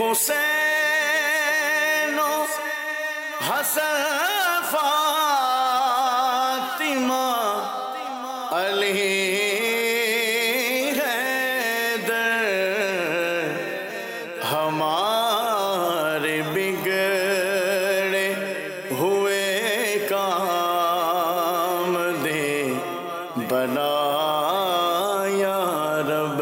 حسین و حسن فاطمہ علی حیدر ہمارے بگڑے ہوئے کام دے بنا یا رب۔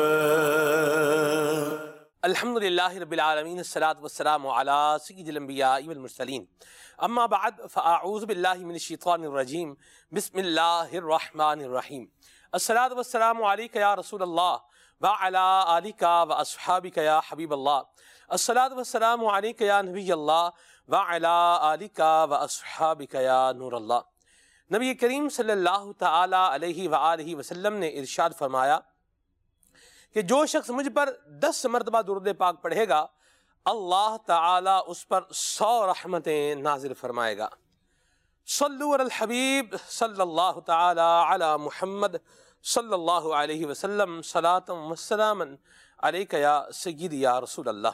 الحمدللہ رب العالمین، الصلاۃ والسلام علی سید الانبیاء والمرسلین، اما بعد فاعوذ باللہ من الشیطان الرجیم، بسم اللہ الرحمن الرحیم۔ الصلاۃ والسلام علیک یا رسول اللہ وعلی آلک واصحابک یا حبیب اللہ۔ الصلاۃ والسلام علیک یا نبی اللہ وعلی آلک واصحابک یا نور اللہ۔ نبی کریم صلی اللہ تعالی علیہ وآلہ وسلم نے ارشاد فرمایا کہ جو شخص مجھ پر 10 مرتبہ درود پاک پڑھے گا، اللہ تعالیٰ اس پر 100 رحمتیں نازل فرمائے گا۔ صلو علی الحبیب صلی اللہ تعالی علی محمد صلی اللہ علیہ وسلم، صلاۃ و سلاما علیک یا سیدی یا رسول اللہ۔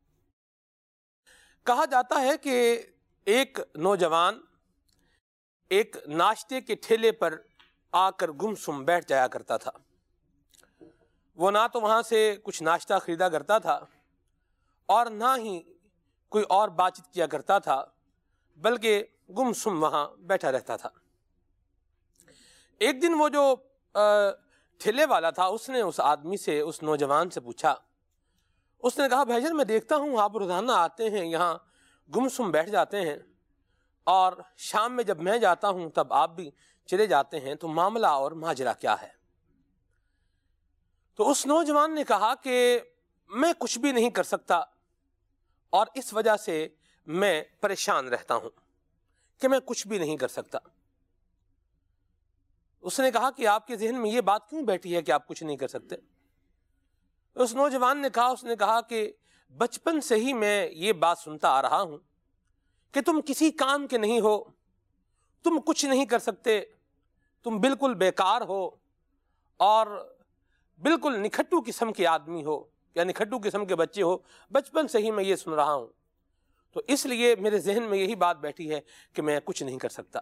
کہا جاتا ہے کہ ایک نوجوان ایک ناشتے کے ٹھیلے پر آ کر گمسم بیٹھ جایا کرتا تھا۔ وہ نہ تو وہاں سے کچھ ناشتہ خریدا کرتا تھا اور نہ ہی کوئی اور بات چیت کیا کرتا تھا، بلکہ گمسم وہاں بیٹھا رہتا تھا۔ ایک دن وہ جو ٹھیلے والا تھا، اس نے اس آدمی سے، اس نوجوان سے پوچھا۔ اس نے کہا، بھائی جان میں دیکھتا ہوں آپ روزانہ آتے ہیں یہاں گمسم بیٹھ جاتے ہیں، اور شام میں جب میں جاتا ہوں تب آپ بھی چلے جاتے ہیں، تو معاملہ اور ماجرا کیا ہے؟ تو اس نوجوان نے کہا کہ میں کچھ بھی نہیں کر سکتا، اور اس وجہ سے میں پریشان رہتا ہوں کہ میں کچھ بھی نہیں کر سکتا۔ اس نے کہا کہ آپ کے ذہن میں یہ بات کیوں بیٹھی ہے کہ آپ کچھ نہیں کر سکتے؟ اس نوجوان نے کہا کہ بچپن سے ہی میں یہ بات سنتا آ رہا ہوں کہ تم کسی کام کے نہیں ہو، تم کچھ نہیں کر سکتے، تم بالکل بیکار ہو اور بالکل نکھٹو قسم کے آدمی ہو یا نکھٹو قسم کے بچے ہو۔ بچپن سے ہی میں یہ سن رہا ہوں، تو اس لیے میرے ذہن میں یہی بات بیٹھی ہے کہ میں کچھ نہیں کر سکتا۔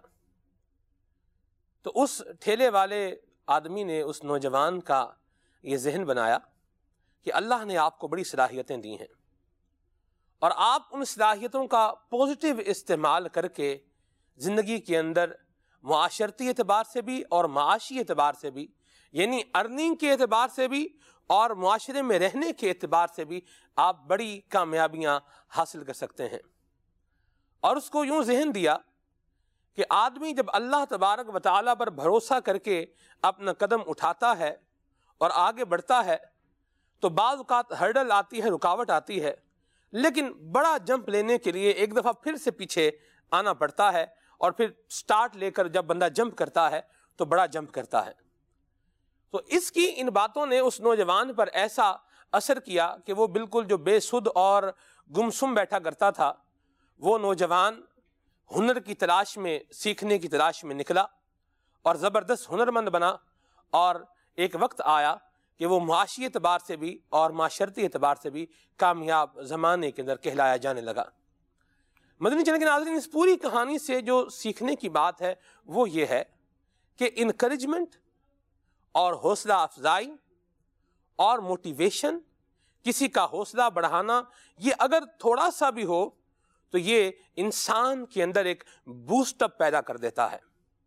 تو اس ٹھیلے والے آدمی نے اس نوجوان کا یہ ذہن بنایا کہ اللہ نے آپ کو بڑی صلاحیتیں دی ہیں، اور آپ ان صلاحیتوں کا پازیٹیو استعمال کر کے زندگی کے اندر معاشرتی اعتبار سے بھی اور معاشی اعتبار سے بھی، یعنی ارننگ کے اعتبار سے بھی اور معاشرے میں رہنے کے اعتبار سے بھی آپ بڑی کامیابیاں حاصل کر سکتے ہیں۔ اور اس کو یوں ذہن دیا کہ آدمی جب اللہ تبارک و تعالیٰ پر بھروسہ کر کے اپنا قدم اٹھاتا ہے اور آگے بڑھتا ہے، تو بعض اوقات ہرڈل آتی ہے، رکاوٹ آتی ہے، لیکن بڑا جمپ لینے کے لیے ایک دفعہ پھر سے پیچھے آنا پڑتا ہے، اور پھر سٹارٹ لے کر جب بندہ جمپ کرتا ہے تو بڑا جمپ کرتا ہے۔ تو اس کی ان باتوں نے اس نوجوان پر ایسا اثر کیا کہ وہ بالکل جو بے سدھ اور گمسم بیٹھا کرتا تھا، وہ نوجوان ہنر کی تلاش میں، سیکھنے کی تلاش میں نکلا اور زبردست ہنرمند بنا، اور ایک وقت آیا کہ وہ معاشی اعتبار سے بھی اور معاشرتی اعتبار سے بھی کامیاب زمانے کے اندر کہلایا جانے لگا۔ مدنی چینل کے ناظرین، اس پوری کہانی سے جو سیکھنے کی بات ہے وہ یہ ہے کہ انکریجمنٹ اور حوصلہ افزائی اور موٹیویشن، کسی کا حوصلہ بڑھانا، یہ اگر تھوڑا سا بھی ہو تو یہ انسان کے اندر ایک بوسٹ اپ پیدا کر دیتا ہے۔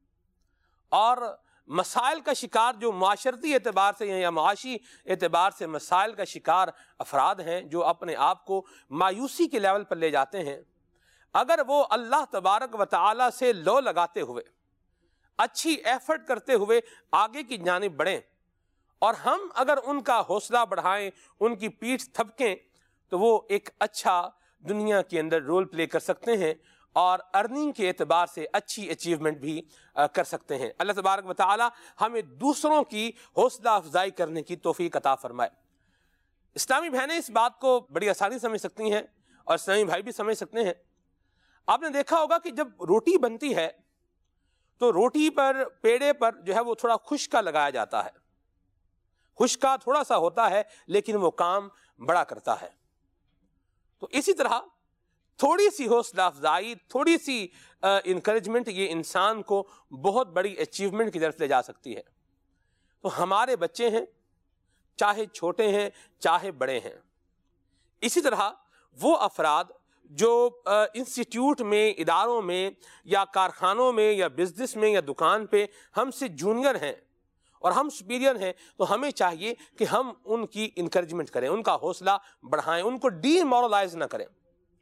اور مسائل کا شکار جو معاشرتی اعتبار سے یا معاشی اعتبار سے مسائل کا شکار افراد ہیں، جو اپنے آپ کو مایوسی کے لیول پر لے جاتے ہیں، اگر وہ اللہ تبارک و تعالیٰ سے لو لگاتے ہوئے، اچھی ایفرٹ کرتے ہوئے آگے کی جانب بڑھیں، اور ہم اگر ان کا حوصلہ بڑھائیں، ان کی پیٹھ تھپکیں، تو وہ ایک اچھا دنیا کے اندر رول پلے کر سکتے ہیں اور ارننگ کے اعتبار سے اچھی اچیومنٹ بھی کر سکتے ہیں۔ اللہ تبارک و تعالی ہمیں دوسروں کی حوصلہ افزائی کرنے کی توفیق عطا فرمائے۔ اسلامی بہنیں اس بات کو بڑی آسانی سمجھ سکتی ہیں اور اسلامی بھائی بھی سمجھ سکتے ہیں۔ آپ نے دیکھا ہوگا کہ جب روٹی بنتی ہے تو روٹی پر، پیڑے پر جو ہے وہ تھوڑا خشکا لگایا جاتا ہے۔ خشکا تھوڑا سا ہوتا ہے لیکن وہ کام بڑا کرتا ہے۔ تو اسی طرح تھوڑی سی حوصلہ افزائی، تھوڑی سی انکریجمنٹ یہ انسان کو بہت بڑی اچیومنٹ کی طرف لے جا سکتی ہے۔ تو ہمارے بچے ہیں، چاہے چھوٹے ہیں چاہے بڑے ہیں، اسی طرح وہ افراد جو انسٹیٹیوٹ میں، اداروں میں یا کارخانوں میں یا بزنس میں یا دکان پہ ہم سے جونیئر ہیں اور ہم سپیریئر ہیں، تو ہمیں چاہیے کہ ہم ان کی انکریجمنٹ کریں، ان کا حوصلہ بڑھائیں، ان کو ڈی مورلائز نہ کریں۔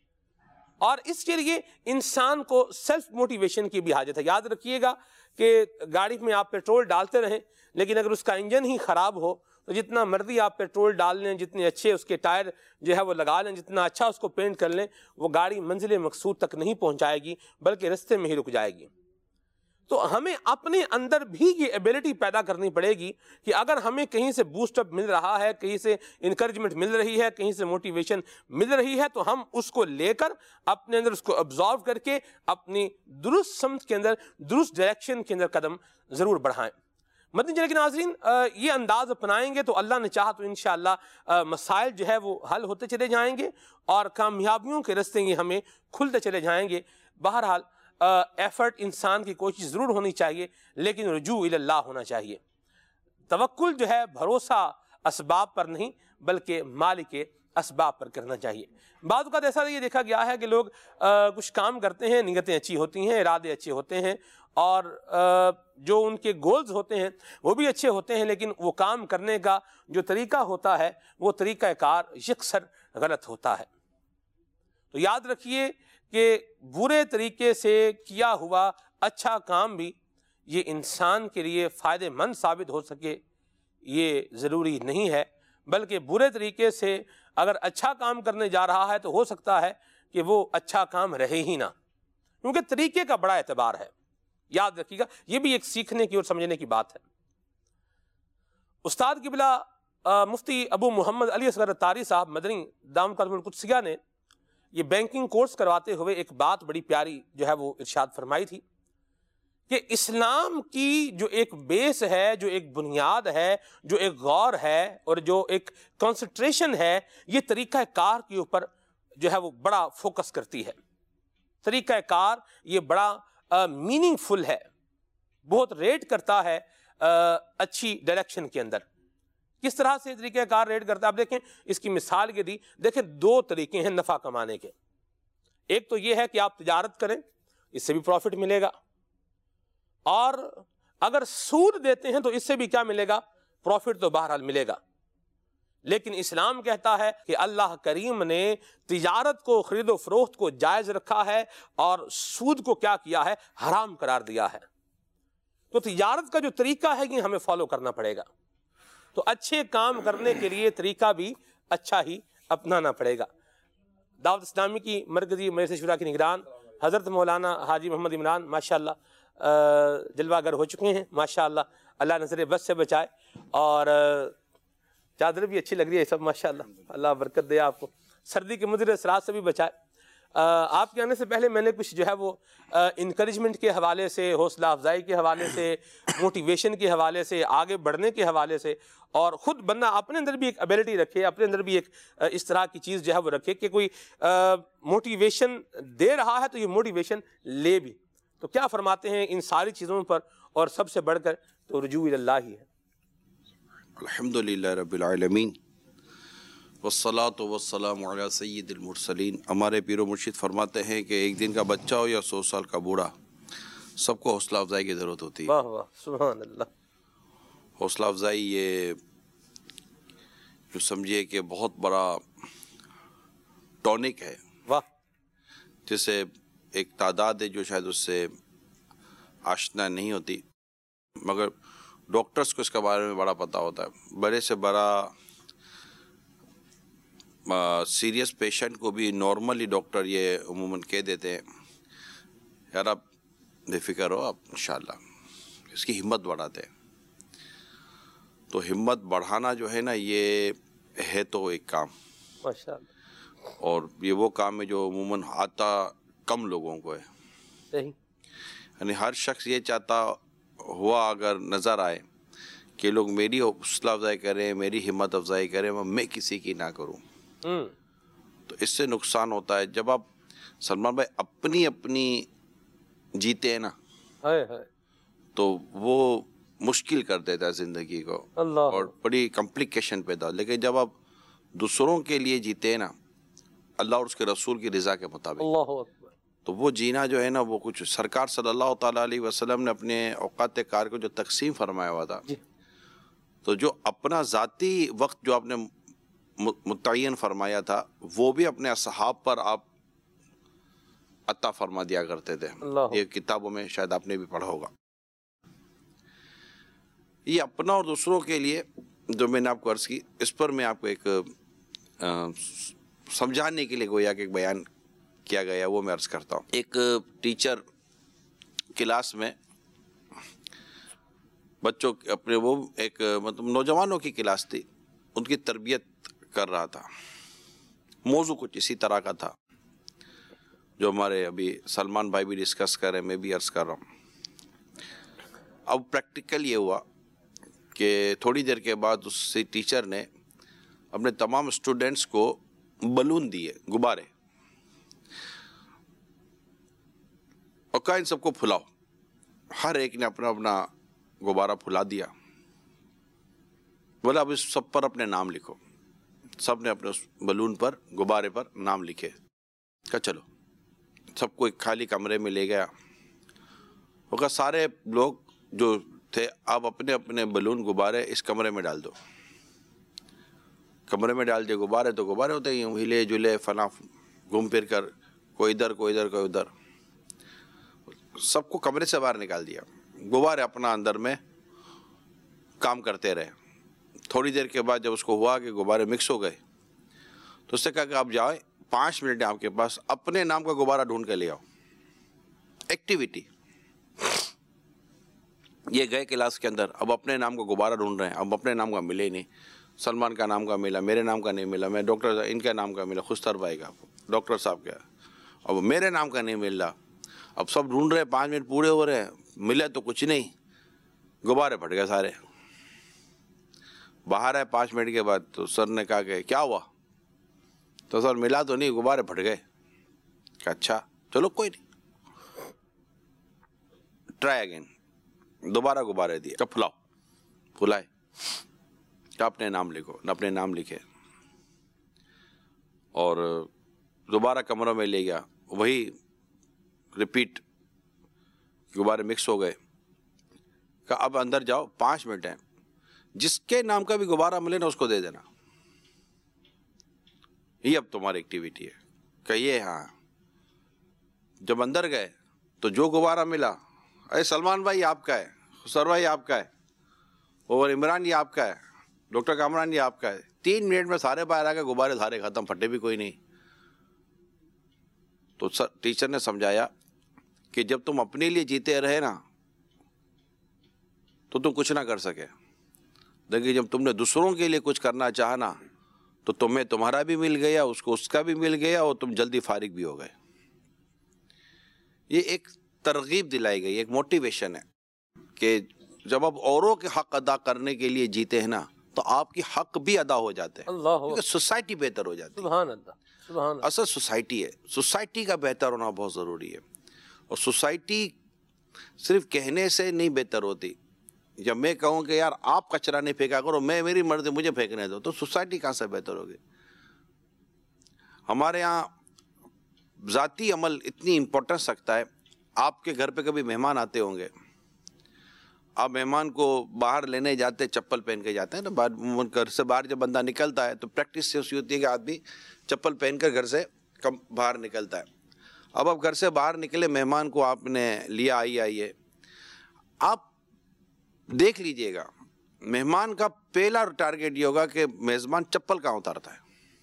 اور اس کے لیے انسان کو سیلف موٹیویشن کی بھی حاجت ہے۔ یاد رکھیے گا کہ گاڑی میں آپ پیٹرول ڈالتے رہیں، لیکن اگر اس کا انجن ہی خراب ہو تو جتنا مرضی آپ پیٹرول ڈال لیں، جتنے اچھے اس کے ٹائر جو ہے وہ لگا لیں، جتنا اچھا اس کو پینٹ کر لیں، وہ گاڑی منزل مقصود تک نہیں پہنچائے گی بلکہ رستے میں ہی رک جائے گی۔ تو ہمیں اپنے اندر بھی یہ ایبلٹی پیدا کرنی پڑے گی کہ اگر ہمیں کہیں سے بوسٹ اپ مل رہا ہے، کہیں سے انکریجمنٹ مل رہی ہے، کہیں سے موٹیویشن مل رہی ہے، تو ہم اس کو لے کر اپنے اندر اس کو ابزارو کر کے اپنی درست سمت کے اندر، درست ڈائریکشن کے اندر قدم ضرور بڑھائیں۔ مدنی چینل کے ناظرین، یہ انداز اپنائیں گے تو اللہ نے چاہا تو انشاءاللہ مسائل جو ہے وہ حل ہوتے چلے جائیں گے اور کامیابیوں کے راستے یہ ہمیں کھلتے چلے جائیں گے۔ بہرحال ایفرٹ، انسان کی کوشش ضرور ہونی چاہیے، لیکن رجوع الی اللہ ہونا چاہیے۔ توکل جو ہے بھروسہ اسباب پر نہیں بلکہ مالک اسباب پر کرنا چاہیے۔ بعض اوقات ایسا یہ دیکھا گیا ہے کہ لوگ کچھ کام کرتے ہیں، نیتیں اچھی ہوتی ہیں، ارادے اچھے ہوتے ہیں اور جو ان کے گولز ہوتے ہیں وہ بھی اچھے ہوتے ہیں، لیکن وہ کام کرنے کا جو طریقہ ہوتا ہے وہ طریقہ کار یکسر غلط ہوتا ہے۔ تو یاد رکھیے کہ برے طریقے سے کیا ہوا اچھا کام بھی یہ انسان کے لیے فائدہ مند ثابت ہو سکے یہ ضروری نہیں ہے، بلکہ برے طریقے سے اگر اچھا کام کرنے جا رہا ہے تو ہو سکتا ہے کہ وہ اچھا کام رہے ہی نہ، کیونکہ طریقے کا بڑا اعتبار ہے۔ یاد رکھیے گا، یہ بھی ایک سیکھنے کی اور سمجھنے کی بات ہے۔ استاد قبلہ مفتی ابو محمد علی اصغر اتاری صاحب مدنی دامت قدمۃ القدسیہ نے یہ بینکنگ کورس کرواتے ہوئے ایک بات بڑی پیاری جو ہے وہ ارشاد فرمائی تھی کہ اسلام کی جو ایک بیس ہے، جو ایک بنیاد ہے، جو ایک غور ہے اور جو ایک کنسنٹریشن ہے، یہ طریقہ کار کے اوپر جو ہے وہ بڑا فوکس کرتی ہے۔ طریقہ کار یہ بڑا میننگ فل ہے، بہت ریٹ کرتا ہے اچھی ڈائریکشن کے اندر۔ کس طرح سے طریقہ کار ریٹ کرتا ہے؟ آپ دیکھیں، اس کی مثال کے دی دیکھیں، دو طریقے ہیں نفع کمانے کے۔ ایک تو یہ ہے کہ آپ تجارت کریں، اس سے بھی پروفٹ ملے گا، اور اگر سود دیتے ہیں تو اس سے بھی کیا ملے گا؟ پروفٹ تو بہرحال ملے گا۔ لیکن اسلام کہتا ہے کہ اللہ کریم نے تجارت کو، خرید و فروخت کو جائز رکھا ہے اور سود کو کیا کیا ہے؟ حرام قرار دیا ہے۔ تو تجارت کا جو طریقہ ہے یہ ہمیں فالو کرنا پڑے گا۔ تو اچھے کام کرنے کے لیے طریقہ بھی اچھا ہی اپنانا پڑے گا۔ دعوت اسلامی کی مرکزی مجلس شورا کی نگران حضرت مولانا حاجی محمد عمران ماشاءاللہ جلوہ گر ہو چکے ہیں، ماشاءاللہ اللہ نظر بس سے بچائے، اور چادر بھی اچھی لگ رہی ہے سب ماشاءاللہ، اللہ برکت دے آپ کو، سردی کے مضر اثرات سے بھی بچائے۔ آپ کے آنے سے پہلے میں نے کچھ جو ہے وہ انکریجمنٹ کے حوالے سے، حوصلہ افزائی کے حوالے سے، موٹیویشن کے حوالے سے، آگے بڑھنے کے حوالے سے، اور خود بندہ اپنے اندر بھی ایک ایبلٹی رکھے، اپنے اندر بھی ایک اس طرح کی چیز جو ہے وہ رکھے کہ کوئی موٹیویشن دے رہا ہے تو یہ موٹیویشن لے بھی۔ تو کیا فرماتے ہیں ان ساری چیزوں پر، اور سب سے بڑھ کر تو رجوع اللہ ہی ہے۔ الحمدللہ رب العالمین والصلاة والسلام علی سید المرسلین۔ ہمارے پیر و مرشد فرماتے ہیں کہ ایک دن کا بچہ ہو یا 100 سال کا بوڑھا، سب کو حوصلہ افزائی کی ضرورت ہوتی ہے۔ واہ واہ، سبحان اللہ۔ حوصلہ افزائی یہ جو سمجھیے کہ بہت بڑا ٹونک ہے، واہ، جسے ایک تعداد ہے جو شاید اس سے آشنا نہیں ہوتی، مگر ڈاکٹرز کو اس کے بارے میں بڑا پتہ ہوتا ہے۔ بڑے سے بڑا سیریس پیشنٹ کو بھی نارملی ڈاکٹر یہ عموماً کہہ دیتے ہیں یار آپ بے فکر ہو، آپ انشاءاللہ، اس کی ہمت بڑھاتے ہیں۔ تو ہمت بڑھانا جو ہے نا، یہ ہے تو ایک کام، ماشاءاللہ، اور یہ وہ کام ہے جو عموماً آتا کم لوگوں کو ہے۔ صحیح، یعنی ہر شخص یہ چاہتا ہوا اگر نظر آئے کہ لوگ میری حوصلہ افزائی کریں، میری ہمت افزائی کریں، میں کسی کی نہ کروں، تو اس سے نقصان ہوتا ہے جب آپ سلمان بھائی اپنی جیتے ہیں نا تو وہ مشکل کر دیتا ہے زندگی کو اور بڑی کمپلیکیشن پیدا ہو. لیکن جب آپ دوسروں کے لیے جیتے ہیں نا اللہ اور اس کے رسول کی رضا کے مطابق, تو وہ جینا جو ہے نا وہ کچھ سرکار صلی اللہ تعالیٰ علیہ وسلم نے اپنے اوقات کار کو جو تقسیم فرمایا ہوا تھا, تو جو اپنا ذاتی وقت جو آپ نے متعین فرمایا تھا وہ بھی اپنے اصحاب پر آپ عطا فرما دیا کرتے تھے. یہ کتابوں میں شاید آپ نے بھی پڑھا ہوگا. یہ اپنا اور دوسروں کے لیے جو میں نے آپ کو عرض کی, اس پر میں آپ کو ایک سمجھانے کے لیے گویا کہ ایک بیان کیا گیا وہ میں عرض کرتا ہوں. ایک ٹیچر کلاس میں بچوں اپنے وہ ایک مطلب نوجوانوں کی کلاس تھی, ان کی تربیت کر رہا تھا. موضوع کچھ اسی طرح کا تھا جو ہمارے ابھی سلمان بھائی بھی ڈسکس کر رہے ہیں, میں بھی عرض کر رہا ہوں. اب پریکٹیکل یہ ہوا کہ تھوڑی دیر کے بعد اس ٹیچر نے اپنے تمام اسٹوڈنٹس کو بلون دیے, غبارے, اور کہا ان سب کو پھلاؤ. ہر ایک نے اپنا اپنا غبارہ پھلا دیا. بولا اب اس سب پر اپنے نام لکھو. سب نے اپنے بلون پر غبارے پر نام لکھے. کہا چلو, سب کو ایک خالی کمرے میں لے گیا. وہ کہا سارے لوگ جو تھے آپ اپنے اپنے بلون غبارے اس کمرے میں ڈال دو. کمرے میں ڈال دیے غبارے, تو غبارے ہوتے ہیں ہلے جلے فلاں گھوم پھر کر, کوئی ادھر کوئی ادھر کوئی ادھر. سب کو کمرے سے باہر نکال دیا. غبارے اپنا اندر میں کام کرتے رہے. تھوڑی دیر کے بعد جب اس کو ہوا کہ غبارے مکس ہو گئے تو اس نے کہا کہ آپ جائیں 5 منٹ آپ کے پاس, اپنے نام کا غبارہ ڈھونڈ کے لے آؤ. ایکٹیویٹی. یہ گئے کلاس کے اندر, اب اپنے نام کا غبارہ ڈھونڈ رہے ہیں. اب اپنے نام کا ملے نہیں. سلمان کا نام کا ملا, میرے نام کا نہیں ملا. میں ڈاکٹر ان کا نام کا ملا, خستر بھائی کا, ڈاکٹر صاحب کا. اب میرے نام کا نہیں مل رہا. اب سب ڈھونڈ رہے, 5 منٹ پورے ہو رہے ہیں, ملے تو کچھ نہیں, غبارے پھٹ گئے سارے. باہر آئے 5 منٹ کے بعد تو سر نے کہا کہ کیا ہوا؟ تو سر ملا تو نہیں, غبارے پھٹ گئے. کہ اچھا چلو کوئی نہیں, ٹرائی اگین. دوبارہ غبارے دیے, کب پھلاؤ. پھلائے, کہ اپنے نام لکھو. اپنے نام لکھے اور دوبارہ کمروں میں لے گیا. وہی ریپیٹ, غبارے مکس ہو گئے. کہ اب اندر جاؤ, 5 منٹ ہیں, جس کے نام کا بھی غبارہ ملے نا اس کو دے دینا. یہ اب تمہاری ایکٹیویٹی ہے. کہیے ہاں. جب اندر گئے تو جو غبارہ ملا, اے سلمان بھائی آپ کا ہے, خسر بھائی آپ کا ہے, اور عمران یہ آپ کا ہے, ڈاکٹر کامران یہ آپ کا ہے. 3 منٹ میں سارے باہر آ گئے, غبارے سارے ختم, پھٹے بھی کوئی نہیں. تو ٹیچر نے سمجھایا کہ جب تم اپنے لیے جیتے رہے نا تو تم کچھ نہ کر سکے, لیکن جب تم نے دوسروں کے لیے کچھ کرنا چاہنا تو تمہیں تمہارا بھی مل گیا, اس کو اس کا بھی مل گیا, اور تم جلدی فارغ بھی ہو گئے. یہ ایک ترغیب دلائی گئی, ایک موٹیویشن ہے کہ جب آپ اوروں کے حق ادا کرنے کے لیے جیتے ہیں نا تو آپ کی حق بھی ادا ہو جاتے ہیں, کیونکہ سوسائٹی بہتر ہو جاتی ہے. سبحان اللہ, سبحان اللہ. اصل سوسائٹی ہے, سوسائٹی کا بہتر ہونا بہت ضروری ہے. اور سوسائٹی صرف کہنے سے نہیں بہتر ہوتی. جب میں کہوں کہ یار آپ کچرا نہیں پھینکا کرو, میں میری مرضی مجھے پھینکنے دو, تو سوسائٹی کہاں سے بہتر ہوگی. ہمارے ہاں ذاتی عمل اتنی امپورٹنس رکھتا ہے. آپ کے گھر پہ کبھی مہمان آتے ہوں گے, آپ مہمان کو باہر لینے جاتے چپل پہن کے جاتے ہیں نا. گھر سے باہر جب بندہ نکلتا ہے تو پریکٹس سے اسی ہوتی ہے کہ آدمی چپل پہن کر گھر سے کم باہر نکلتا ہے. اب آپ گھر سے باہر نکلے, مہمان کو آپ نے لیا, آئیے, آپ دیکھ لیجئے گا مہمان کا پہلا ٹارگیٹ یہ ہوگا کہ میزبان چپل کہاں اتارتا ہے.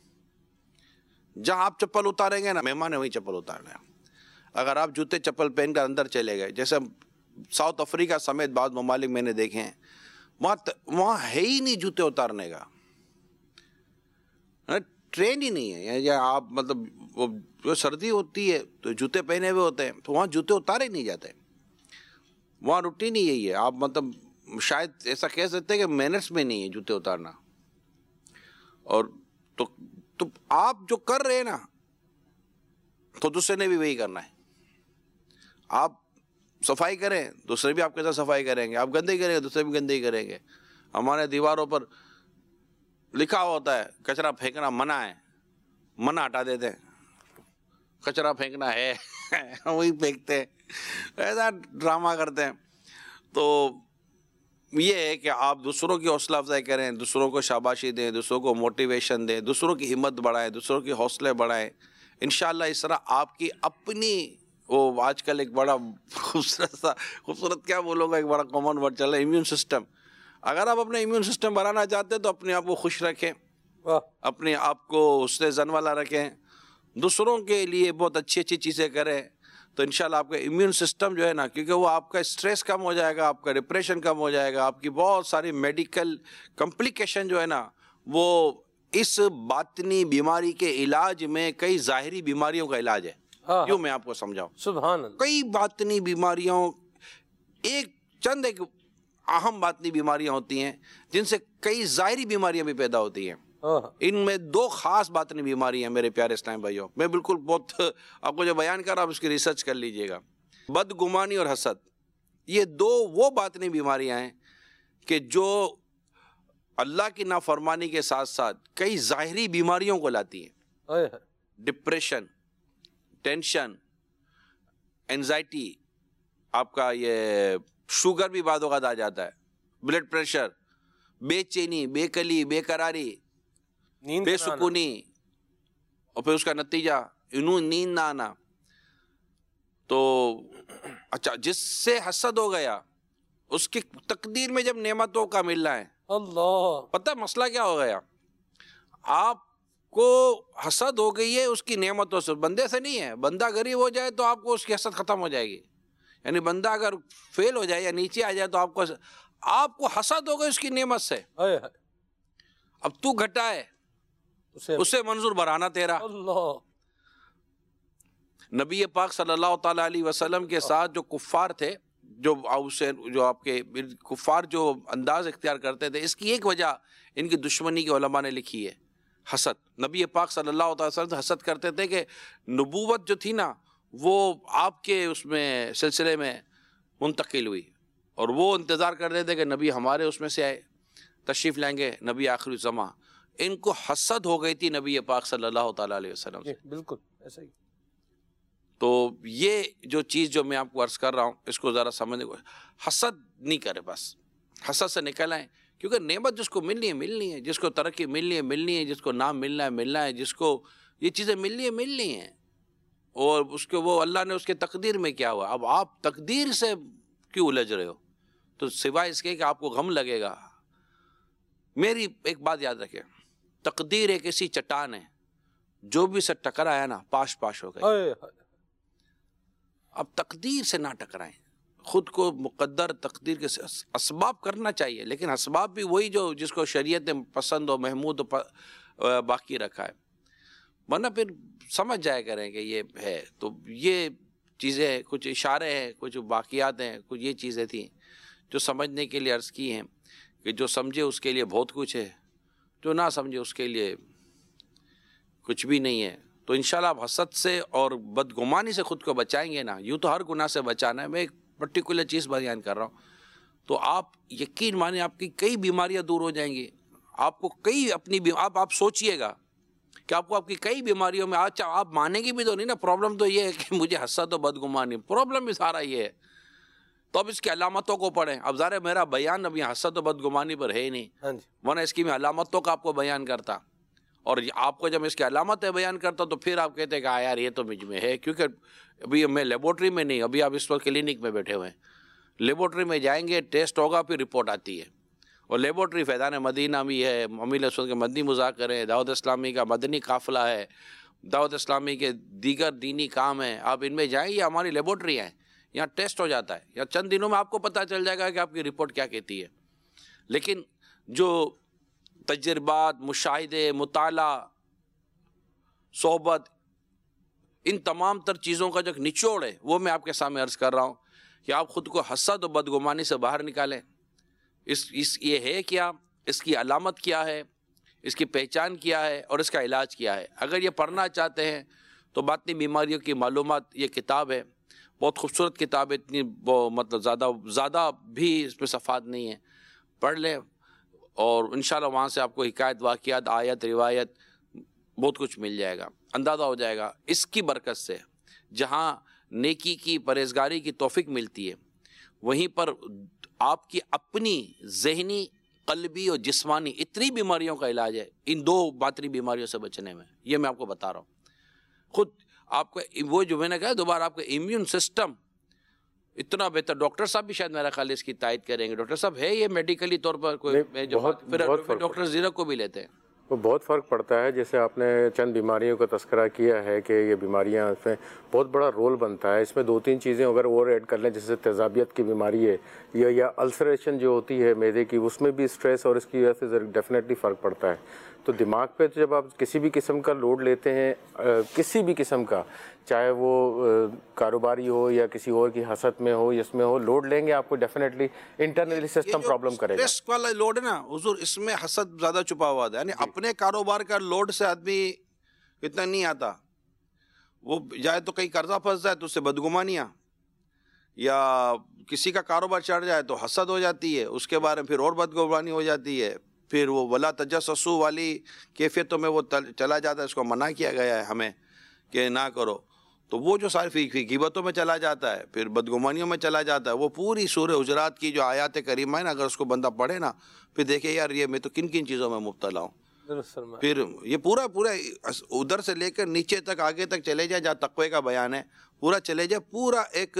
جہاں آپ چپل اتاریں گے نا, مہمان نے وہیں چپل اتارنا ہے. اگر آپ جوتے چپل پہن کر اندر چلے گئے, جیسے ساؤتھ افریقہ سمیت بعض ممالک میں نے دیکھے ہیں, وہاں ہے ہی نہیں جوتے اتارنے کا, ٹرین ہی نہیں ہے. یا آپ مطلب وہ جو سردی ہوتی ہے تو جوتے پہنے ہوئے ہوتے ہیں, تو وہاں جوتے اتارے نہیں جاتے. وہاں روٹین ہی یہی ہے. آپ مطلب شاید ایسا کہہ سکتے ہیں کہ مینرس میں نہیں ہے جوتے اتارنا. اور تو تو آپ جو کر رہے ہیں نا تو دوسرے نے بھی وہی کرنا ہے. آپ صفائی کریں دوسرے بھی آپ کے ساتھ صفائی کریں گے, آپ گندگی کریں گے دوسرے بھی گندگی کریں گے. ہمارے دیواروں پر لکھا ہوتا ہے کچرا پھینکنا منع ہے, منع ہٹا دیتے ہیں, کچرا پھینکنا ہے وہی پھینکتے ہیں, ایسا ڈرامہ کرتے ہیں. تو یہ ہے کہ آپ دوسروں کی حوصلہ افزائی کریں, دوسروں کو شاباشی دیں, دوسروں کو موٹیویشن دیں, دوسروں کی ہمت بڑھائیں, دوسروں کے حوصلے بڑھائیں. انشاءاللہ اس طرح آپ کی اپنی وہ آج کل ایک بڑا خوبصورت کیا بولوں گا, ایک بڑا کامن ورڈ چل رہا ہے امیون سسٹم. اگر آپ اپنے امیون سسٹم بڑھانا چاہتے ہیں تو اپنے آپ کو خوش رکھیں, اپنے آپ کو حسن زن والا رکھیں, دوسروں کے لیے بہت اچھی اچھی چیزیں کریں. تو انشاءاللہ آپ کا امیون سسٹم جو ہے نا, کیونکہ وہ آپ کا اسٹریس کم ہو جائے گا, آپ کا ڈپریشن کم ہو جائے گا, آپ کی بہت ساری میڈیکل کمپلیکیشن جو ہے نا وہ اس باطنی بیماری کے علاج میں کئی ظاہری بیماریوں کا علاج ہے. یوں میں آپ کو سمجھاؤں, سبحان اللہ, کئی باطنی بیماریوں, چند ایک اہم باطنی بیماریاں ہوتی ہیں جن سے کئی ظاہری بیماریاں بھی پیدا ہوتی ہیں. ان میں 2 خاص باطنی بیماریاں ہیں میرے پیارے اسلام بھائیوں, میں بالکل بہت آپ کو جو بیان کر رہا ہوں آپ اس کی ریسرچ کر لیجئے گا. بدگمانی اور حسد, یہ 2 وہ باطنی بیماریاں ہیں کہ جو اللہ کی نافرمانی کے ساتھ ساتھ کئی ظاہری بیماریوں کو لاتی ہیں. ڈپریشن, ٹینشن, اینزائٹی, آپ کا یہ شوگر بھی بعض اوقات آ جاتا ہے, بلڈ پریشر, بے چینی, بے کلی, بے قراری, بے سکونی, اور پھر اس کا نتیجہ نیند نہ آنا. تو اچھا, جس سے حسد ہو گیا اس کی تقدیر میں جب نعمتوں کا ملنا ہے, اللہ, پتہ مسئلہ کیا ہو گیا, آپ کو حسد ہو گئی ہے اس کی نعمتوں سے, بندے سے نہیں ہے. بندہ غریب ہو جائے تو آپ کو اس کی حسد ختم ہو جائے گی, یعنی بندہ اگر فیل ہو جائے یا نیچے آ جائے تو آپ کو حسد ہو گئی اس کی نعمت سے. اب تو گھٹا ہے اسے منظور بڑھانا تیرا. اللہ, نبی پاک صلی اللہ تعالی علیہ وسلم کے ساتھ جو کفار تھے, جو آپ کے کفار جو انداز اختیار کرتے تھے, اس کی ایک وجہ ان کی دشمنی کے علماء نے لکھی ہے, حسد. نبی پاک صلی اللہ تعالی وسلم حسد کرتے تھے کہ نبوت جو تھی نا وہ آپ کے اس میں سلسلے میں منتقل ہوئی, اور وہ انتظار کرتے تھے کہ نبی ہمارے اس میں سے آئے, تشریف لائیں گے نبی آخری الزماں. ان کو حسد ہو گئی تھی نبی پاک صلی اللہ تعالی علیہ وسلم سے. بالکل ایسا ہی. تو یہ جو چیز جو میں آپ کو عرض کر رہا ہوں اس کو ذرا سمجھنے کو, حسد نہیں کرے, بس حسد سے نکل آئیں, کیونکہ نعمت جس کو ملنی ہے ملنی ہے, جس کو ترقی ملنی ہے ملنی ہے, جس کو نام ملنا ہے, جس کو یہ چیزیں ملنی ہیں, اور اس کو وہ اللہ نے اس کے تقدیر میں کیا ہوا. اب آپ تقدیر سے کیوں الجھ رہے ہو, تو سوائے اس کے کہ آپ کو غم لگے گا. میری ایک بات یاد رکھیں, تقدیر ایک ایسی چٹان ہے جو بھی سے ٹکرایا نا پاش پاش ہو گئی. اب تقدیر سے نہ ٹکرائیں, خود کو مقدر تقدیر کے اسباب کرنا چاہیے, لیکن اسباب بھی وہی جو جس کو شریعت نے پسند و محمود باقی رکھا ہے, ورنہ پھر سمجھ جایا کریں کہ یہ ہے. تو یہ چیزیں کچھ اشارے ہیں, کچھ واقعات ہیں, کچھ یہ چیزیں تھیں جو سمجھنے کے لیے عرض کی ہیں کہ جو سمجھے اس کے لیے بہت کچھ ہے, جو نہ سمجھے اس کے لیے کچھ بھی نہیں ہے. تو انشاءاللہ آپ حسد سے اور بدگمانی سے خود کو بچائیں گے نا, یوں تو ہر گناہ سے بچانا ہے, میں ایک پرٹیکولر چیز بیان کر رہا ہوں, تو آپ یقین مانیں آپ کی کئی بیماریاں دور ہو جائیں گی. آپ کو کئی اپنی آپ سوچئے گا کہ آپ کو آپ کی کئی بیماریوں میں, اچھا آپ مانیں گی بھی تو نہیں نا, پرابلم تو یہ ہے کہ مجھے حسد و بدگمانی, پرابلم بھی سارا یہ ہے. تو اب اس کی علامتوں کو پڑھیں. اب ظاہر میرا بیان ابھی حسد و بدگمانی پر ہے ہی نہیں, ورنہ اس کی میں علامتوں کا آپ کو بیان کرتا, اور آپ کو جب اس کی علامتیں بیان کرتا تو پھر آپ کہتے کہ یار یہ تو مجھ میں ہے, کیونکہ ابھی میں لیبورٹری میں نہیں, ابھی آپ اس وقت کلینک میں بیٹھے ہوئے ہیں. لیبورٹری میں جائیں گے, ٹیسٹ ہوگا, پھر رپورٹ آتی ہے. اور لیبورٹری فیضان مدینہ بھی ہے, امیل رسول کے مدنی مذاکرے, دعوت اسلامی کا مدنی قافلہ ہے, دعوت اسلامی کے دیگر دینی کام ہیں. آپ ان میں جائیں, یہ ہماری لیبورٹری ہیں, یہاں ٹیسٹ ہو جاتا ہے, یا چند دنوں میں آپ کو پتہ چل جائے گا کہ آپ کی رپورٹ کیا کہتی ہے. لیکن جو تجربات, مشاہدے, مطالعہ, صحبت, ان تمام تر چیزوں کا جو نچوڑ ہے وہ میں آپ کے سامنے عرض کر رہا ہوں کہ آپ خود کو حسد و بدگمانی سے باہر نکالیں. یہ ہے کیا, اس کی علامت کیا ہے, اس کی پہچان کیا ہے اور اس کا علاج کیا ہے. اگر یہ پڑھنا چاہتے ہیں تو باطنی بیماریوں کی معلومات یہ کتاب ہے, بہت خوبصورت کتاب ہے, اتنی مطلب زیادہ بھی اس میں صفحات نہیں ہیں, پڑھ لیں اور انشاءاللہ وہاں سے آپ کو حکایت, واقعات, آیت, روایت بہت کچھ مل جائے گا, اندازہ ہو جائے گا. اس کی برکت سے جہاں نیکی کی, پرہیزگاری کی توفیق ملتی ہے, وہیں پر آپ کی اپنی ذہنی, قلبی اور جسمانی اتنی بیماریوں کا علاج ہے ان 2 باطنی بیماریوں سے بچنے میں. یہ میں آپ کو بتا رہا ہوں. خود آپ کا وہ جو میں نے کہا دوبارہ آپ کا امیون سسٹم اتنا بہتر. ڈاکٹر صاحب بھی شاید میرا خیال اس کی تائید کریں گے. ڈاکٹر صاحب ہے یہ میڈیکلی طور پر کوئی پھر ڈاکٹر زیرک کو بھی لیتے ہیں. وہ بہت فرق پڑتا ہے. جیسے آپ نے چند بیماریوں کا تذکرہ کیا ہے کہ یہ بیماریاں اس میں بہت بڑا رول بنتا ہے. اس میں 2-3 چیزیں اگر اور ایڈ کر لیں, جیسے تیزابیت کی بیماری ہے یا السریشن جو ہوتی ہے معدے کی, اس میں بھی سٹریس اور اس کی وجہ سے ڈیفینیٹلی فرق پڑتا ہے. تو دماغ پہ جب آپ کسی بھی قسم کا لوڈ لیتے ہیں, کسی بھی قسم کا, چاہے وہ کاروباری ہو یا کسی اور کی حسد میں ہو, اس میں ہو, لوڈ لیں گے آپ کو ڈیفینیٹلی انٹرنلی سسٹم پرابلم کرے گا. اسٹریس والا لوڈ ہے نا حضور, اس میں حسد زیادہ چھپا ہوا تھا. یعنی اپنے کاروبار کا لوڈ سے آدمی اتنا نہیں آتا. وہ جائے تو کہیں قرضہ پھنس جائے تو اس سے بدگمانیاں, یا کسی کا کاروبار چڑھ جائے تو حسد ہو جاتی ہے, اس کے بارے میں پھر اور بدگمانی ہو جاتی ہے. پھر وہ ولا تجسسوا والی کیفیتوں میں وہ چلا جاتا ہے. اس کو منع کیا گیا ہے ہمیں کہ نہ کرو. تو وہ جو ساری غیبتوں میں چلا جاتا ہے, پھر بدگمانیوں میں چلا جاتا ہے. وہ پوری سورہ حجرات کی جو آیات کریمہ ہے نا, اگر اس کو بندہ پڑھے نا, پھر دیکھے یار یہ میں تو کن کن چیزوں میں مبتلا ہوں. پھر یہ پورا ادھر سے لے کر نیچے تک, آگے تک چلے جائے جہاں تقوی کا بیان ہے, پورا چلے جائے. پورا ایک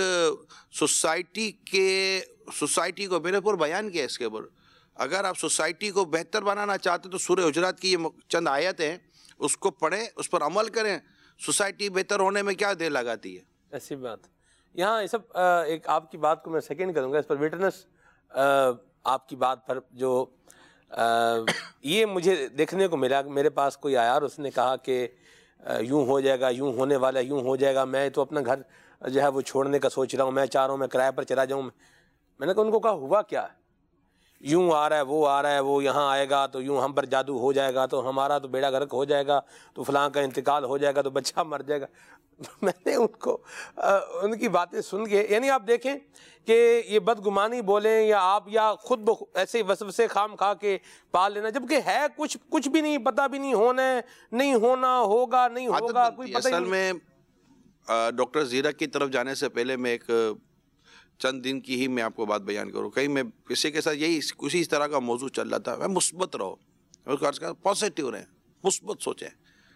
سوسائٹی کو میں نے پورا بیان کیا اس کے اوپر. اگر آپ سوسائٹی کو بہتر بنانا چاہتے تو سورہ حجرات کی یہ چند آیتیں ہیں, اس کو پڑھیں, اس پر عمل کریں. سوسائٹی بہتر ہونے میں کیا دیر لگاتی ہے. ایسی بات یہاں یہ سب ایک آپ کی بات کو میں سیکنڈ کروں گا اس پر وٹنس. آپ کی بات پر جو یہ مجھے دیکھنے کو ملا, میرے پاس کوئی آیا اور اس نے کہا کہ یوں ہو جائے گا, یوں ہونے والا, یوں ہو جائے گا, میں تو اپنا گھر جو ہے وہ چھوڑنے کا سوچ رہا ہوں, میں چاہ رہا ہوں میں کرائے پر چلا جاؤں. میں نے کہا ان کو کہا ہوا کیا ہے, یوں آ رہا ہے, وہ آ رہا ہے, وہ یہاں آئے گا تو یوں ہم پر جادو ہو جائے گا, تو ہمارا تو بیڑا غرق ہو جائے گا, تو فلاں کا انتقال ہو جائے گا, تو بچہ مر جائے گا. میں نے ان کو ان کی باتیں سن کے, یعنی آپ دیکھیں کہ یہ بدگمانی بولیں یا آپ یا خود ایسے وسوسے خام کھا کے پال لینا, جبکہ ہے کچھ بھی نہیں, پتہ بھی نہیں, ہونا ہے نہیں ہونا, ہوگا نہیں ہوگا, کوئی پتہ اصل میں ڈاکٹر زیرک کی طرف جانے سے پہلے میں ایک چند دن کی ہی میں آپ کو بات بیان کروں. کہیں میں کسی کے ساتھ یہی کسی اس طرح کا موضوع چل رہا تھا, میں مثبت رہو, پازیٹیو رہیں, مثبت سوچیں.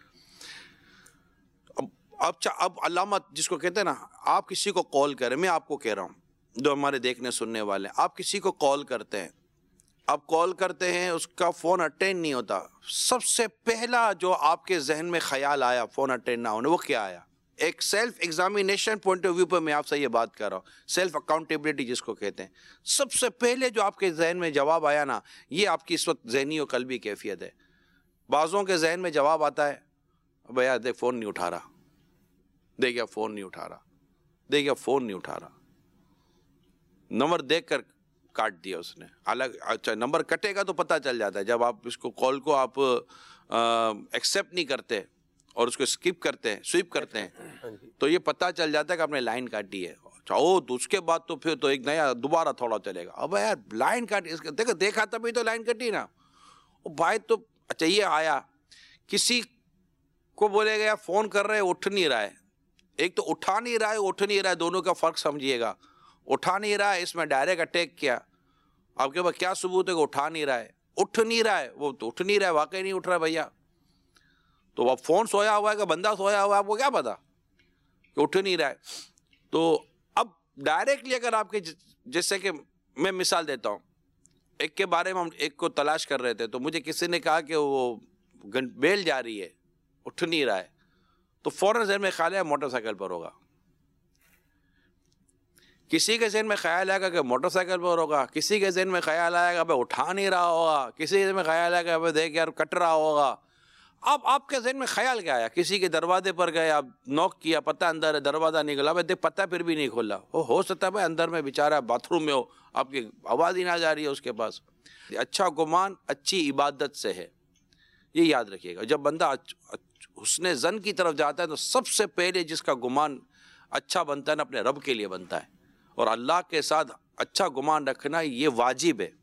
اب علامت جس کو کہتے ہیں نا, آپ کسی کو کال کریں, میں آپ کو کہہ رہا ہوں جو ہمارے دیکھنے سننے والے ہیں, آپ کسی کو کال کرتے ہیں, آپ کال کرتے ہیں, اس کا فون اٹینڈ نہیں ہوتا, سب سے پہلا جو آپ کے ذہن میں خیال آیا فون اٹینڈ نہ ہونے, وہ کیا آیا؟ ایک self examination point of view پہ میں آپ سے یہ بات کر رہا ہوں, سیلف اکاؤنٹیبلٹی جس کو کہتے ہیں. سب سے پہلے جو آپ کے ذہن میں جواب آیا نا, یہ آپ کی اس وقت ذہنی و قلبی کیفیت ہے. بعضوں کے ذہن میں جواب آتا ہے, ابے یار دیکھ فون نہیں اٹھا رہا, دیکھ یا فون نہیں اٹھا رہا, دیکھ یا فون نہیں اٹھا رہا, نمبر دیکھ کر کاٹ دیا اس نے. الگ اچھا نمبر کٹے گا تو پتہ چل جاتا ہے, جب آپ اس کو کال کو آپ ایکسیپٹ نہیں کرتے اور اس کو اسکپ کرتے ہیں, سویپ کرتے ہیں, تو یہ پتہ چل جاتا ہے کہ آپ نے لائن کاٹی ہے. اچھا تو اس کے بعد تو پھر تو ایک نیا دوبارہ تھوڑا چلے گا, اب یار لائن کاٹی, دیکھا تبھی تو لائن کٹی نا بھائی. تو اچھا یہ آیا, کسی کو بولے گا فون کر رہے اٹھ نہیں رہا ہے, ایک تو اٹھا نہیں رہا ہے, اٹھ نہیں رہا ہے, دونوں کا فرق سمجھیے گا. اٹھا نہیں رہا ہے, اس میں ڈائریکٹ اٹیک کیا, آپ کے پاس کیا ثبوت ہے کہ اٹھا نہیں رہا ہے؟ اٹھ نہیں رہا ہے, وہ تو اٹھ نہیں رہا ہے, واقعی نہیں اٹھ رہا ہے بھیا. تو اب فون سویا ہوا ہے کہ بندہ سویا ہوا ہے, آپ کو کیا پتا کہ اٹھ نہیں رہا ہے. تو اب ڈائریکٹلی اگر آپ کے, جیسے کہ میں مثال دیتا ہوں, ایک کے بارے میں ہم ایک کو تلاش کر رہے تھے, تو مجھے کسی نے کہا کہ وہ بیل جا رہی ہے, اٹھ نہیں رہا ہے, تو فوراً ذہن میں خیال ہے موٹر سائیکل پر ہوگا. کسی کے ذہن میں خیال آئے گا کہ موٹر سائیکل پر ہوگا, کسی کے ذہن میں خیال آئے گا اٹھا نہیں رہا ہوگا, کسی کے ذہن میں خیال آئے گا دیکھ یار کٹ رہا ہوگا. اب آپ کے ذہن میں خیال کیا آیا؟ کسی کے دروازے پر گئے, آپ نوک کیا, پتہ اندر ہے, دروازہ نکلا, بھائی دیکھ پتہ پھر بھی نہیں کھولا, ہو سکتا ہے بھائی اندر میں بیچارہ باتھ روم میں ہو, آپ کی آواز ہی نہ جا رہی ہے اس کے پاس. اچھا گمان اچھی عبادت سے ہے, یہ یاد رکھیے گا. جب بندہ حسن زن کی طرف جاتا ہے تو سب سے پہلے جس کا گمان اچھا بنتا ہے نا اپنے رب کے لیے بنتا ہے, اور اللہ کے ساتھ اچھا گمان رکھنا یہ واجب ہے.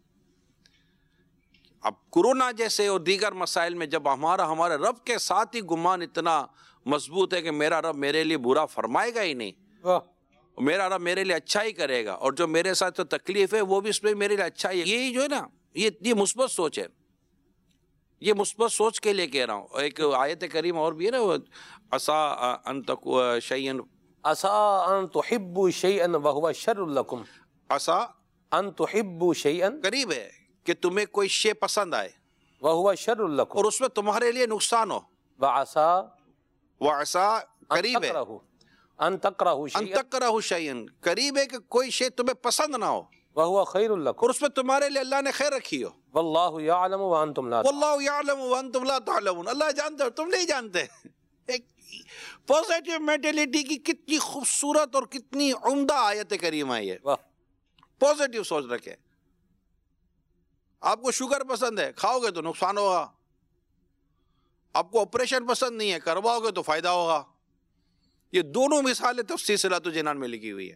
اب کورونا جیسے اور دیگر مسائل میں جب ہمارے رب کے ساتھ ہی گمان اتنا مضبوط ہے کہ میرا رب میرے لیے برا فرمائے گا ہی نہیں, میرا رب میرے لیے اچھا ہی کرے گا, اور جو میرے ساتھ تو تکلیف ہے وہ بھی اس میں میرے لیے اچھا ہی ہے. یہی جو ہے نا یہ مثبت سوچ ہے, یہ مثبت سوچ کے لیے کہہ رہا ہوں. ایک آیت کریم اور بھی ہے نا, عسیٰ ان تکرہوا شیئا عسیٰ ان تحبوا شیئا وہو شر لکم, عسیٰ ان تحبوا شیئا قریب ہے کہ تمہیں کوئی شے پسند آئے وہو شر لکم, اور اس میں تمہارے لیے نقصان ہو. وعسیٰ وعسیٰ قریب ہے ان تکرہوا ان شیئا تکرہوا شیئا, قریب ہے کہ کوئی شے تمہیں پسند نہ ہو وہو خیر لکم اور اس میں تمہارے لیے اللہ نے خیر رکھی ہو. واللہ یعلم وانتم لا تعلمون. واللہ یعلم وانتم لا تعلمون, اللہ جانتا ہے تم نہیں جانتے. ایک پوزیٹیو مینٹلٹی کی کتنی خوبصورت اور کتنی عمدہ آیت کریمہ ہے یہ. پوزیٹیو سوچ رکھے. آپ کو شوگر پسند ہے, کھاؤ گے تو نقصان ہوگا. آپ کو آپریشن پسند نہیں ہے, کرواؤ گے تو فائدہ ہوگا. یہ دونوں مثالیں تفسیر صلاۃ الجنان میں لکھی ہوئی ہے.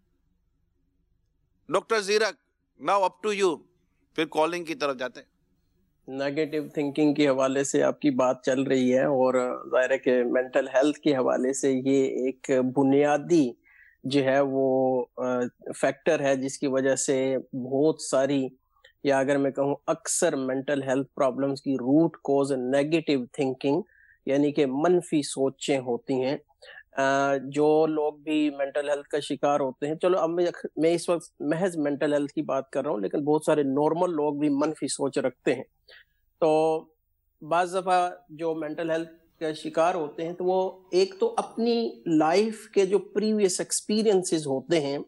Doctor Zirak, now up to you. پھر کالنگ کی طرف جاتے ہیں. نیگیٹو تھنکنگ کے حوالے سے آپ کی بات چل رہی ہے, اور ظاہر ہے کہ مینٹل ہیلتھ کے حوالے سے یہ ایک بنیادی جو ہے وہ فیکٹر ہے جس کی وجہ سے بہت ساری, یا اگر میں کہوں اکثر مینٹل ہیلتھ پرابلمز کی روٹ کوز نیگیٹو تھنکنگ, یعنی کہ منفی سوچیں ہوتی ہیں. جو لوگ بھی مینٹل ہیلتھ کا شکار ہوتے ہیں, چلو اب میں اس وقت محض مینٹل ہیلتھ کی بات کر رہا ہوں, لیکن بہت سارے نارمل لوگ بھی منفی سوچ رکھتے ہیں. تو بعض دفعہ جو مینٹل ہیلتھ کا شکار ہوتے ہیں تو وہ ایک تو اپنی لائف کے جو پریویس ایکسپیرینسز ہوتے ہیں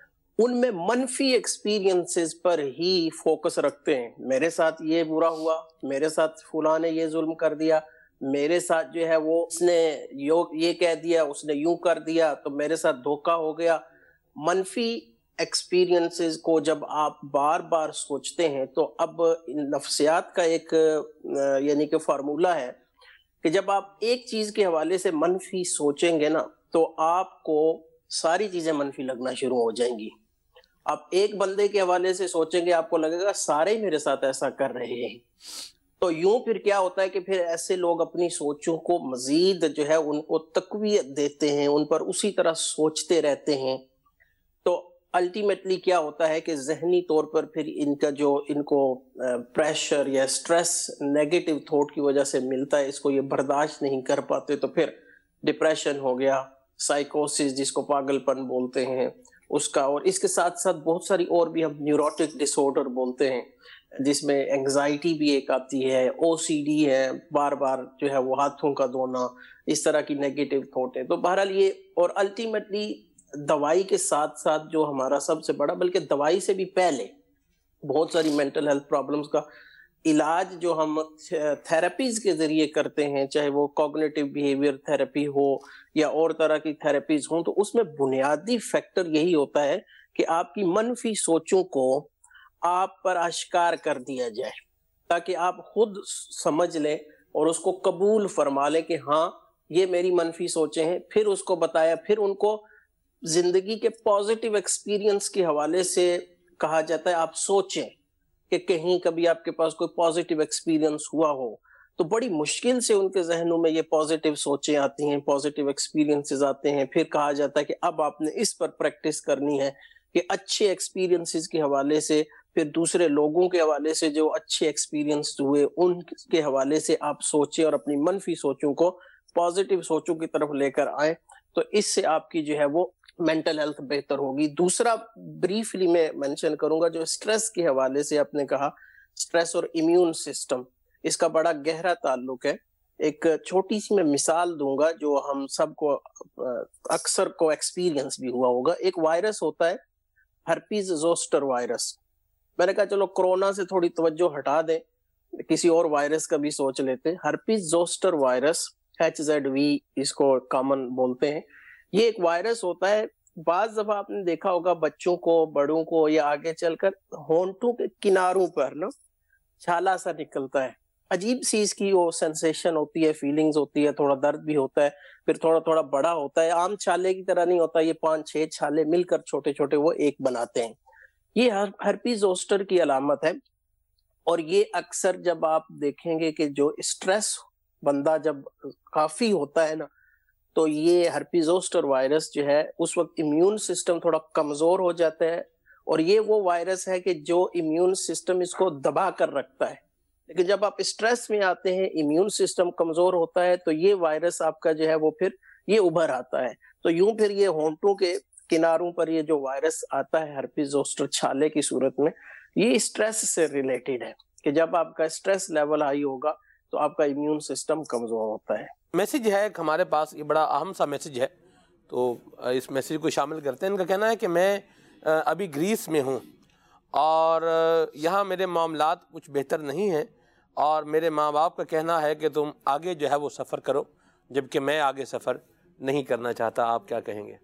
ان میں منفی ایکسپیرینسز پر ہی فوکس رکھتے ہیں. میرے ساتھ یہ برا ہوا, میرے ساتھ فلاں نے یہ ظلم کر دیا, میرے ساتھ جو ہے وہ اس نے یہ کہہ دیا, اس نے یوں کر دیا, تو میرے ساتھ دھوکا ہو گیا. منفی ایکسپیرینسز کو جب آپ بار بار سوچتے ہیں تو اب نفسیات کا ایک یعنی کہ فارمولہ ہے کہ جب آپ ایک چیز کے حوالے سے منفی سوچیں گے نا تو آپ کو ساری چیزیں منفی لگنا شروع ہو جائیں گی. آپ ایک بندے کے حوالے سے سوچیں گے آپ کو لگے گا سارے میرے ساتھ ایسا کر رہے ہیں. تو یوں پھر کیا ہوتا ہے کہ پھر ایسے لوگ اپنی سوچوں کو مزید جو ہے ان کو تقویت دیتے ہیں, ان پر اسی طرح سوچتے رہتے ہیں. تو الٹیمیٹلی کیا ہوتا ہے کہ ذہنی طور پر پھر ان کو پریشر یا سٹریس نیگیٹو تھاٹ کی وجہ سے ملتا ہے, اس کو یہ برداشت نہیں کر پاتے, تو پھر ڈپریشن ہو گیا, سائیکوسس جس کو پاگل پن بولتے ہیں اس کا, اور اس کے ساتھ ساتھ بہت ساری اور بھی ہم نیوروٹک ڈس آرڈر بولتے ہیں جس میں انگزائٹی بھی ایک آتی ہے, او سی ڈی ہے, بار بار جو ہے وہ ہاتھوں کا دھونا, اس طرح کی نیگیٹو تھاٹ ہے. تو بہرحال یہ, اور الٹیمیٹلی دوائی کے ساتھ ساتھ جو ہمارا سب سے بڑا, بلکہ دوائی سے بھی پہلے بہت ساری مینٹل ہیلتھ پرابلمز کا علاج جو ہم تھراپیز کے ذریعے کرتے ہیں, چاہے وہ کوگنیٹو بیہیویئر تھراپی ہو یا اور طرح کی تھراپیز ہوں, تو اس میں بنیادی فیکٹر یہی ہوتا ہے کہ آپ کی منفی سوچوں کو آپ پر آشکار کر دیا جائے تاکہ آپ خود سمجھ لیں اور اس کو قبول فرما لیں کہ ہاں یہ میری منفی سوچیں ہیں. پھر اس کو بتایا, پھر ان کو زندگی کے پازیٹیو ایکسپیرینس کے حوالے سے کہا جاتا ہے آپ سوچیں کہ کہیں کبھی آپ کے پاس کوئی پازیٹیو ایکسپیرینس ہوا ہو, تو بڑی مشکل سے ان کے ذہنوں میں یہ پازیٹیو سوچیں آتی ہیں, پازیٹیو ایکسپیرینسز آتے ہیں. پھر کہا جاتا ہے کہ اب آپ نے اس پر پریکٹس کرنی ہے کہ اچھے ایکسپیرینسز کے حوالے سے, پھر دوسرے لوگوں کے حوالے سے جو اچھے ایکسپیرینس ہوئے ان کے حوالے سے آپ سوچیں اور اپنی منفی سوچوں کو پازیٹیو سوچوں کی طرف لے کر آئیں, تو اس سے آپ کی جو ہے وہ مینٹل ہیلتھ بہتر ہوگی. دوسرا بریفلی میں مینشن کروں گا, جو سٹریس کے حوالے سے آپ نے کہا, سٹریس اور امیون سسٹم, اس کا بڑا گہرا تعلق ہے. ایک چھوٹی سی میں مثال دوں گا جو ہم سب کو اکثر کو ایکسپیرینس بھی ہوا ہوگا. ایک وائرس ہوتا ہے ہرپیز زوسٹر وائرس. میں نے کہا چلو کرونا سے تھوڑی توجہ ہٹا دیں, کسی اور وائرس کا بھی سوچ لیتے ہیں. ہرپیز زوسٹر وائرس HZV اس کو کامن بولتے ہیں. یہ ایک وائرس ہوتا ہے, بعض دفعہ آپ نے دیکھا ہوگا بچوں کو, بڑوں کو, یا آگے چل کر ہونٹوں کے کناروں پر نا چھالا سا نکلتا ہے, अजीब सी इसकी वो सेंसेशन होती है, फीलिंग्स होती है, थोड़ा दर्द भी होता है, फिर थोड़ा थोड़ा बड़ा होता है। आम छाले की तरह नहीं होता, ये 5-6 छाले मिलकर छोटे छोटे वो एक बनाते हैं। ये हर्पीज जोस्टर की अलामत है। और ये अक्सर जब आप देखेंगे कि जो स्ट्रेस बंदा जब काफी होता है ना, तो ये हर्पीज जोस्टर वायरस जो है उस वक्त इम्यून सिस्टम थोड़ा कमजोर हो जाता है। और ये वो वायरस है कि जो इम्यून सिस्टम इसको दबा कर रखता है। लेकिन जब आप स्ट्रेस में आते हैं, इम्यून सिस्टम कमजोर होता है, तो ये वायरस आपका जो है वो फिर ये उभर आता है। तो यूं फिर ये होंठों के किनारों पर ये जो वायरस आता है हर्पीज जोस्टर छाले की सूरत में, ये स्ट्रेस से रिलेटेड है कि जब आपका स्ट्रेस लेवल हाई होगा तो आपका इम्यून सिस्टम कमजोर होता है। मैसेज है एक हमारे पास, ये बड़ा अहम सा मैसेज है, तो इस मैसेज को शामिल करते हैं। इनका कहना है कि मैं अभी ग्रीस में हूँ और यहाँ मेरे मामलात कुछ बेहतर नहीं हैं और मेरे माँ बाप का कहना है कि तुम आगे जो है वो सफ़र करो, जबकि मैं आगे सफ़र नहीं करना चाहता। आप क्या कहेंगे?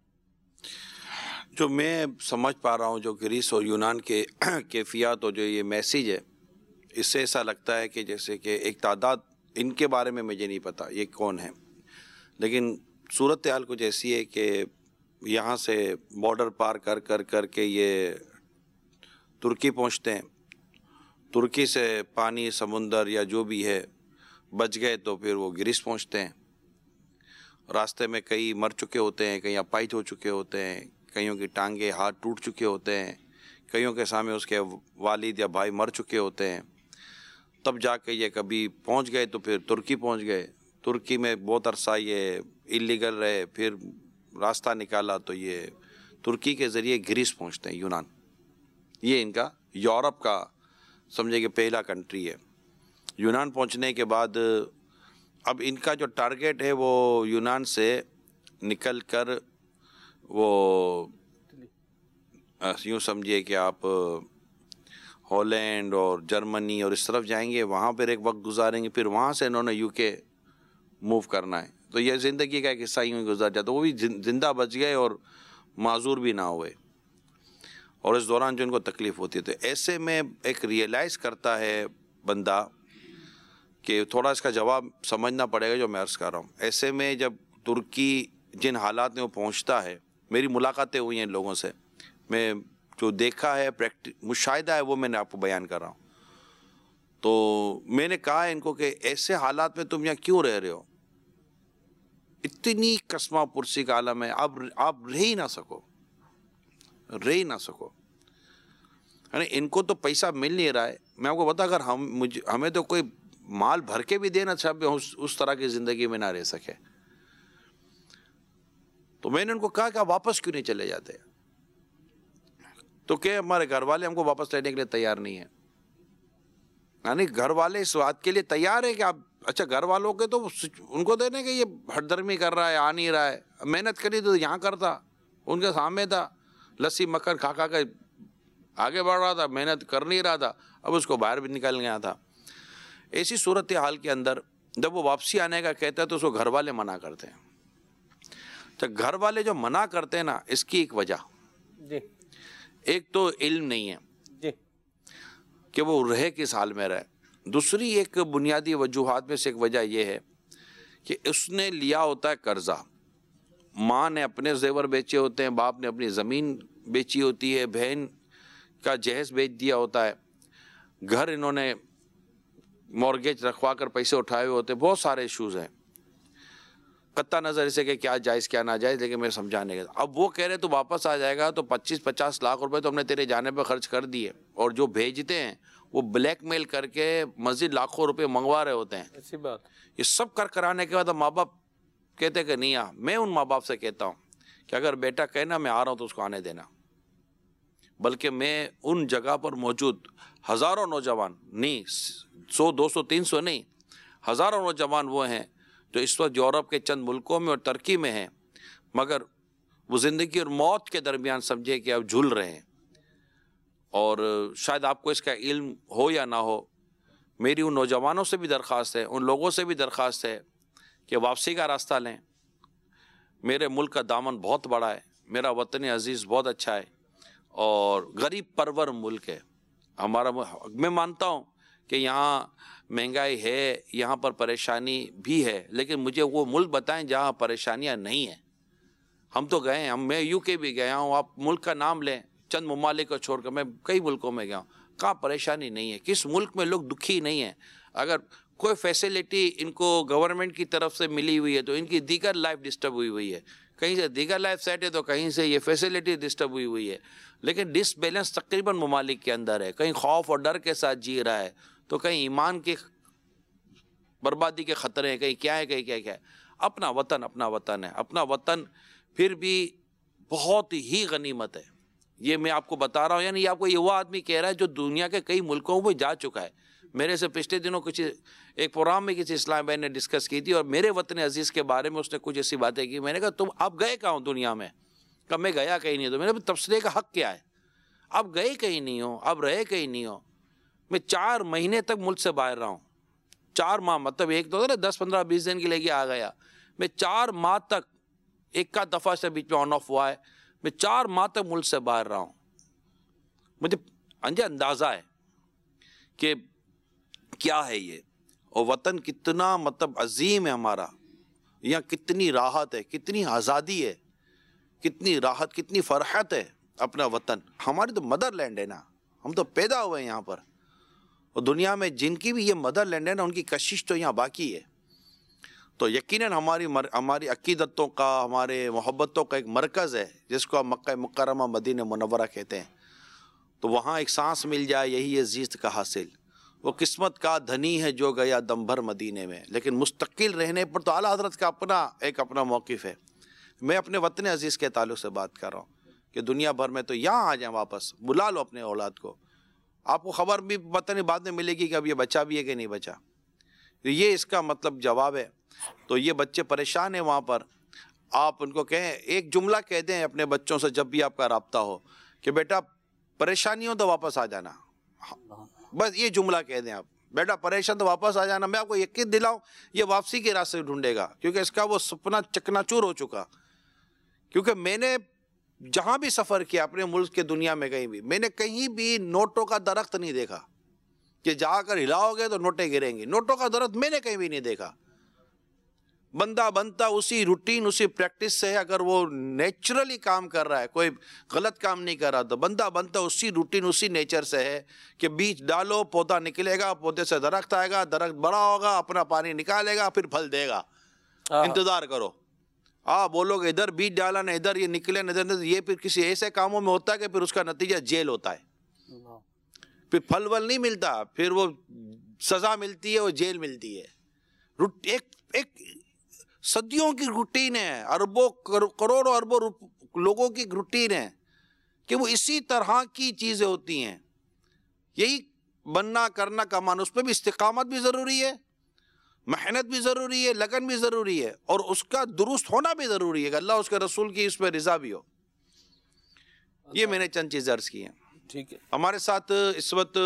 जो मैं समझ पा रहा हूँ, जो ग्रीस और यूनान के कैफियत और जो ये मैसेज है, इससे ऐसा लगता है कि जैसे कि एक तादाद, इनके बारे में मुझे नहीं पता ये कौन है, लेकिन सूरत हाल कुछ ऐसी है कि यहाँ से बॉर्डर पार कर कर कर के ये तुर्की पहुँचते हैं। तुर्की से पानी, समुंदर या जो भी है बच गए तो फिर वो ग्रीस पहुँचते हैं। रास्ते में कई मर चुके होते हैं, कई अपाहिज हो चुके होते हैं, कईयों की टांगे हाथ टूट चुके होते हैं, कईयों के सामने उसके वालिद या भाई मर चुके होते हैं। तब जाके ये कभी पहुंच गए तो फिर तुर्की पहुंच गए। तुर्की में बहुत अरसा ये इलीगल रहे, फिर रास्ता निकाला तो ये तुर्की के ज़रिए ग्रीस पहुंचते हैं, यूनान। ये इनका यूरोप का समझे कि पहला कंट्री है। यूनान पहुंचने के बाद अब इनका जो टारगेट है वो यूनान से निकल कर वो यूँ समझिए कि आप हॉलैंड और जर्मनी और इस तरफ जाएंगे, वहाँ पर एक वक्त गुजारेंगे, फिर वहाँ से इन्होंने यूके मूव करना है। तो ये ज़िंदगी का एक हिस्सा यूँ ही गुजर जाता, वो भी जिंदा बच गए और माजूर भी ना हुए, और इस दौरान जो इनको तकलीफ़ होती है। तो ऐसे में एक रियलाइज़ करता है बंदा कि थोड़ा इसका जवाब समझना पड़ेगा जो मैं अर्ज़ कर रहा हूँ। ऐसे में जब तुर्की जिन हालात में वो पहुँचता है, मेरी मुलाकातें हुई हैं इन लोगों से, मैं जो देखा है मुशाहिदा है वो मैंने आपको बयान कर रहा हूँ। तो मैंने कहा है इनको कि ऐसे हालात में तुम यहाँ क्यों रह रहे हो, इतनी कसमा पुरसी का आलम है, आप रह ही ना सको, यानी इनको तो पैसा मिल नहीं रहा है। मैं आपको बता, अगर हमें तो कोई माल भर के भी देना चाहे उस तरह की ज़िंदगी में ना रह सके। तो मैंने उनको कहा कि आप वापस क्यों नहीं चले जाते, तो क्या हमारे घर वाले हमको वापस लेने के लिए तैयार नहीं है। यानी घर वाले इस बात के लिए तैयार है कि आप, अच्छा घर वालों के तो उनको देने के ये हटदर्मी कर रहा है, आ नहीं रहा है, मेहनत करी तो यहाँ करता, उनके सामने था, लस्सी मक्खन खा खा के आगे बढ़ रहा था, मेहनत कर नहीं रहा था, अब उसको बाहर भी निकल गया था। ऐसी सूरत हाल के अंदर जब वो वापसी आने का कहता है तो उसको घर वाले मना करते हैं। तो घर वाले जो मना करते हैं ना, इसकी एक वजह जी, एक तो इल्म नहीं है जी कि वो रहे किस हाल में रहे। दूसरी एक बुनियादी वजूहात में से एक वजह यह है कि उसने लिया होता है कर्जा। माँ ने अपने जेवर बेचे होते हैं, बाप ने अपनी ज़मीन बेची होती है, बहन का जहेज बेच दिया होता है, घर इन्होंने मॉर्गेज रखवा कर पैसे उठाए हुए होते हैं। बहुत सारे इश्यूज़ हैं, कत्ता नज़र इसे कि क्या जायज़ क्या ना जायज़, लेकिन मैं समझाने का। अब वो कह रहे तो वापस आ जाएगा तो 25-50 लाख रुपए तो हमने तेरे जाने पर खर्च कर दिए, और जो भेजते हैं वो ब्लैकमेल करके मज़ीद लाखों रुपए मंगवा रहे होते हैं। ऐसी बात, ये सब कर कराने के बाद माँ बाप कहते कि नहीं आ। मैं उन माँ बाप से कहता हूँ कि अगर बेटा कहना मैं आ रहा हूँ तो उसको आने देना, बल्कि मैं उन जगह पर मौजूद हज़ारों नौजवान, नहीं 100, 200, 300 नहीं, हज़ारों नौजवान वो हैं जो इस वक्त यूरोप के चंद मुल्कों में और तुर्की में हैं, मगर वो ज़िंदगी और मौत के दरमियान समझे कि अब झूल रहे हैं। और शायद आपको इसका इल्म हो या ना हो, मेरी उन नौजवानों से भी दरख्वास्त है, उन लोगों से भी दरख्वास्त है कि वापसी का रास्ता लें। मेरे मुल्क का दामन बहुत बड़ा है, मेरा वतन अजीज़ बहुत अच्छा है और गरीब परवर मुल्क है हमारा। मैं मानता हूँ कि यहाँ महंगाई है, यहाँ पर परेशानी भी है, लेकिन मुझे वो मुल्क बताएं जहाँ परेशानियाँ नहीं हैं। हम तो गए हैं, मैं यूके भी गया हूँ, आप मुल्क का नाम लें, चंद ममालिक को छोड़कर मैं कई मुल्कों में गया हूँ, कहाँ परेशानी नहीं है, किस मुल्क में लोग दुखी नहीं हैं। अगर कोई फैसिलिटी इनको गवर्नमेंट की तरफ से मिली हुई है तो इनकी दीगर लाइफ डिस्टर्ब हुई हुई है, कहीं से दीगर लाइफ सेट है तो कहीं से ये फैसिलिटी डिस्टर्ब हुई हुई है। लेकिन डिसबैलेंस तकरीबन ममालिक के अंदर है, कहीं खौफ और डर के साथ जी रहा है, तो कहीं ईमान की बर्बादी के ख़तरे हैं, कहीं क्या है, कहीं क्या है। अपना वतन है, अपना वतन फिर भी बहुत ही गनीमत है। ये मैं आपको बता रहा हूँ, यानी आपको ये वो आदमी कह रहा है जो दुनिया के कई मुल्कों में जा चुका है। मेरे से पिछले दिनों कुछ एक प्रोग्राम में किसी इस्लाम भाई ने डिस्कस की थी और मेरे वतन अजीज़ के बारे में उसने कुछ ऐसी बातें की। मैंने कहा तुम अब गए कहाँ हो दुनिया में? कब मैं गया कहीं नहीं। तो मैंने तबसरे का हक़ क्या है? अब गए कहीं नहीं हो, अब रहे कहीं नहीं हो। मैं 4 महीने तक मुल्क से बाहर रहा हूँ, 4 माह, मतलब एक तो 10, 15, 20 दिन के लिए आ गया। मैं 4 माह तक, एक दफ़ा से बीच में ऑन ऑफ हुआ है, मैं 4 माह तक मुल्क से बाहर रहा हूँ। मुझे अंदाज़ा है कि क्या है ये, और वतन कितना मतलब अजीम है हमारा, यहाँ कितनी राहत है, कितनी आज़ादी है, कितनी राहत, कितनी फ़रहत है। अपना वतन हमारी तो मदर लैंड है ना, हम तो पैदा हुए हैं यहाँ पर, और दुनिया में जिनकी भी ये मदर लैंड है ना, उनकी कशिश तो यहाँ बाकी है। तो यकीनन हमारी अकीदतों का, हमारे मोहब्बतों का एक मरकज़ है जिसको हम मक्का मुकर्रमा मदीना मुनव्वरा कहते हैं। तो वहाँ एक सांस मिल जाए, यही है जीत का हासिल। वो किस्मत का धनी है जो गया दम भर मदीने में, लेकिन मुस्तकिल रहने पर तो आला हज़रत का अपना मौक़िफ़ है। मैं अपने वतन अजीज़ के ताल्लुक़ से बात कर रहा हूँ कि दुनिया भर में तो यहाँ आ जाएँ, वापस बुला लो अपने औलाद को। आपको ख़बर भी पता नहीं बाद में मिलेगी कि अब ये बच्चा भी है कि नहीं बचा। ये इसका मतलब जवाब है। तो ये बच्चे परेशान हैं वहाँ पर, आप उनको कहें, एक जुमला कह दें अपने बच्चों से जब भी आपका राब्ता हो कि बेटा परेशानी हो तो वापस आ जाना। बस ये जुमला कह दें आप, बेटा परेशान तो वापस आ जाना। मैं आपको यकीन दिलाऊं ये वापसी के रास्ते ढूंढेगा, क्योंकि इसका वो सपना चकनाचूर हो चुका। क्योंकि मैंने जहाँ भी सफ़र किया अपने मुल्क के दुनिया में, कहीं भी मैंने कहीं भी नोटों का दरख्त नहीं देखा कि जाकर हिलाओगे तो नोटें गिरेंगी। नोटों का दरख्त मैंने कहीं भी नहीं देखा। बंदा बनता उसी रूटीन, उसी प्रैक्टिस से है। अगर वो नेचुरली काम कर रहा है, कोई गलत काम नहीं कर रहा, तो बंदा बनता उसी रूटीन, उसी नेचर से है कि बीज डालो, पौधा निकलेगा, पौधे से दरख्त आएगा, दरख्त बड़ा होगा, अपना पानी निकालेगा, फिर फल देगा। इंतजार करो। बोलोगे इधर बीज डाला ना, इधर ये निकले ना, इधर, ये फिर किसी ऐसे कामों में होता है कि फिर उसका नतीजा जेल होता है। फिर फल वल नहीं मिलता, फिर वो सजा मिलती है, वो जेल मिलती है। एक सदियों की रूटीन है, अरबों करोड़ों अरबों लोगों की रूटीन है कि वो इसी तरह की चीज़ें होती हैं। यही बनना करना कमाना, उस पर भी इस्तिकामत भी ज़रूरी है, मेहनत भी ज़रूरी है, लगन भी ज़रूरी है, और उसका दुरुस्त होना भी ज़रूरी है कि अल्लाह उसके रसूल की उस पर रिज़ा भी हो। ये मैंने चंद चीज़ें अर्ज़ की हैं। ठीक है। हमारे साथ इस वक्त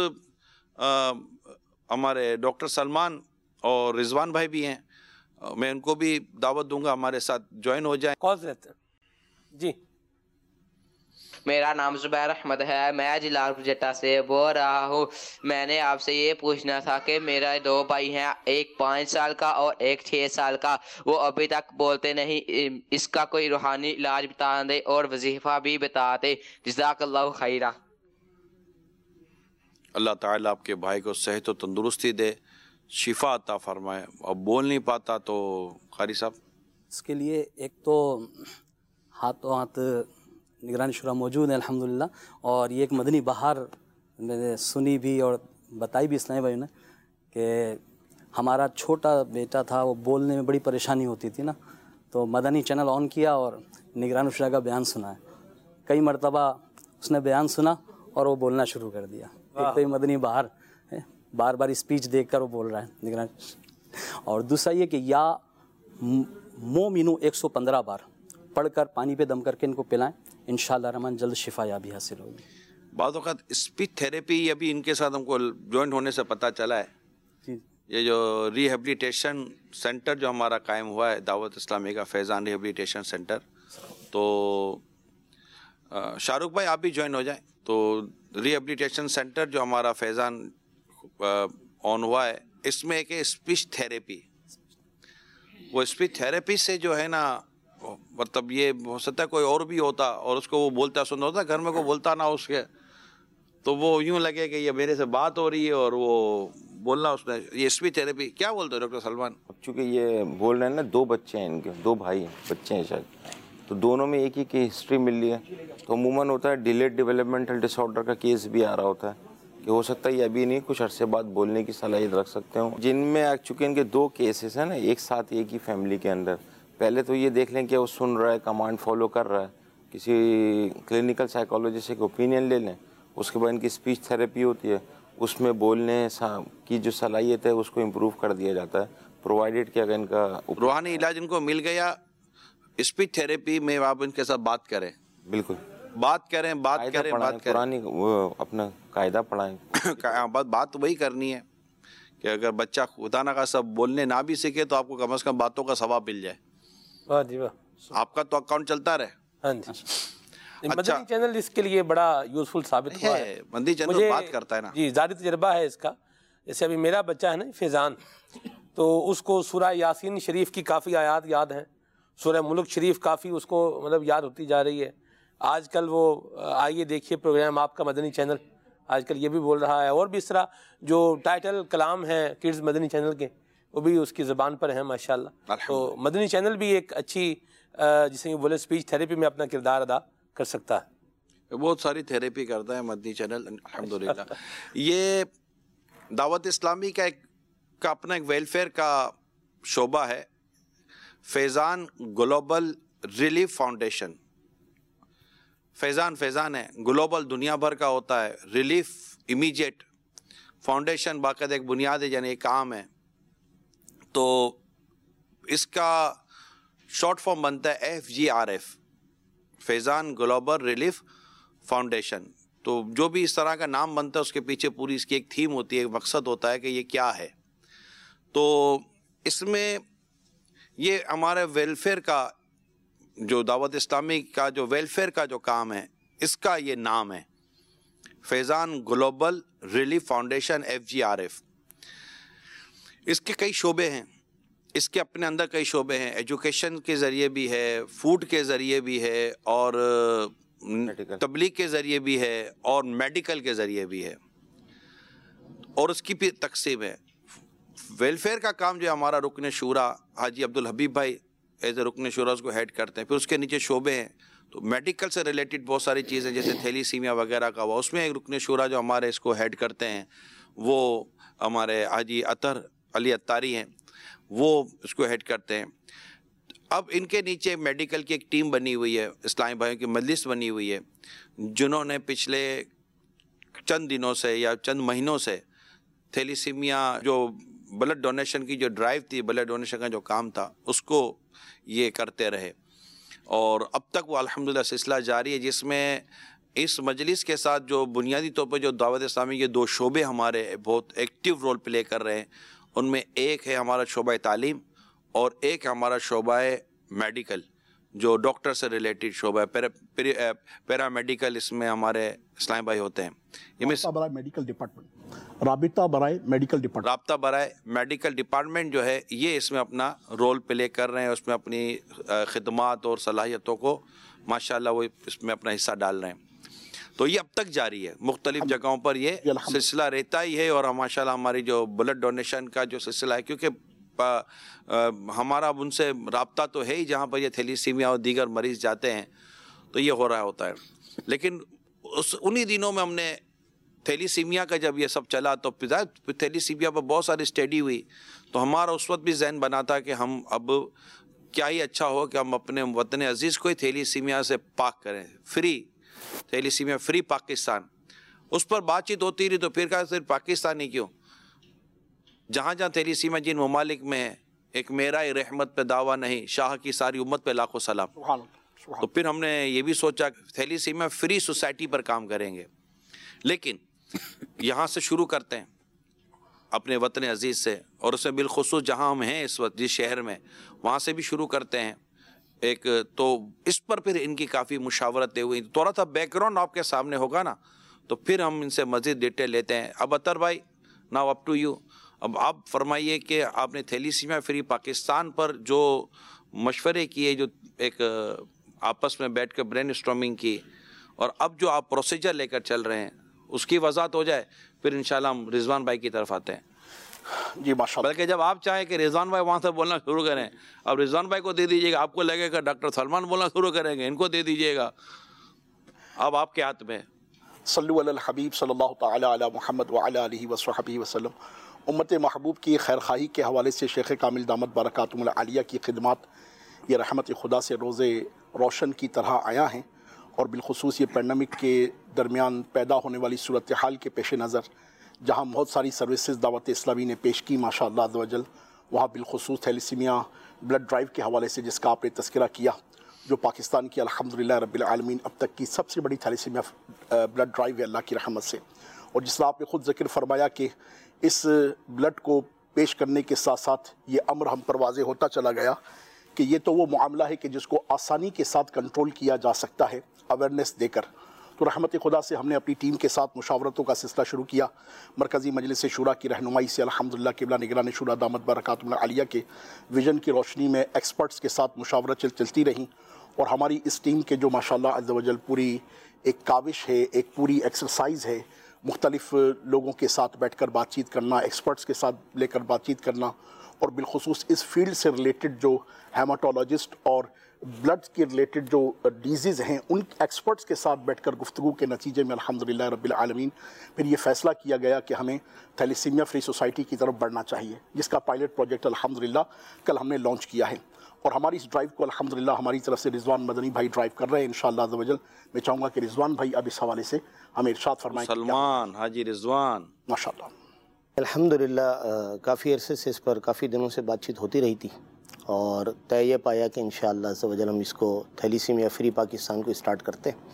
हमारे डॉक्टर सलमान और रिजवान भाई भी हैं। मैं उनको भी दावत दूंगा हमारे साथ ज्वाइन हो जाएं। कॉल रहते हैं जी। मेरा नाम जुबैर अहमद है, मैं जिलालपुर जट्टा से बोल रहा हूँ। मैंने आपसे ये पूछना था कि मेरा 2 भाई हैं, एक 5 साल का और एक 6 साल का। वो अभी तक बोलते नहीं, इसका कोई रूहानी इलाज बता दे और वजीफ़ा भी बता दे। जज़ाकल्लाहु खैरा। अल्लाह ताला आपके भाई को सेहत और तंदुरुस्ती दे, शिफा अता फरमाए। अब बोल नहीं पाता तो कारी साहब इसके लिए एक तो हाथों हाथ निगरानी शुरा मौजूद है अल्हम्दुलिल्लाह। और ये एक मदनी बहार मैंने सुनी भी और बताई भी इस्लामी भाई ने कि हमारा छोटा बेटा था, वो बोलने में बड़ी परेशानी होती थी ना, तो मदनी चैनल ऑन किया और निगरानी शुरा का बयान सुना है। कई मरतबा उसने बयान सुना और वो बोलना शुरू कर दिया। एक तो ये मदनी बहार है, बार बार स्पीच देखकर वो बोल रहा है निगरानी। और दूसरा ये कि या मोमिनू 115 बार पढ़कर पानी पे दम करके इनको पिलाएं, इंशाअल्लाह रहमान जल्द शिफा याबी हासिल होगी। बाद वक़्त स्पीच थेरेपी अभी इनके साथ हमको ज्वाइन होने से पता चला है। ये जो रिहेबिलिटेशन सेंटर जो हमारा कायम हुआ है, दावत इस्लामी का फैज़ान रिहेबिलिटेशन सेंटर, तो शाहरुख भाई आप भी ज्वाइन हो जाएं। तो रिहेबिलिटेशन सेंटर जो हमारा फैज़ान ऑन हुआ है, اس میں ایک ہے اسپیچ تھیراپی. وہ اسپیچ تھیراپی سے جو ہے نا مطلب یہ ہو سکتا ہے کوئی اور بھی ہوتا اور اس کو وہ بولتا سننا ہوتا, گھر میں کوئی بولتا نہ اس کے, تو وہ یوں لگے کہ یہ میرے سے بات ہو رہی ہے اور وہ بولنا اس نے. یہ اسپیچ تھیراپی کیا بولتے ہو ڈاکٹر سلمان؟ چونکہ یہ بول رہے ہیں نا 2 بچے ہیں ان کے, 2 بھائی ہیں, بچے ہیں شاید, تو دونوں میں ایک ہی کی ہسٹری مل لی ہے. تو عموماً ہوتا ہے ڈیلیڈ ڈیولپمنٹل ڈس آرڈر کا کیس بھی آ رہا ہوتا ہے کہ ہو سکتا ہے یہ ابھی نہیں, کچھ عرصے بعد بولنے کی صلاحیت رکھ سکتے ہوں, جن میں چونکہ ان کے 2 کیسز ہیں نا ایک ساتھ ایک ہی فیملی کے اندر. پہلے تو یہ دیکھ لیں کہ وہ سن رہا ہے, کمانڈ فالو کر رہا ہے, کسی کلینکل سائیکالوجسٹ سے اوپینین لے لیں. اس کے بعد ان کی اسپیچ تھیراپی ہوتی ہے, اس میں بولنے کی جو صلاحیت ہے اس کو امپروو کر دیا جاتا ہے, پرووائڈیڈ کہ اگر ان کا روحانی علاج ان کو مل گیا. اسپیچ تھیراپی میں آپ ان کے ساتھ بات کریں, بالکل بات کریں, قرآن اپنا قاعدہ پڑھائیں. بات وہی کرنی ہے کہ اگر بچہ خدا نہ خواستہ بولنے نہ بھی سیکھے تو آپ کو کم از کم باتوں کا ثواب مل جائے. واہ جی واہ, آپ کا تو اکاؤنٹ چلتا رہے. ہاں جی, مدنی چینل اس کے لیے بڑا یوزفل ثابت ہوا ہے. مدنی چینل بات کرتا ہے نا. جی ذاتی تجربہ ہے اس کا. جیسے ابھی میرا بچہ ہے نا فیضان, تو اس کو سورہ یاسین شریف کی کافی آیات یاد ہیں, سورہ ملک شریف کافی اس کو مطلب یاد ہوتی جا رہی ہے. آج کل وہ آئیے دیکھیے پروگرام آپ کا مدنی چینل, آج کل یہ بھی بول رہا ہے, اور بھی اس طرح جو ٹائٹل کلام ہیں کڈز مدنی چینل کے وہ بھی اس کی زبان پر ہیں ماشاءاللہ. تو مدنی چینل بھی ایک اچھی جسے یہ بولے اسپیچ تھیراپی میں اپنا کردار ادا کر سکتا ہے. بہت ساری تھیراپی کرتا ہے مدنی چینل الحمدللہ. یہ دعوت اسلامی کا اپنا ایک ویلفیئر کا شعبہ ہے, Faizan global relief foundation. Faizan ہے, گلوبل دنیا بھر کا ہوتا ہے, ریلیف امیجیٹ فاؤنڈیشن باقاعدہ ایک بنیاد ہے, یعنی ایک کام ہے. تو اس کا شارٹ فارم بنتا ہے FGRF, Faizan global relief foundation. تو جو بھی اس طرح کا نام بنتا ہے اس کے پیچھے پوری اس کی ایک تھیم ہوتی ہے, ایک مقصد ہوتا ہے کہ یہ کیا ہے. تو اس میں یہ ہمارے ویلفیئر کا جو دعوت اسلامی کا جو ویلفیئر کا جو کام ہے اس کا یہ نام ہے, Faizan global relief foundation FGRF. اس کے کئی شعبے ہیں, اس کے اپنے اندر کئی شعبے ہیں, ایجوکیشن کے ذریعے بھی ہے, فوڈ کے ذریعے بھی ہے, اور تبلیغ کے ذریعے بھی ہے, اور میڈیکل کے ذریعے بھی ہے, اور اس کی بھی تقسیم ہے. ویلفیئر کا کام جو ہمارا رکن شورا حاجی عبدالحبیب بھائی ایز اے رکن شورا اس کو ہیڈ کرتے ہیں. پھر اس کے نیچے شعبے ہیں, تو میڈیکل سے ریلیٹڈ بہت ساری چیزیں جیسے تھیلیسیمیا وغیرہ کا ہوا, اس میں ایک رکن شورا جو ہمارے اس کو ہیڈ کرتے ہیں وہ ہمارے حاجی اطہر علی اتاری ہیں, وہ اس کو ہیڈ کرتے ہیں. اب ان کے نیچے میڈیکل کی ایک ٹیم بنی ہوئی ہے, اسلامی بھائیوں کی مجلس بنی ہوئی ہے, جنہوں نے پچھلے چند دنوں سے یا چند مہینوں سے تھیلیسیمیا جو بلڈ ڈونیشن کی جو ڈرائیو تھی, بلڈ ڈونیشن کا جو کام تھا, اس کو یہ کرتے رہے, اور اب تک وہ الحمدللہ سلسلہ جاری ہے, جس میں اس مجلس کے ساتھ جو بنیادی طور پر جو دعوت اسلامی کے 2 شعبے ہمارے بہت ایکٹیو رول پلے کر رہے ہیں. ان میں ایک ہے ہمارا شعبہ تعلیم, اور ایک ہمارا شعبہ میڈیکل جو ڈاکٹر سے ریلیٹڈ شعبہ ہے, پیرا میڈیکل. اس میں ہمارے اسلامی بھائی ہوتے ہیں. رابطہ برائے میڈیکل ڈپارٹمنٹ جو ہے یہ اس میں اپنا رول پلے کر رہے ہیں, اس میں اپنی خدمات اور صلاحیتوں کو ماشاءاللہ وہ اس میں اپنا حصہ ڈال رہے ہیں. تو یہ اب تک جاری ہے, مختلف جگہوں پر یہ سلسلہ رہتا ہی ہے. اور ماشاءاللہ ہماری جو بلڈ ڈونیشن کا جو سلسلہ ہے, کیونکہ ہمارا ان سے رابطہ تو ہے ہی, جہاں پر یہ تھیلیسیمیا اور دیگر مریض جاتے ہیں تو یہ ہو رہا ہوتا ہے. لیکن انہی دنوں میں ہم نے تھیلیسیمیا کا جب یہ سب چلا تو تھیلیسیمیا پر بہت ساری اسٹڈی ہوئی, تو ہمارا اس وقت بھی ذہن بنا تھا کہ ہم اب کیا ہی اچھا ہو کہ ہم اپنے وطن عزیز کو ہی تھیلیسیمیا سے پاک کریں, فری تھیلیسیمیا فری پاکستان. اس پر بات چیت ہوتی رہی, تو پھر کہا صرف پاکستان ہی کیوں, جہاں جہاں تھیلیسیمیا جن ممالک میں ہے, ایک میرا ہی رحمت پہ دعویٰ نہیں, شاہ کی ساری امت پہ لاکھوں سلام. تو پھر ہم نے یہ بھی سوچا کہ تھیلیسیمیا فری سوسائٹی پر کام کریں گے, لیکن یہاں سے شروع کرتے ہیں اپنے وطن عزیز سے, اور اس میں بالخصوص جہاں ہم ہیں اس وقت جس شہر میں, وہاں سے بھی شروع کرتے ہیں ایک. تو اس پر پھر ان کی کافی مشاورتیں ہوئی. تھوڑا سا بیک گراؤنڈ آپ کے سامنے ہوگا نا, تو پھر ہم ان سے مزید ڈیٹیل لیتے ہیں. اب اطہر بھائی ناؤ اپ ٹو یو, اب آپ فرمائیے کہ آپ نے تھیلیسیمیا فری پاکستان پر جو مشورے کیے، جو ایک آپس میں بیٹھ کر برین اسٹارمنگ کی، اور اب جو آپ پروسیجر لے کر چل رہے ہیں اس کی وضاحت ہو جائے، پھر انشاءاللہ ہم رضوان بھائی کی طرف آتے ہیں. جی ماشاءاللہ. بلکہ جب آپ چاہیں کہ رضوان بھائی وہاں سے بولنا شروع کریں، اب رضوان بھائی کو دے دیجیے گا، آپ کو لگے گا ڈاکٹر سلمان بولنا شروع کریں گے، ان کو دے دیجیے گا. اب آپ کے ہاتھ میں. صلو علی الحبیب صلی اللہ تعالی علی محمد وعلی آلہ وصحبہ وسلم. امت محبوب کی خیر خواہی کے حوالے سے شیخ کامل دامت برکاتہم العالیہ کی خدمات یہ رحمت خدا سے روزے روشن کی طرح آیا ہیں، اور بالخصوص یہ پینڈیمک کے درمیان پیدا ہونے والی صورتحال کے پیش نظر جہاں بہت ساری سروسز دعوت اسلامی نے پیش کی ماشاء اللہ عز و جل، وہاں بالخصوص تھیلیسیمیا بلڈ ڈرائیو کے حوالے سے جس کا آپ نے تذکرہ کیا، جو پاکستان کی الحمدللہ رب العالمین اب تک کی سب سے بڑی تھیلیسیمیا بلڈ ڈرائیو ہے اللہ کی رحمت سے. اور جس طرح آپ نے خود ذکر فرمایا کہ اس بلڈ کو پیش کرنے کے ساتھ ساتھ یہ امر ہم پر واضح ہوتا چلا گیا کہ یہ تو وہ معاملہ ہے کہ جس کو آسانی کے ساتھ کنٹرول کیا جا سکتا ہے اویئرنیس دے کر. تو رحمت خدا سے ہم نے اپنی ٹیم کے ساتھ مشاورتوں کا سلسلہ شروع کیا. مرکزی مجلس شورا کی رہنمائی سے الحمدللہ قبلہ نگران شورا دامت برکاتہم العالیہ کے ویژن کی روشنی میں ایکسپرٹس کے ساتھ مشاورت چلتی رہیں، اور ہماری اس ٹیم کے جو ماشاءاللہ عز و جل پوری ایک کاوش ہے، ایک پوری ایکسرسائز ہے، مختلف لوگوں کے ساتھ بیٹھ کر بات چیت کرنا، ایکسپرٹس کے ساتھ لے کر بات چیت کرنا، اور بالخصوص اس فیلڈ سے ریلیٹڈ جو ہیماٹولوجسٹ اور بلڈ کے ریلیٹڈ جو ڈیزیز ہیں ان ایکسپرٹس کے ساتھ بیٹھ کر گفتگو کے نتیجے میں الحمدللہ رب العالمین پھر یہ فیصلہ کیا گیا کہ ہمیں تھیلیسیمیا فری سوسائٹی کی طرف بڑھنا چاہیے، جس کا پائلٹ پروجیکٹ الحمدللہ کل ہم نے لانچ کیا ہے. اور ہماری اس ڈرائیو کو الحمدللہ ہماری طرف سے رضوان مدنی بھائی ڈرائیو کر رہے ہیں انشاءاللہ عز و جل. میں چاہوں گا کہ رضوان بھائی اب اس حوالے سے ہمیں ارشاد فرمائیں. سلمان حاجی رضوان. ماشاءاللہ. الحمدللہ کافی عرصے سے اس پر کافی دنوں سے بات چیت ہوتی رہی تھی، اور طے یہ پایا کہ انشاءاللہ عز و جل ہم اس کو تھیلیسیمیا فری پاکستان کو اسٹارٹ کرتے ہیں.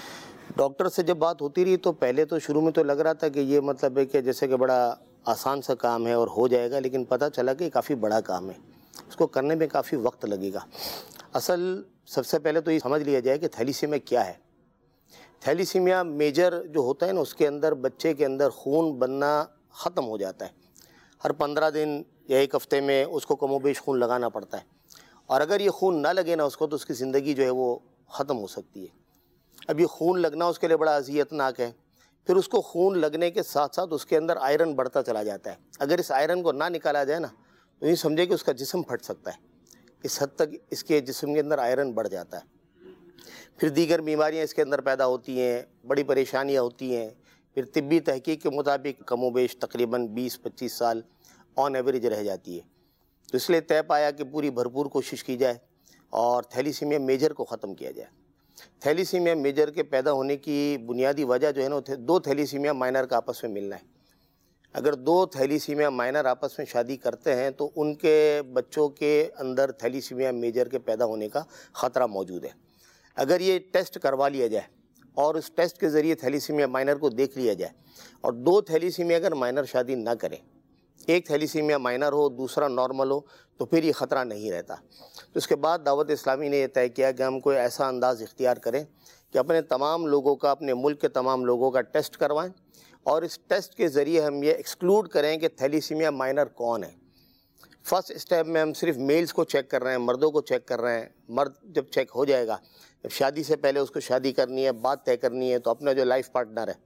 ڈاکٹر سے جب بات ہوتی رہی تو پہلے تو شروع میں تو لگ رہا تھا کہ یہ مطلب ہے کہ جیسے کہ بڑا آسان سا کام ہے اور ہو جائے گا، لیکن پتہ چلا کہ کافی بڑا کام ہے، اس کو کرنے میں کافی وقت لگے گا. اصل سب سے پہلے تو یہ سمجھ لیا جائے کہ تھیلیسیمیا کیا ہے. تھیلیسیمیا میجر جو ہوتا ہے نا، اس کے اندر بچے کے اندر خون بننا ختم ہو جاتا ہے. ہر 15 دن یا ایک ہفتے میں اس کو کم و بیش خون لگانا پڑتا ہے، اور اگر یہ خون نہ لگے نا اس کو تو اس کی زندگی جو ہے وہ ختم ہو سکتی ہے. اب یہ خون لگنا اس کے لیے بڑا اذیت ناک ہے. پھر اس کو خون لگنے کے ساتھ ساتھ اس کے اندر آئرن بڑھتا چلا جاتا ہے. اگر اس آئرن کو نہ نکالا جائے نا تو یہ سمجھے کہ اس کا جسم پھٹ سکتا ہے. اس حد تک اس کے جسم کے اندر آئرن بڑھ جاتا ہے. پھر دیگر بیماریاں اس کے اندر پیدا ہوتی ہیں، بڑی پریشانیاں ہوتی ہیں. پھر طبی تحقیق کے مطابق کم و بیش تقریباً 20-25 سال آن ایوریج رہ جاتی ہے. تو اس لیے طے پایا کہ پوری بھرپور کوشش کی جائے اور تھیلیسیمیا میجر کو ختم کیا جائے. تھیلیسیمیا میجر کے پیدا ہونے کی بنیادی وجہ جو ہے نا، 2 تھیلیسیمیا مائنر کا آپس میں ملنا ہے. اگر 2 تھیلیسیمیا مائنر آپس میں شادی کرتے ہیں تو ان کے بچوں کے اندر تھیلیسیمیا میجر کے پیدا ہونے کا خطرہ موجود ہے. اگر یہ ٹیسٹ کروا لیا جائے اور اس ٹیسٹ کے ذریعے تھیلیسیمیا مائنر کو دیکھ لیا جائے، اور 2 تھیلیسیمیا اگر مائنر شادی نہ کریں، ایک تھیلیسیمیا مائنر ہو دوسرا نارمل ہو، تو پھر یہ خطرہ نہیں رہتا. تو اس کے بعد دعوت اسلامی نے یہ طے کیا کہ ہم کوئی ایسا انداز اختیار کریں کہ اپنے تمام لوگوں کا، اپنے ملک کے تمام لوگوں کا ٹیسٹ کروائیں، اور اس ٹیسٹ کے ذریعے ہم یہ ایکسکلوڈ کریں کہ تھیلیسیمیا مائنر کون ہے. فرسٹ اسٹیپ میں ہم صرف میلز کو چیک کر رہے ہیں، مردوں کو چیک کر رہے ہیں. مرد جب چیک ہو جائے گا، جب شادی سے پہلے اس کو شادی کرنی ہے، بات طے کرنی ہے، تو اپنا جو لائف پارٹنر ہے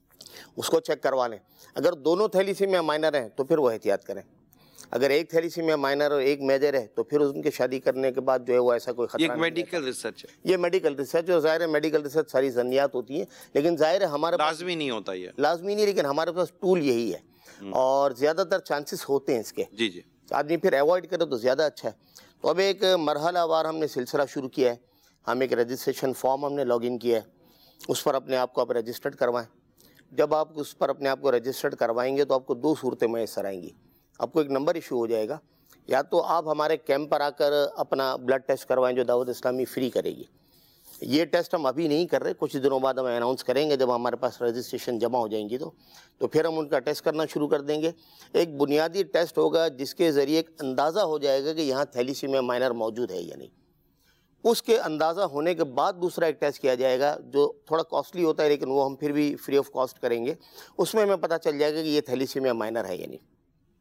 اس کو چیک کروا لیں. اگر دونوں تھیلیسیمیا مائنر ہیں تو پھر وہ احتیاط کریں. اگر ایک تھیلیسیمیا مائنر اور ایک میجر ہے تو پھر ان کے شادی کرنے کے بعد جو ہے وہ ایسا کوئی خطرہ نہیں. یہ میڈیکل ریسرچ ہے، یہ میڈیکل ریسرچ، اور ظاہر ہے میڈیکل ریسرچ ساری ظنیات ہوتی ہیں، لیکن ظاہر ہے ہمارے لازمی نہیں ہوتا، یہ لازمی نہیں، لیکن ہمارے پاس ٹول یہی ہے، اور زیادہ تر چانسز ہوتے ہیں اس کے. جی جی، آدمی پھر ایوائڈ کرے تو زیادہ اچھا ہے. تو اب ایک مرحلہ وار ہم نے سلسلہ شروع کیا ہے. ہم ایک رجسٹریشن فارم ہم نے لاگ ان کیا ہے، اس پر اپنے آپ کو آپ رجسٹرڈ کروائیں. جب آپ اس پر اپنے آپ کو رجسٹرڈ کروائیں گے تو آپ کو 2 صورتیں میسر آئیں گی. آپ کو ایک نمبر ایشو ہو جائے گا، یا تو آپ ہمارے کیمپ پر آ کر اپنا بلڈ ٹیسٹ کروائیں جو دعوت اسلامی فری کرے گی. یہ ٹیسٹ ہم ابھی نہیں کر رہے، کچھ دنوں بعد ہم اناؤنس کریں گے جب ہمارے پاس رجسٹریشن جمع ہو جائیں گی تو پھر ہم ان کا ٹیسٹ کرنا شروع کر دیں گے. ایک بنیادی ٹیسٹ ہوگا جس کے ذریعے ایک اندازہ ہو جائے گا کہ یہاں تھیلیسیمیا مائنر موجود ہے یا نہیں. اس کے اندازہ ہونے کے بعد دوسرا ایک ٹیسٹ کیا جائے گا جو تھوڑا کاسٹلی ہوتا ہے، لیکن وہ ہم پھر بھی فری آف کاسٹ کریں گے. اس میں ہمیں پتہ چل جائے گا کہ یہ تھیلیسیمیا مائنر ہے یا نہیں.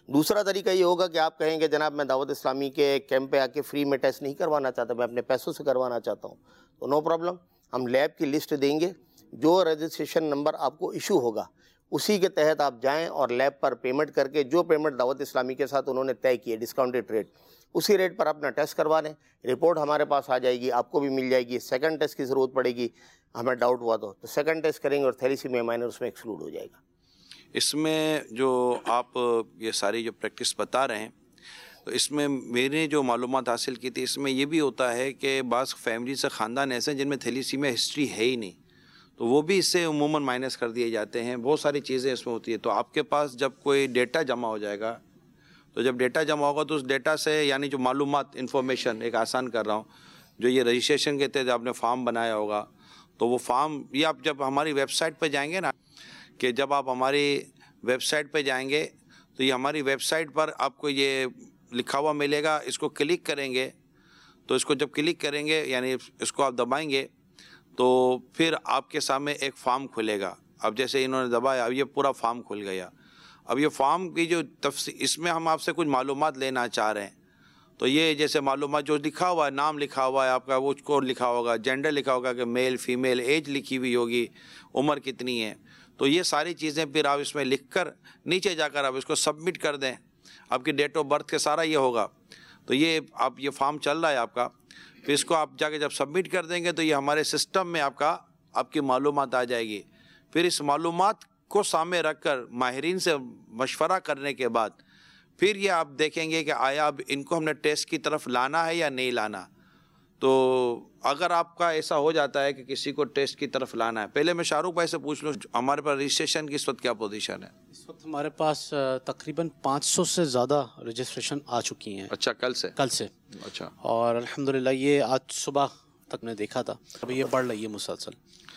دوسرا طریقہ یہ ہوگا کہ آپ کہیں کہ جناب میں دعوت اسلامی کے کیمپ پہ آ کے فری میں ٹیسٹ نہیں کروانا چاہتا، میں اپنے پیسوں سے کروانا چاہتا ہوں، تو نو پرابلم، ہم لیب کی لسٹ دیں گے، جو رجسٹریشن نمبر آپ کو ایشو ہوگا اسی کے تحت آپ جائیں اور لیب پر پیمنٹ کر کے جو پیمنٹ دعوت اسلامی کے ساتھ انہوں نے طے کی ہے ڈسکاؤنٹڈ ریٹ، اسی ریٹ پر اپنا ٹیسٹ کروا لیں، رپورٹ ہمارے پاس آ جائے گی، آپ کو بھی مل جائے گی۔ سیکنڈ ٹیسٹ کی ضرورت پڑے گی، ہمیں ڈاؤٹ ہوا تو سیکنڈ ٹیسٹ کریں گے اور تھیلیسیمیا مائنر اس میں ایکسکلوڈ ہو جائے گا۔ اس میں جو آپ یہ ساری جو پریکٹس بتا رہے ہیں، تو اس میں میں نے جو معلومات حاصل کی تھی، اس میں یہ بھی ہوتا ہے کہ بعض فیملی سے خاندان ایسے ہیں جن میں تھیلیسیمیا ہسٹری ہے ہی نہیں، تو وہ بھی اس سے عموماً مائنس کر دیے جاتے ہیں، بہت ساری چیزیں اس میں ہوتی ہے۔ تو آپ کے پاس جب کوئی ڈیٹا جمع ہو جائے گا، تو جب ڈیٹا جمع ہوگا تو اس ڈیٹا سے یعنی جو معلومات انفارمیشن ایک آسان کر رہا ہوں، جو یہ رجسٹریشن کے تحت آپ نے فارم بنایا ہوگا، تو وہ فارم یہ آپ جب ہماری ویب سائٹ پہ جائیں گے نا، کہ جب آپ ہماری ویب سائٹ پہ جائیں گے تو یہ ہماری ویب سائٹ پر آپ کو یہ لکھا ہوا ملے گا، اس کو کلک کریں گے تو اس کو جب کلک کریں گے یعنی اس کو آپ دبائیں گے تو پھر آپ کے سامنے ایک فارم کھلے گا۔ اب جیسے انہوں نے دبایا، اب یہ پورا فارم کھل گیا۔ اب یہ فارم کی جو اس میں ہم آپ سے کچھ معلومات لینا چاہ رہے ہیں، تو یہ جیسے معلومات جو لکھا ہوا ہے، نام لکھا ہوا ہے آپ کا، وہ کو لکھا ہوگا، جینڈر لکھا ہوگا کہ میل فیمیل، ایج لکھی ہوئی ہوگی، عمر کتنی ہے، تو یہ ساری چیزیں پھر آپ اس میں لکھ کر نیچے جا کر آپ اس کو سبمٹ کر دیں، آپ کی ڈیٹ آف برتھ کے سارا یہ ہوگا، تو یہ آپ یہ فارم چل رہا ہے آپ کا، پھر اس کو آپ جا کے جب سبمٹ کر دیں گے تو یہ ہمارے سسٹم میں آپ کی معلومات آ جائے گی۔ پھر اس معلومات کو سامنے رکھ کر ماہرین سے مشورہ کرنے کے بعد پھر یہ آپ دیکھیں گے کہ آیا اب ان کو ہم نے ٹیسٹ کی طرف لانا ہے یا نہیں لانا۔ تو اگر آپ کا ایسا ہو جاتا ہے کہ کسی کو ٹیسٹ کی طرف لانا ہے، پہلے میں شاہ رخ بھائی سے پوچھ لوں، ہمارے پاس رجسٹریشن کی اس وقت کیا پوزیشن ہے؟ اس وقت ہمارے پاس تقریباً 500 سے زیادہ رجسٹریشن آ چکی ہیں۔ اچھا، کل سے؟ اچھا، اور الحمدللہ یہ آج صبح تک میں دیکھا تھا، ابھی یہ بڑھ رہی ہے مسلسل۔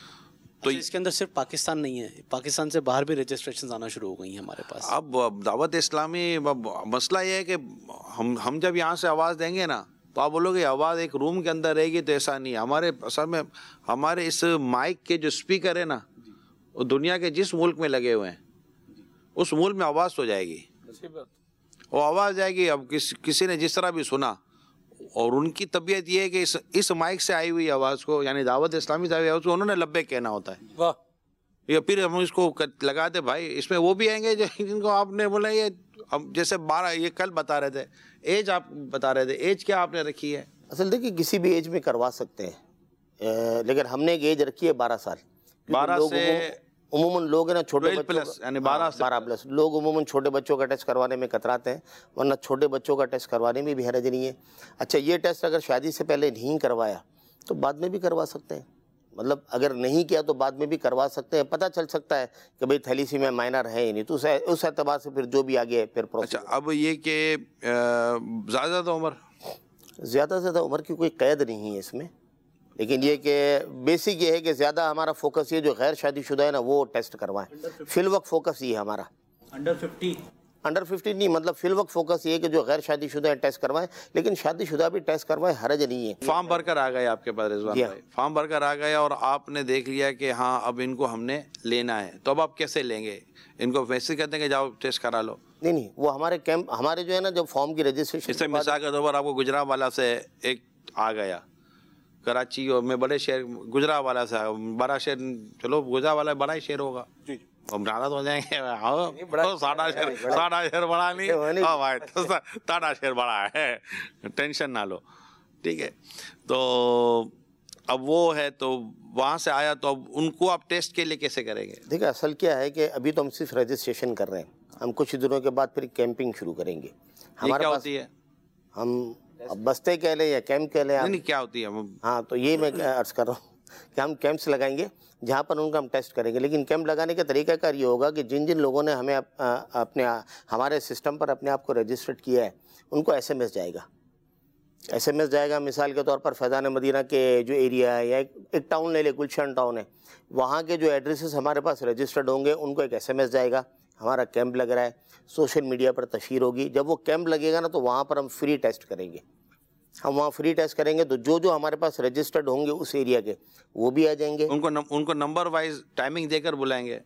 تو اس کے اندر صرف پاکستان نہیں ہے، پاکستان سے باہر بھی رجسٹریشن آنا شروع ہو گئی ہیں ہمارے پاس۔ اب دعوت اسلامی مسئلہ یہ ہے کہ ہم جب یہاں سے آواز دیں گے نا تو آپ بولو گے آواز ایک روم کے اندر رہے گی، تو ایسا نہیں ہے۔ ہمارے اصل میں ہمارے اس مائک کے جو اسپیکر ہے نا، وہ دنیا کے جس ملک میں لگے ہوئے ہیں اس ملک میں آواز تو جائے گی، وہ آواز جائے گی۔ اب کسی نے جس طرح بھی سنا، اور ان کی طبیعت یہ ہے کہ اس مائک سے آئی ہوئی آواز کو، یعنی دعوت اسلامی سے آئی ہوئی آواز کو انہوں نے لبے کہنا ہوتا ہے۔ واہ! یا پھر ہم اس کو لگا دے بھائی، اس میں وہ بھی آئیں گے جن کو آپ نے بولا یہ جیسے 12 یہ کل بتا رہے تھے، ایج آپ بتا رہے تھے، ایج کیا آپ نے رکھی ہے؟ اصل دیکھیے کسی بھی ایج میں کروا سکتے ہیں، لیکن ہم نے ایک ایج رکھی ہے 12 سال۔ 12 سے عموماً لوگ ہیں نا چھوٹے 12 بچوں پلس، یعنی 12 پلس لوگ عموماً چھوٹے بچوں کا ٹیسٹ کروانے میں کتراتے ہیں، ورنہ چھوٹے بچوں کا ٹیسٹ کروانے میں بھی حرج نہیں ہے۔ اچھا، یہ ٹیسٹ اگر شادی سے پہلے نہیں کروایا تو بعد میں بھی کروا سکتے ہیں، مطلب اگر نہیں کیا تو بعد میں بھی کروا سکتے ہیں، پتہ چل سکتا ہے کہ بھئی تھیلیسیمیا مائنر ہے ہی نہیں، تو اس اعتبار سے پھر جو بھی آگے پھر اچھا، اب یہ کہ زیادہ عمر زیادہ سے زیادہ عمر کی کوئی قید نہیں ہے اس میں، لیکن یہ کہ بیسک یہ ہے کہ زیادہ ہمارا فوکس یہ جو غیر شادی شدہ ہے نا وہ ٹیسٹ کروائیں، فی الوقت فوکس یہ ہے ہمارا۔ انڈر 50 نہیں، مطلب فی الوقت فوکس یہ ہے کہ جو غیر شادی شدہ ہیں ٹیسٹ کروائیں، لیکن شادی شدہ بھی ٹیسٹ کروائیں، حرج نہیں ہے۔ فارم بھر کر آ گئے آپ کے پاس رضوان بھائی، فارم بھر کر آ گئے اور آپ نے دیکھ لیا کہ ہاں اب ان کو ہم نے لینا ہے، تو اب آپ کیسے لیں گے؟ ان کو ویسے کہتے ہیں کہ جاؤ ٹیسٹ کرا لو؟ نہیں، وہ ہمارے کیمپ ہمارے جو ہے نا جب فارم کی رجسٹریشن، اس سے مثال کے طور پر آپ کو گجرات والا سے ایک آ گیا، کراچی اور میں بڑے شہر گجرات والا سے بڑا شہر، چلو گجرات والا بڑا ہی شہر ہوگا، ہم ناراض ہو جائیں گے، ساڑھا شہر بڑا نہیں، ساڑھا شہر بڑا ہے، ٹینشن نہ لو، ٹھیک ہے۔ تو اب وہ ہے تو وہاں سے آیا تو اب ان کو آپ ٹیسٹ کے لیے کیسے کریں گے؟ دیکھیں اصل کیا ہے کہ ابھی تو ہم صرف رجسٹریشن کر رہے ہیں، ہم کچھ دنوں کے بعد پھر کیمپنگ شروع کریں گے۔ ہمارے پاس ہوتی ہے، ہم بستے کہہ لیں یا کیمپ کہہ لیں، نہیں کیا ہوتی ہے؟ ہاں، تو یہ میں عرض کر رہا ہوں کہ ہم کیمپس لگائیں گے جہاں پر ان کا ہم ٹیسٹ کریں گے، لیکن کیمپ لگانے کا طریقہ کار یہ ہوگا کہ جن لوگوں نے ہمیں ہمارے سسٹم پر اپنے آپ کو رجسٹرڈ کیا ہے ان کو SMS جائے گا، SMS جائے گا۔ مثال کے طور پر فیضان مدینہ کے جو ایریا ہے یا ایک ٹاؤن لے لے، گلشن ٹاؤن ہے، وہاں کے جو ایڈریسز ہمارے پاس رجسٹرڈ ہوں گے ان کو ایک SMS جائے گا، ہمارا کیمپ لگ رہا ہے، سوشل میڈیا پر تشہیر ہوگی۔ جب وہ کیمپ لگے گا نا تو وہاں پر ہم فری ٹیسٹ کریں گے، ہم وہاں فری ٹیسٹ کریں گے، تو جو ہمارے پاس رجسٹرڈ ہوں گے اس ایریا کے وہ بھی آ جائیں گے۔ ان کو نمبر وائز ٹائمنگ دے کر بلائیں گے؟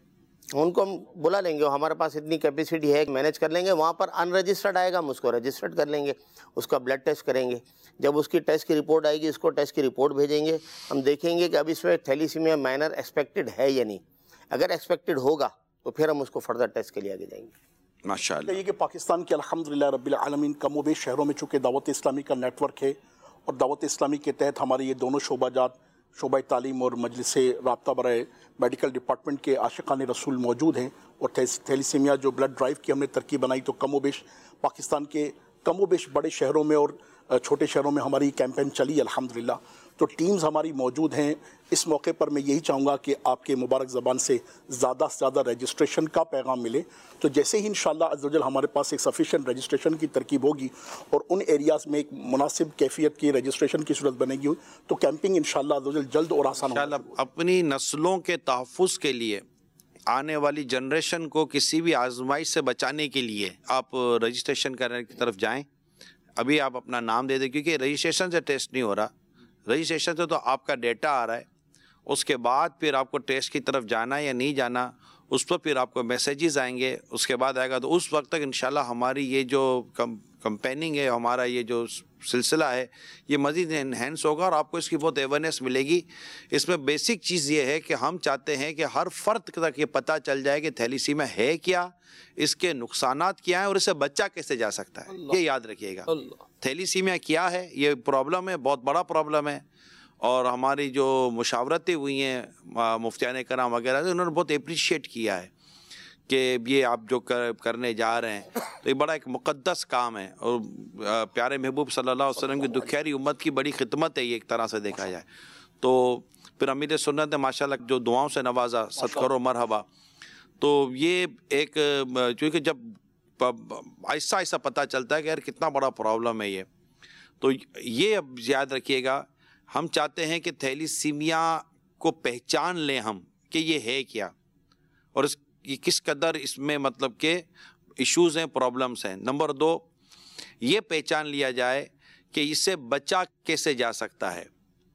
ان کو ہم بلا لیں گے, ہمارے پاس اتنی کیپیسٹی ہے, مینیج کر لیں گے. وہاں پر ان رجسٹرڈ آئے گا, ہم اس کو رجسٹرڈ کر لیں گے, اس کا بلڈ ٹیسٹ کریں گے. جب اس کی ٹیسٹ کی رپورٹ آئے گی, اس کو ٹیسٹ کی رپورٹ بھیجیں گے. ہم دیکھیں گے کہ اب اس میں تھیلیسیمیا مائنر ایکسپیکٹڈ ہے یا نہیں. اگر ایکسپیکٹڈ ہوگا تو پھر ہم اس کو فردر ٹیسٹ کے لیے آگے جائیں گے. ماشاءاللہ. یہ کہ پاکستان کے الحمدللہ رب العالمین کم و بیش شہروں میں چونکہ دعوت اسلامی کا نیٹ ورک ہے, اور دعوت اسلامی کے تحت ہمارے یہ دونوں شعبہ جات, شعبہ تعلیم اور مجلس رابطہ برائے میڈیکل ڈپارٹمنٹ کے عاشقان رسول موجود ہیں. اور تھیلیسیمیا جو بلڈ ڈرائیو کی ہم نے ترکیب بنائی, تو کم و بیش پاکستان کے کم و بیش بڑے شہروں میں اور چھوٹے شہروں میں ہماری کیمپین چلی الحمدللہ. تو ٹیمز ہماری موجود ہیں. اس موقع پر میں یہی چاہوں گا کہ آپ کے مبارک زبان سے زیادہ رجسٹریشن کا پیغام ملے. تو جیسے ہی انشاءاللہ عز و جل ہمارے پاس ایک سفیشینٹ رجسٹریشن کی ترکیب ہوگی اور ان ایریاز میں ایک مناسب کیفیت کی رجسٹریشن کی صورت بنے گی, تو کیمپنگ انشاءاللہ عز و جل جلد اور آسان ہوگا. اپنی نسلوں کے تحفظ کے لیے, آنے والی جنریشن کو کسی بھی آزمائش سے بچانے کے لیے آپ رجسٹریشن کرنے کی طرف جائیں. ابھی آپ اپنا نام دے دیں, کیونکہ رجسٹریشن سے ٹیسٹ نہیں ہو رہا, رجسٹریشن سے تو آپ کا ڈیٹا آ رہا ہے. اس کے بعد پھر آپ کو ٹیسٹ کی طرف جانا یا نہیں جانا, اس پر پھر آپ کو میسیجز آئیں گے, اس کے بعد آئے گا. تو اس وقت تک انشاءاللہ ہماری یہ جو کمپیننگ ہے, ہمارا یہ جو سلسلہ ہے, یہ مزید انہینس ہوگا اور آپ کو اس کی بہت اویئرنیس ملے گی. اس میں بیسک چیز یہ ہے کہ ہم چاہتے ہیں کہ ہر فرد تک یہ پتہ چل جائے کہ تھیلیسیمیا ہے کیا, اس کے نقصانات کیا ہیں, اور اسے بچہ کیسے جا سکتا ہے. یہ یاد رکھیے گا, تھیلیسیمیا کیا ہے, یہ پرابلم ہے, بہت بڑا پرابلم ہے. اور ہماری جو مشاورتیں ہوئی ہیں مفتیان کرام وغیرہ سے, انہوں نے بہت اپریشیٹ کیا ہے کہ یہ آپ جو کرنے جا رہے ہیں, تو یہ بڑا ایک مقدس کام ہے. اور پیارے محبوب صلی اللہ علیہ وسلم کی دکھیاری امت کی بڑی خدمت ہے یہ, ایک طرح سے دیکھا جائے تو. پھر امیر سنت نے ماشاءاللہ جو دعاؤں سے نوازا, صد کرو مرحبا. تو یہ ایک, چونکہ جب ایسا ایسا پتہ چلتا ہے کہ یار کتنا بڑا پرابلم ہے یہ, تو یہ اب یاد رکھیے گا. ہم چاہتے ہیں کہ تھیلیسیمیا کو پہچان لیں ہم کہ یہ ہے کیا, اور یہ کس قدر اس میں مطلب کہ ایشوز ہیں, پرابلمس ہیں. نمبر 2, یہ پہچان لیا جائے کہ اس سے بچا کیسے جا سکتا ہے,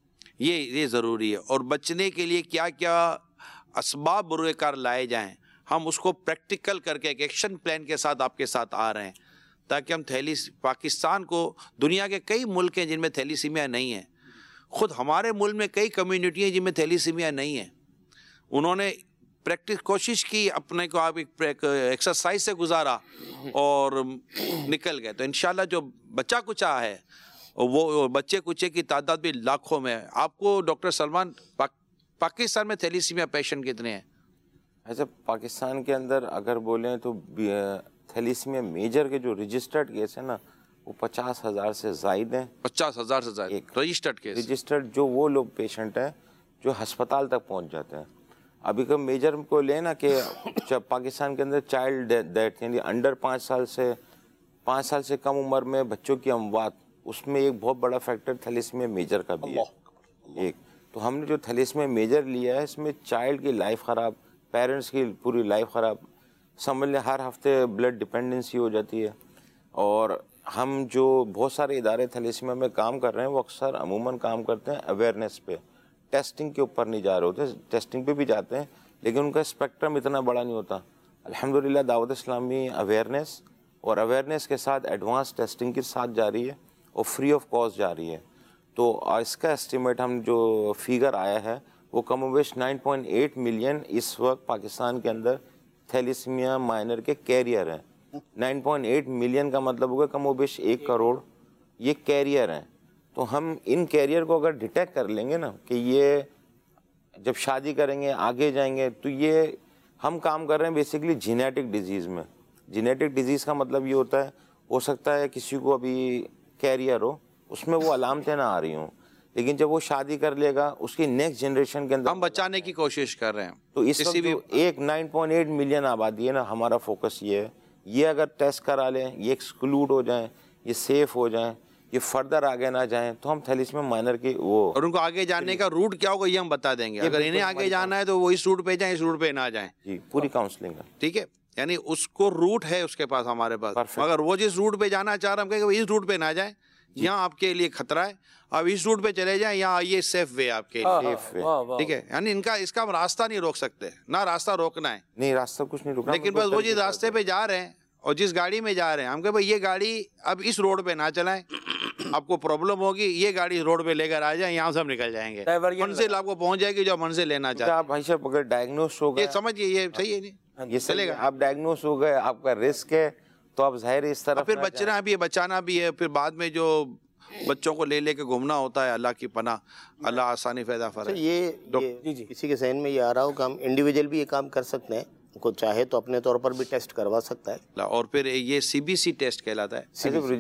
یہ ضروری ہے. اور بچنے کے لیے کیا کیا اسباب بروئے کار لائے جائیں, ہم اس کو پریکٹیکل کر کے ایک ایکشن پلان کے ساتھ آپ کے ساتھ آ رہے ہیں, تاکہ ہم پاکستان کو, دنیا کے کئی ملک ہیں جن میں تھیلیسیمیا نہیں ہے, خود ہمارے ملک میں کئی کمیونٹی ہیں جن میں تھیلیسیمیا نہیں ہے. انہوں نے پریکٹس کوشش کی, اپنے کو آپ ایک ایکسرسائز سے گزارا اور نکل گئے. تو انشاءاللہ جو بچہ کچا ہے, وہ بچے کچے کی تعداد بھی لاکھوں میں ہے. آپ کو ڈاکٹر سلمان, پاکستان میں تھیلیسیمیا پیشنٹ کتنے ہیں؟ ایسا پاکستان کے اندر اگر بولیں تو تھیلیسیمیا میجر کے جو رجسٹرڈ کیس ہیں نا, وہ 50,000 سے زائد ہیں. 50,000 سے زائد رجسٹرڈ کیس, رجسٹرڈ جو وہ لوگ پیشنٹ ہیں جو ہسپتال تک پہنچ جاتے ہیں. ابھی کا میجر کو لیں نا کہ جب پاکستان کے اندر چائلڈ ڈیتھ یعنی انڈر 5 سال سے کم عمر میں بچوں کی اموات, اس میں ایک بہت بڑا فیکٹر تھیلیسیمیا میجر کا بھی ہے ایک. تو ہم نے جو تھیلیسیمیا میجر لیا ہے, اس میں چائلڈ کی لائف خراب, پیرنٹس کی پوری لائف خراب, سمجھ لیں ہر ہفتے بلڈ ڈپینڈنسی ہو جاتی ہے. اور ہم جو بہت سارے ادارے تھیلیسیمیا میں کام کر رہے ہیں, وہ اکثر عموماً کام کرتے ہیں اویئرنیس پہ, ٹیسٹنگ کے اوپر نہیں جا رہے ہوتے. ٹیسٹنگ پہ بھی جاتے ہیں لیکن ان کا اسپیکٹرم اتنا بڑا نہیں ہوتا. الحمدللہ دعوت اسلامی اویئرنیس اور اویئرنیس کے ساتھ ایڈوانس ٹیسٹنگ کے ساتھ جا رہی ہے اور فری آف کاسٹ جا رہی ہے. تو اس کا اسٹیمیٹ ہم جو فیگر آیا ہے وہ کم و بیش 9.8 ملین اس وقت پاکستان کے اندر تھیلیسیمیا مائنر کے کیریئر ہیں. 9.8 ملین کا مطلب ہوگا کم و بیش 1 کروڑ یہ کیریئر ہیں. تو ہم ان کیریئر کو اگر ڈیٹیکٹ کر لیں گے نا کہ یہ جب شادی کریں گے آگے جائیں گے, تو یہ ہم کام کر رہے ہیں بیسیکلی جینیٹک ڈیزیز میں. جینیٹک ڈیزیز کا مطلب یہ ہوتا ہے, ہو سکتا ہے کسی کو ابھی کیریئر ہو, اس میں وہ علامتیں نہ آ رہی ہوں, لیکن جب وہ شادی کر لے گا اس کی نیکسٹ جنریشن کے اندر ہم بچانے کی کوشش کر رہے ہیں. تو اس وقت بھی ایک 9.8 ملین آبادی ہے نا, ہمارا فوکس یہ ہے, یہ اگر ٹیسٹ کرا لیں, یہ ایکسکلوڈ ہو جائیں, یہ سیف ہو جائیں, یہ فردر آگے نہ جائیں, تو ہم تھیلیسیمیا مائنر کی وہ, اور ان کو آگے جانے کا روٹ کیا ہوگا یہ ہم بتا دیں گے. اگر انہیں آگے جانا ہے تو وہ اس روٹ پہ جائیں, اس روٹ پہ نہ جائیں. جی پوری کاؤنسلنگ ہے. ٹھیک ہے, یعنی اس کو روٹ ہے اس کے پاس, ہمارے پاس, اگر وہ جس روٹ پہ جانا چاہ رہا ہم کہیں کہ اس روٹ پہ نہ جائیں, یہاں آپ کے لیے خطرہ ہے، آپ اس روٹ پہ چلے جائیں، یہاں یہ سیف وے آپ کے لیے، ٹھیک ہے. یعنی اس کا راستہ نہیں روک سکتے، نہ راستہ روکنا ہے، نہیں راستہ کچھ نہیں روکنا، لیکن بس وہ جس راستے پہ جا رہے ہیں اور جس گاڑی میں جا رہے ہیں، ہم کہ بھائی یہ گاڑی اب اس روڈ پہ نہ چلائیں، آپ کو پرابلم ہوگی، یہ گاڑی روڈ پہ لے کر آ جائیں، یہاں سے ہم نکل جائیں گے، منزل آپ کو پہنچ جائے گی جو منزل لینا چاہتے ہیں. آپ بھائی صاحب اگر ڈائگنوز ہو گئے، یہ سمجھیے یہ صحیح ہے نہیں، یہ چلے گا، آپ ڈائگنوز ہو گئے، آپ کا رسک ہے، تو آپ ظاہر اس طرح پھر بچنا بھی ہے، بچانا بھی ہے، پھر بعد میں جو بچوں کو لے کے گھومنا ہوتا ہے، اللہ کی پناہ، اللہ آسانی پیدا فرمائے. یہ کسی کے ذہن میں یہ آ رہا ہو کہ ہم انڈیویجول بھی یہ کام کر سکتے ہیں، کو چاہے تو اپنے طور پر بھی ٹیسٹ کروا سکتا ہے، اور پھر یہ سی بی سی ٹیسٹ کہلاتا ہے.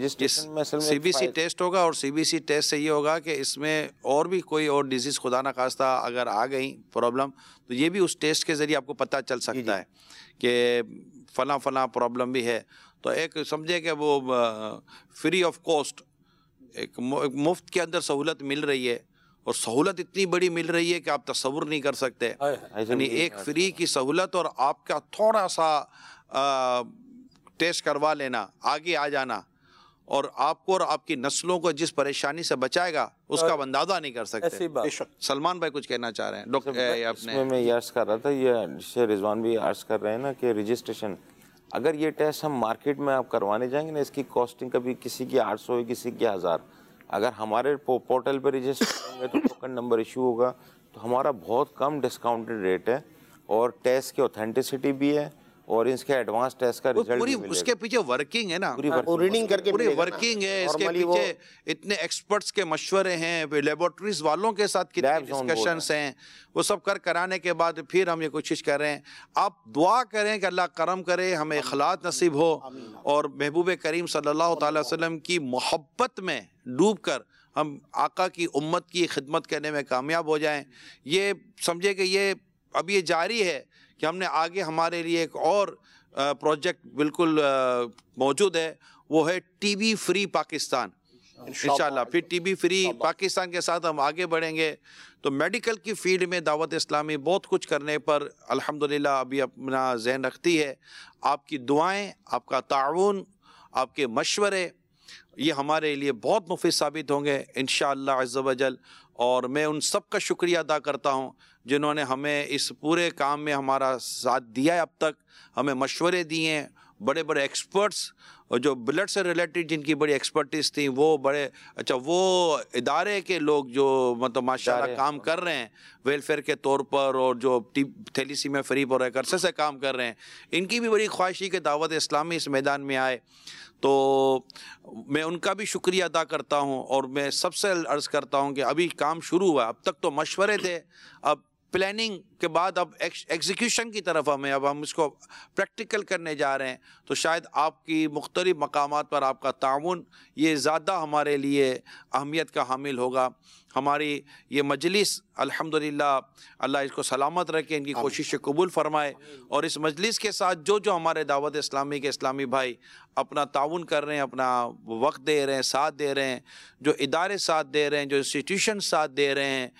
سی بی سی ٹیسٹ ہوگا، اور سی بی سی ٹیسٹ سے یہ ہوگا کہ اس میں اور بھی کوئی اور ڈیزیز خدا نخواستہ اگر آ گئی پرابلم، تو یہ بھی اس ٹیسٹ کے ذریعے آپ کو پتہ چل سکتا ہے کہ فلاں پرابلم بھی ہے. تو ایک سمجھے کہ وہ فری آف کاسٹ، ایک مفت کے اندر سہولت مل رہی ہے، اور سہولت اتنی بڑی مل رہی ہے کہ آپ تصور نہیں کر سکتے. یعنی ایک فری کی سہولت اور آپ کا تھوڑا سا ٹیسٹ کروا لینا، آگے آ جانا، اور آپ کو اور آپ کی نسلوں کو جس پریشانی سے بچائے گا اس کا اندازہ نہیں کر سکتے. سلمان بھائی کچھ کہنا چاہ رہے ہیں ڈاکٹر؟ میں یہ عرض کر رہا تھا، یہ رضوان بھی عرض کر رہے ہیں نا کہ رجسٹریشن، اگر یہ ٹیسٹ ہم مارکیٹ میں آپ کروانے جائیں گے نا، اس کی کاسٹنگ کبھی کسی کی 800 ہے، کسی کی 1000. اگر ہمارے پورٹل پہ رجسٹر کریں گے تو ٹوکن نمبر ایشو ہوگا، تو ہمارا بہت کم ڈسکاؤنٹڈ ریٹ ہے، اور ٹیسٹ کی اوتھینٹسٹی بھی ہے، اور اس کے ایڈوانس ٹیسٹ کا رزلٹ بھی ملے گا. اس کے پیچھے ورکنگ ہے نا، ریڈنگ کر کے پوری ورکنگ ہے، اس کے پیچھے اتنے ایکسپرٹس کے مشورے ہیں، لیبورٹریز والوں کے ساتھ کتنے ڈسکشنز ہیں، وہ سب کرانے کے بعد پھر ہم یہ کوشش کر رہے ہیں. آپ دعا کریں کہ اللہ کرم کرے، ہمیں اخلاص نصیب ہو، اور محبوب کریم صلی اللہ تعالی وسلم کی محبت میں ڈوب کر ہم آقا کی امت کی خدمت کرنے میں کامیاب ہو جائیں. یہ سمجھے کہ یہ اب یہ جاری ہے کہ ہم نے آگے ہمارے لیے ایک اور پروجیکٹ بالکل موجود ہے، وہ ہے ٹی بی فری پاکستان. انشاءاللہ پھر ٹی بی فری پاکستان کے ساتھ ہم آگے بڑھیں گے. تو میڈیکل کی فیلڈ میں دعوت اسلامی بہت کچھ کرنے پر الحمدللہ ابھی اپنا ذہن رکھتی ہے. آپ کی دعائیں، آپ کا تعاون، آپ کے مشورے، یہ ہمارے لیے بہت مفید ثابت ہوں گے انشاءاللہ عز و جل. اور میں ان سب کا شکریہ ادا کرتا ہوں جنہوں نے ہمیں اس پورے کام میں ہمارا ساتھ دیا ہے، اب تک ہمیں مشورے دیے ہیں. بڑے بڑے ایکسپرٹس، اور جو بلڈ سے ریلیٹڈ جن کی بڑی ایکسپرٹیز تھی، وہ بڑے وہ ادارے کے لوگ جو مطلب ماشاءاللہ کام کر رہے ہیں ویلفیئر کے طور پر، اور جو تھیلیسیمیا فری پر ایک عرصے سے کام کر رہے ہیں، ان کی بھی بڑی خواہش تھی کہ دعوت اسلامی اس میدان میں آئے. تو میں ان کا بھی شکریہ ادا کرتا ہوں، اور میں سب سے عرض کرتا ہوں کہ ابھی کام شروع ہوا، اب تک تو مشورے تھے، اب پلاننگ کے بعد اب ایگزیکیوشن کی طرف اب ہم اس کو پریکٹیکل کرنے جا رہے ہیں. تو شاید آپ کی مختلف مقامات پر آپ کا تعاون یہ زیادہ ہمارے لیے اہمیت کا حامل ہوگا. ہماری یہ مجلس الحمدللہ اللہ اس کو سلامت رکھے، ان کی کوشش قبول فرمائے، اور اس مجلس کے ساتھ جو ہمارے دعوت اسلامی کے اسلامی بھائی اپنا تعاون کر رہے ہیں، اپنا وقت دے رہے ہیں، ساتھ دے رہے ہیں، جو ادارے ساتھ دے رہے ہیں، جو انسٹیٹیوشن ساتھ دے رہے ہیں،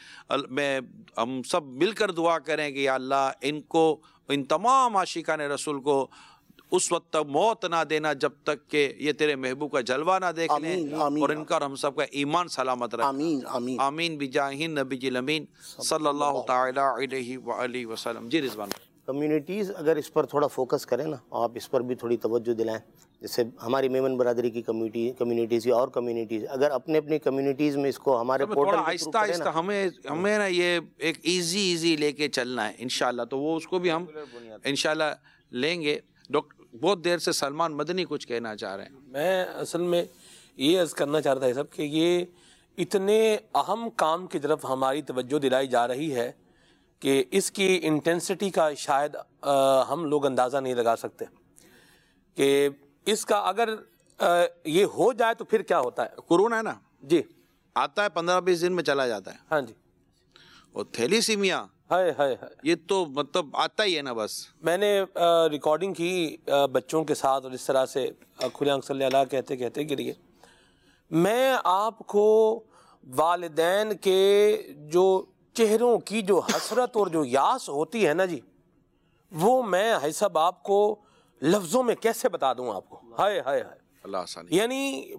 ہم سب مل کر دعا کریں کہ یا اللہ ان کو، ان تمام عاشقان رسول کو اس وقت تک موت نہ دینا جب تک کہ یہ تیرے محبوب کا جلوہ نہ دیکھ لیں، اور ان کا اور ہم سب کا ایمان سلامت رکھے. آمین آمین بجاہ النبی الامین صلی اللہ تعالی علیہ وآلہ وسلم. جی رضوان. کمیونٹیز اگر اس پر تھوڑا فوکس کریں نا، آپ اس پر بھی تھوڑی توجہ دلائیں، جیسے ہماری میمن برادری کی کمیونٹیز یا اور کمیونٹیز اگر اپنے کمیونٹیز میں اس کو ہمارے تھوڑا آہستہ آہستہ ہمیں نا یہ ایک ایزی لے کے چلنا ہے انشاءاللہ. تو وہ اس کو بھی ہم انشاءاللہ لیں گے. ڈاکٹر بہت دیر سے سلمان مدنی کچھ کہنا چاہ رہے ہیں. میں اصل میں یہ عرض کرنا چاہ رہا تھا سب کہ یہ اتنے اہم کام کی طرف ہماری توجہ دلائی جا رہی ہے کہ اس کی انٹینسٹی کا شاید ہم لوگ اندازہ نہیں لگا سکتے کہ اس کا اگر یہ ہو جائے تو پھر کیا ہوتا ہے. کورونا ہے نا جی، آتا ہے 15-20 دن میں چلا جاتا ہے. ہاں جی. اور تھیلیسیمیا یہ تو مطلب آتا ہی ہے نا. بس میں نے ریکارڈنگ کی بچوں کے ساتھ، اور اس طرح سے کھلے آنکھ صلی اللہ کہتے کہتے گریے. میں آپ کو والدین کے جو چہروں کی جو حسرت اور جو یاس ہوتی ہے نا جی، وہ میں حسب آپ کو لفظوں میں کیسے بتا دوں آپ کو. ہائے ہائے ہائے. اللہ آسانی. یعنی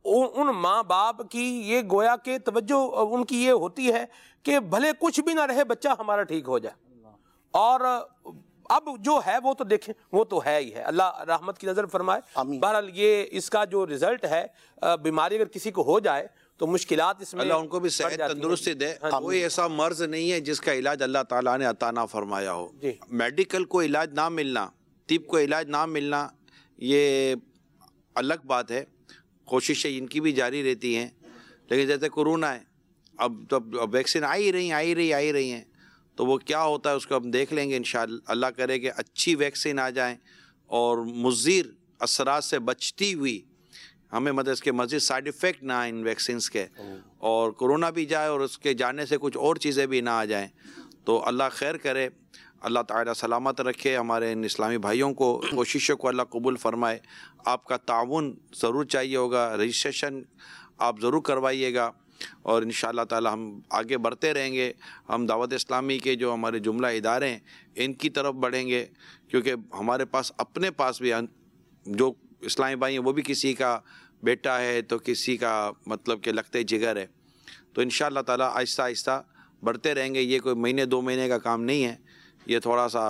ان ماں باپ کی یہ گویا کہ توجہ ان کی یہ ہوتی ہے کہ بھلے کچھ بھی نہ رہے بچہ ہمارا ٹھیک ہو جائے. اور اب جو ہے وہ تو دیکھیں وہ تو ہے ہی ہے, اللہ رحمت کی نظر فرمائے. بہرحال یہ اس کا جو رزلٹ ہے, بیماری اگر کسی کو ہو جائے تو مشکلات اس میں اللہ ان کو بھی صحت تندرستی دے. کوئی ایسا مرض نہیں ہے جس کا علاج اللہ تعالیٰ نے عطا نہ فرمایا ہو. میڈیکل کو علاج نہ ملنا, طب کو علاج نہ ملنا, یہ الگ بات ہے. کوششیں ان کی بھی جاری رہتی ہیں, لیکن جیسے کورونا ہے, اب ویکسین آئی رہی ہیں, تو وہ کیا ہوتا ہے اس کو ہم دیکھ لیں گے انشاءاللہ. اللہ کرے کہ اچھی ویکسین آ جائیں اور مضر اثرات سے بچتی ہوئی, ہمیں مطلب اس کے مزید سائیڈ ایفیکٹ نہ آئیں ان ویکسینز کے, اور کورونا بھی جائے اور اس کے جانے سے کچھ اور چیزیں بھی نہ آ جائیں. تو اللہ خیر کرے, اللہ تعالیٰ سلامت رکھے ہمارے ان اسلامی بھائیوں کو. کوششوں کو اللہ قبول فرمائے. آپ کا تعاون ضرور چاہیے ہوگا, رجسٹریشن آپ ضرور کروائیے گا, اور انشاءاللہ تعالی ہم آگے بڑھتے رہیں گے. ہم دعوت اسلامی کے جو ہمارے جملہ ادارے ہیں ان کی طرف بڑھیں گے, کیونکہ ہمارے پاس اپنے پاس بھی جو اسلامی بھائی ہیں وہ بھی کسی کا بیٹا ہے تو کسی کا مطلب کہ لگتے جگر ہے. تو انشاءاللہ تعالی آہستہ آہستہ بڑھتے رہیں گے. یہ کوئی مہینے 2 مہینے کا کام نہیں ہے, یہ تھوڑا سا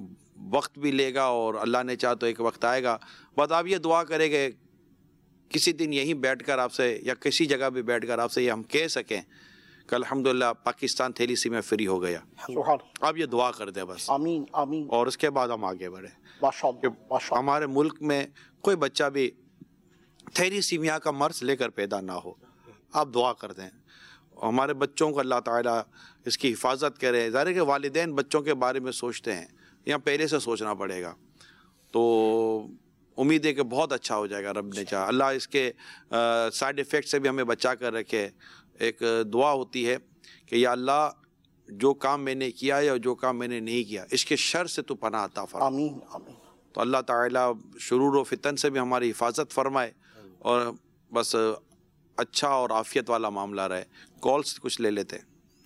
وقت بھی لے گا, اور اللہ نے چاہا تو ایک وقت آئے گا. بس آپ یہ دعا کریں کہ کسی دن یہیں بیٹھ کر آپ سے یا کسی جگہ بھی بیٹھ کر آپ سے یہ ہم کہہ سکیں کہ الحمدللہ پاکستان تھیلیسیمیا فری ہو گیا. آپ یہ دعا کر دیں بس, آمین آمین, اور اس کے بعد ہم آگے بڑھیں. ماشاءاللہ ہمارے ملک میں کوئی بچہ بھی تھیلیسیمیا کا مرض لے کر پیدا نہ ہو. آپ دعا کر دیں ہمارے بچوں کو اللہ تعالیٰ اس کی حفاظت کرے. ظاہر ہے کہ والدین بچوں کے بارے میں سوچتے ہیں, یہاں پہلے سے سوچنا پڑے گا. تو امید ہے کہ بہت اچھا ہو جائے گا رب نے چاہا. اللہ اس کے سائیڈ ایفیکٹ سے بھی ہمیں بچا کر رکھے. ایک دعا ہوتی ہے کہ یا اللہ جو کام میں نے کیا ہے اور جو کام میں نے نہیں کیا اس کے شر سے تو پناہ عطا فرما. آمین آمین. تو اللہ تعالیٰ شرور و فتن سے بھی ہماری حفاظت فرمائے, اور بس اچھا اور عافیت والا معاملہ رہے. کالز کچھ لے لیتے ہیں.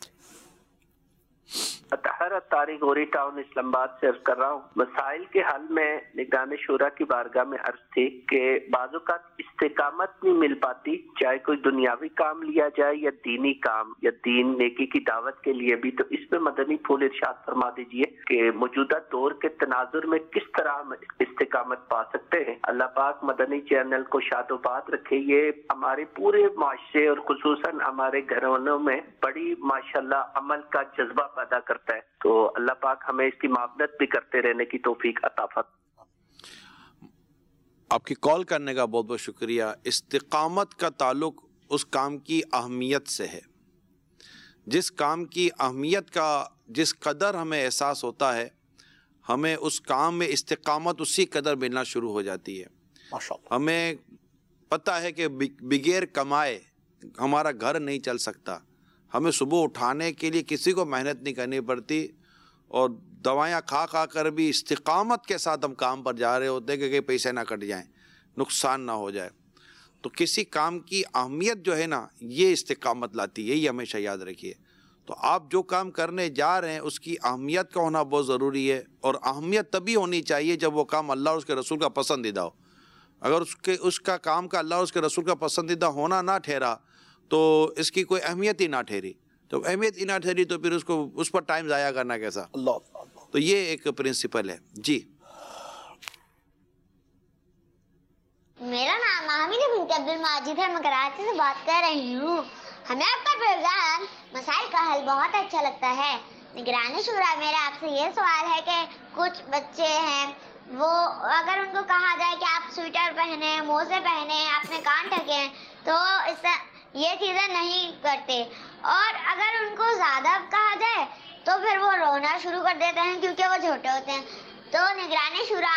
طاہر طارق غوری ٹاؤن اسلام آباد سے عرض کر رہا ہوں. مسائل کے حل میں نگران شورا کی بارگاہ میں عرض تھی کہ بعض اوقات استقامت نہیں مل پاتی, چاہے کوئی دنیاوی کام لیا جائے یا دینی کام یا دین نیکی کی دعوت کے لیے بھی. تو اس پہ مدنی پھول ارشاد فرما دیجئے کہ موجودہ دور کے تناظر میں کس طرح ہم استقامت پا سکتے ہیں. اللہ پاک مدنی چینل کو شاد و باد رکھے. یہ ہمارے پورے معاشرے اور خصوصاً ہمارے گھروں میں بڑی ماشاءاللہ عمل کا جذبہ پیدا کرتا ہے. تو اللہ پاک ہمیں اس کی معاونت بھی کرتے رہنے کی توفیق عطا فرمائے. آپ کی کال کرنے کا بہت بہت شکریہ. استقامت کا تعلق اس کام کی اہمیت سے ہے. جس کام کی اہمیت کا جس قدر ہمیں احساس ہوتا ہے, ہمیں اس کام میں استقامت اسی قدر ملنا شروع ہو جاتی ہے. ہمیں پتہ ہے کہ بغیر کمائے ہمارا گھر نہیں چل سکتا. ہمیں صبح اٹھانے کے لیے کسی کو محنت نہیں کرنی پڑتی, اور دوائیاں کھا کر بھی استقامت کے ساتھ ہم کام پر جا رہے ہوتے ہیں کہ کہیں پیسے نہ کٹ جائیں, نقصان نہ ہو جائے. تو کسی کام کی اہمیت جو ہے نا یہ استقامت لاتی ہے, یہ ہمیشہ یاد رکھیے. تو آپ جو کام کرنے جا رہے ہیں اس کی اہمیت کا ہونا بہت ضروری ہے, اور اہمیت تبھی ہونی چاہیے جب وہ کام اللہ اور اس کے رسول کا پسندیدہ ہو. اگر اس کا کام کا اللہ اور اس کے رسول کا پسندیدہ ہونا نہ ٹھہرا تو اس کی کوئی اہمیت ہی نہ ٹھہری. تو اہمیت ہی نہ ٹھہری تو پھر اس پر ٹائم ضائع کرنا کیسا. تو یہ ایک پرنسپل ہے. جی میرا نام حامد بنت عبد الماجد ہے, میں کراچی سے بات کر رہی ہوں. ہمیں آپ کا پروگرام مسائل کا حل بہت اچھا لگتا ہے. نگران شورا میرا آپ سے یہ سوال ہے کہ کچھ بچے ہیں وہ اگر ان کو کہا جائے کہ آپ سویٹر پہنے, موزے پہنے, اپنے کان ڈھکیں, تو اس یہ چیزیں نہیں کرتے. اور اگر ان کو زیادہ کہا جائے تو پھر وہ رونا شروع کر دیتے ہیں کیونکہ وہ چھوٹے ہوتے ہیں. تو نگران شورا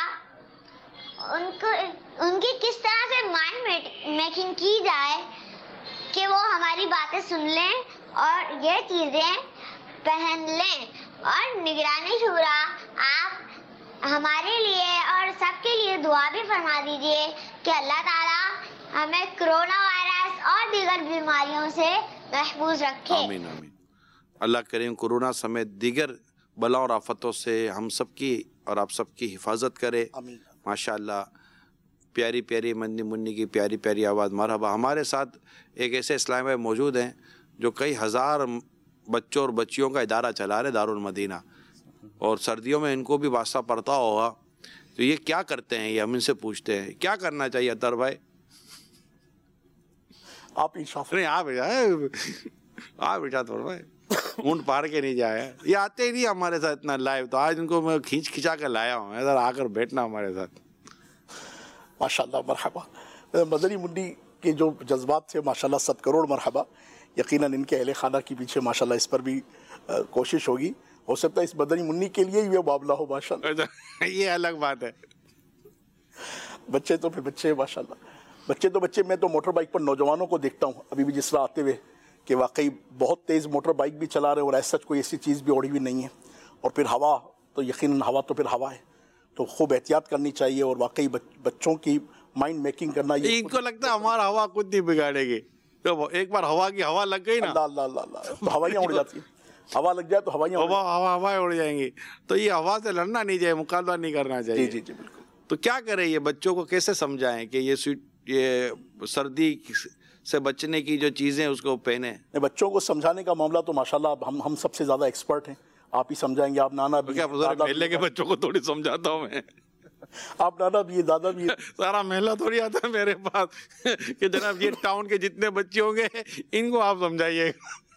ان کی کس طرح سے مائنڈ میکنگ کی جائے کہ وہ ہماری باتیں سن لیں اور یہ چیزیں پہن لیں. اور نگران شورا آپ ہمارے لیے اور سب کے لیے دعا بھی فرما دیجئے کہ اللہ تعالیٰ ہمیں کرونا وائرس اور دیگر بیماریوں سے محفوظ رکھے. آمین آمین. اللہ کریم کرونا سمیت دیگر بلا اور آفتوں سے ہم سب کی اور آپ سب کی حفاظت کرے. ماشاءاللہ پیاری پیاری مدنی منی کی پیاری پیاری آواز مرحبا. ہمارے ساتھ ایک ایسے اسلام بھائی موجود ہیں جو کئی ہزار بچوں اور بچیوں کا ادارہ چلا رہے دارالمدینہ, اور سردیوں میں ان کو بھی واسطہ پڑتا ہوگا. تو یہ کیا کرتے ہیں, یہ ہم ان سے پوچھتے ہیں کیا کرنا چاہیے اطہر بھائی؟ آپ نہیں آپ بیٹا اطہر بھائی اونٹ پار کے نہیں جائے, یہ آتے ہی نہیں ہمارے ساتھ اتنا لائیو, تو آج ان کو میں کھینچا کر لایا ہوں ادھر آ کر بیٹھنا ہمارے ساتھ. ماشاءاللہ مرحبا. مدنی منی کے جو جذبات تھے ماشاءاللہ 100 کروڑ مرحبا. یقیناً ان کے اہل خانہ کے پیچھے ماشاءاللہ اس پر بھی کوشش ہوگی. ہو سکتا ہے اس مدنی منی کے لیے یہ معاملہ ہو ماشاءاللہ. یہ الگ بات ہے. بچے تو پھر بچے ماشاءاللہ, بچے تو بچے. میں تو موٹر بائک پر نوجوانوں کو دیکھتا ہوں ابھی بھی جس طرح آتے ہوئے کہ واقعی بہت تیز موٹر بائک بھی چلا رہے ہیں, اور ایسا کوئی ایسی چیز بھی اوڑھی ہوئی نہیں ہے. اور پھر ہوا تو یقیناً ہوا تو پھر ہوا ہے, تو خوب احتیاط کرنی چاہیے. اور واقعی بچوں کی مائنڈ میکنگ کرنا, ان کو لگتا ہے ہمارا ہوا کچھ نہیں بگاڑے گی. تو ایک بار ہوا کی ہوا لگ گئی نا, اللہ اللہ اللہ, ہوائیاں اڑ جاتی ہیں. ہوا لگ جائے تو ہوائیاں ہوائیں اڑ جائیں گی. تو یہ ہوا سے لڑنا نہیں چاہیے, مقابلہ نہیں کرنا چاہیے. جی جی بالکل. تو کیا کریں, یہ بچوں کو کیسے سمجھائیں کہ یہ سردی سے بچنے کی جو چیزیں اس کو پہنے؟ بچوں کو سمجھانے کا معاملہ تو ماشاءاللہ ہم سب سے زیادہ ایکسپرٹ ہیں. آپ ہی سمجھائیں گے. آپ نانا بھی, میلے کے بچوں کو تھوڑی سمجھاتا ہوں میں. آپ نانا بھی, دادا بھی. سارا میلہ تھوڑی آتا ہے میرے پاس کہ جناب یہ ٹاؤن کے جتنے بچے ہوں گے ان کو آپ سمجھائیے.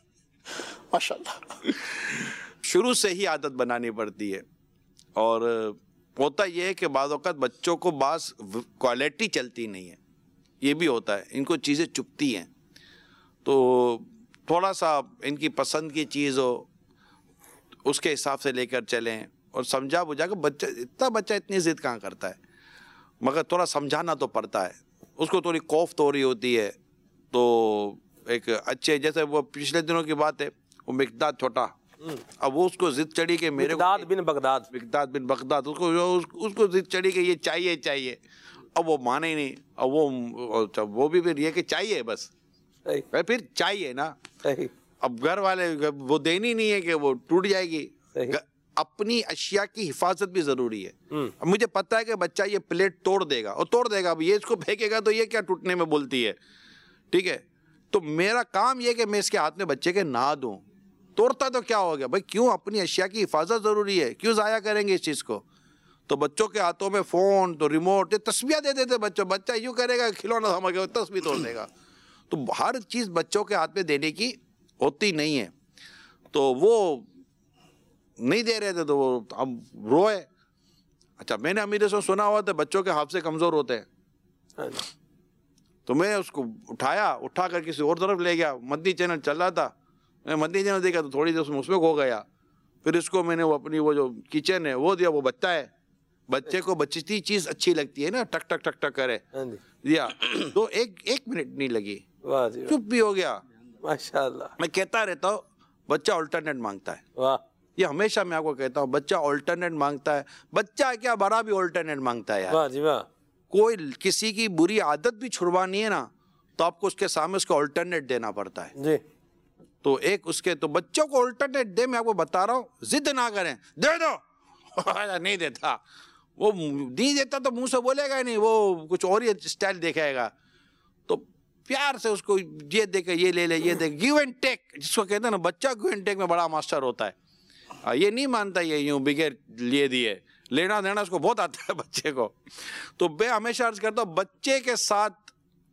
ماشاءاللہ شروع سے ہی عادت بنانی پڑتی ہے. اور ہوتا یہ ہے کہ بعض اوقات بچوں کو بعض کوالٹی چلتی نہیں ہے, یہ بھی ہوتا ہے. ان کو چیزیں چپتی ہیں, تو تھوڑا سا ان کی پسند کی چیز ہو اس کے حساب سے لے کر چلیں, اور سمجھا بجھا کہ بچہ اتنی ضد کہاں کرتا ہے, مگر تھوڑا سمجھانا تو پڑتا ہے. اس کو تھوڑی کوفت ہو رہی ہوتی ہے. تو ایک اچھے, جیسے وہ پچھلے دنوں کی بات ہے, وہ مقداد چھوٹا, اب وہ اس کو ضد چڑھی کہ میرے مقداد بن بغداد, اس کو ضد چڑھی کہ یہ چاہیے. اب وہ مانے ہی نہیں. اب وہ بھی پھر یہ کہ چاہیے بس, پھر چاہیے نا. اب گھر والے وہ دینی نہیں ہے کہ وہ ٹوٹ جائے گی. اپنی اشیاء کی حفاظت بھی ضروری ہے. اب مجھے پتا ہے کہ بچہ یہ پلیٹ توڑ دے گا, اور توڑ دے گا, اب یہ اس کو پھینکے گا تو یہ کیا ٹوٹنے میں بولتی ہے, ٹھیک ہے. تو میرا کام یہ کہ میں اس کے ہاتھ میں بچے کے نہ دوں. توڑتا تو کیا ہو گیا بھائی, کیوں اپنی اشیاء کی حفاظت ضروری ہے, کیوں ضائع کریں گے اس چیز کو. تو بچوں کے ہاتھوں میں فون, تو ریموٹ, تسبیح دے دیتے بچہ یوں کرے گا, کھلونا تھما کے تسبیح توڑ دے گا. تو ہر چیز بچوں کے ہاتھ میں دینے کی ہوتی نہیں ہے. تو وہ نہیں دے رہے تھے تو وہ اب روئے. اچھا, میں نے امیر سے سنا ہوا تھا بچوں کے حافظے کمزور ہوتے ہیں. تو میں اس کو اٹھا کر کسی اور طرف لے گیا. مدنی چینل چل رہا تھا, میں مدنی چینل دیکھا تو تھوڑی دیر اس میں کھو گیا. پھر اس کو میں نے وہ اپنی وہ جو کچن ہے وہ دیا. وہ بچہ ہے, بچے کو بچتی چیز اچھی لگتی ہے نا, ٹک ٹک ٹک ٹک کرے, دیا. تو ایک منٹ نہیں لگی, چپ بھی ہو گیا. ماشاءاللہ. میں کہتا رہتا ہوں بچہ آلٹرنیٹ مانگتا ہے. یہ ہمیشہ میں آپ کو کہتا ہوں, بچہ آلٹرنیٹ مانگتا ہے. بچہ کیا بڑا بھی آلٹرنیٹ مانگتا ہے یار. کوئی کسی کی بری عادت بھی چھڑوانی ہے نا, تو آپ کو اس کے سامنے اس کو آلٹرنیٹ دینا پڑتا ہے. جی. تو ایک اس کے, تو بچوں کو آلٹرنیٹ دے, میں آپ کو بتا رہا ہوں, ضد نہ کریں, دے دو. نہیں دیتا, وہ نہیں دیتا تو منہ سے بولے گا نہیں, وہ کچھ اور ہی اسٹائل دکھائے گا. تو پیار سے اس کو یہ دے کے یہ لے لے, یہ دے, گیو اینڈ ٹیک جس کو کہتے ہیں نا, بچہ گیو اینڈ ٹیک میں بڑا ماسٹر ہوتا ہے. یہ نہیں مانتا یہ یوں بغیر لیے دیے, لینا دینا اس کو بہت آتا ہے بچے کو. تو میں ہمیشہ عرض کرتا ہوں بچے کے ساتھ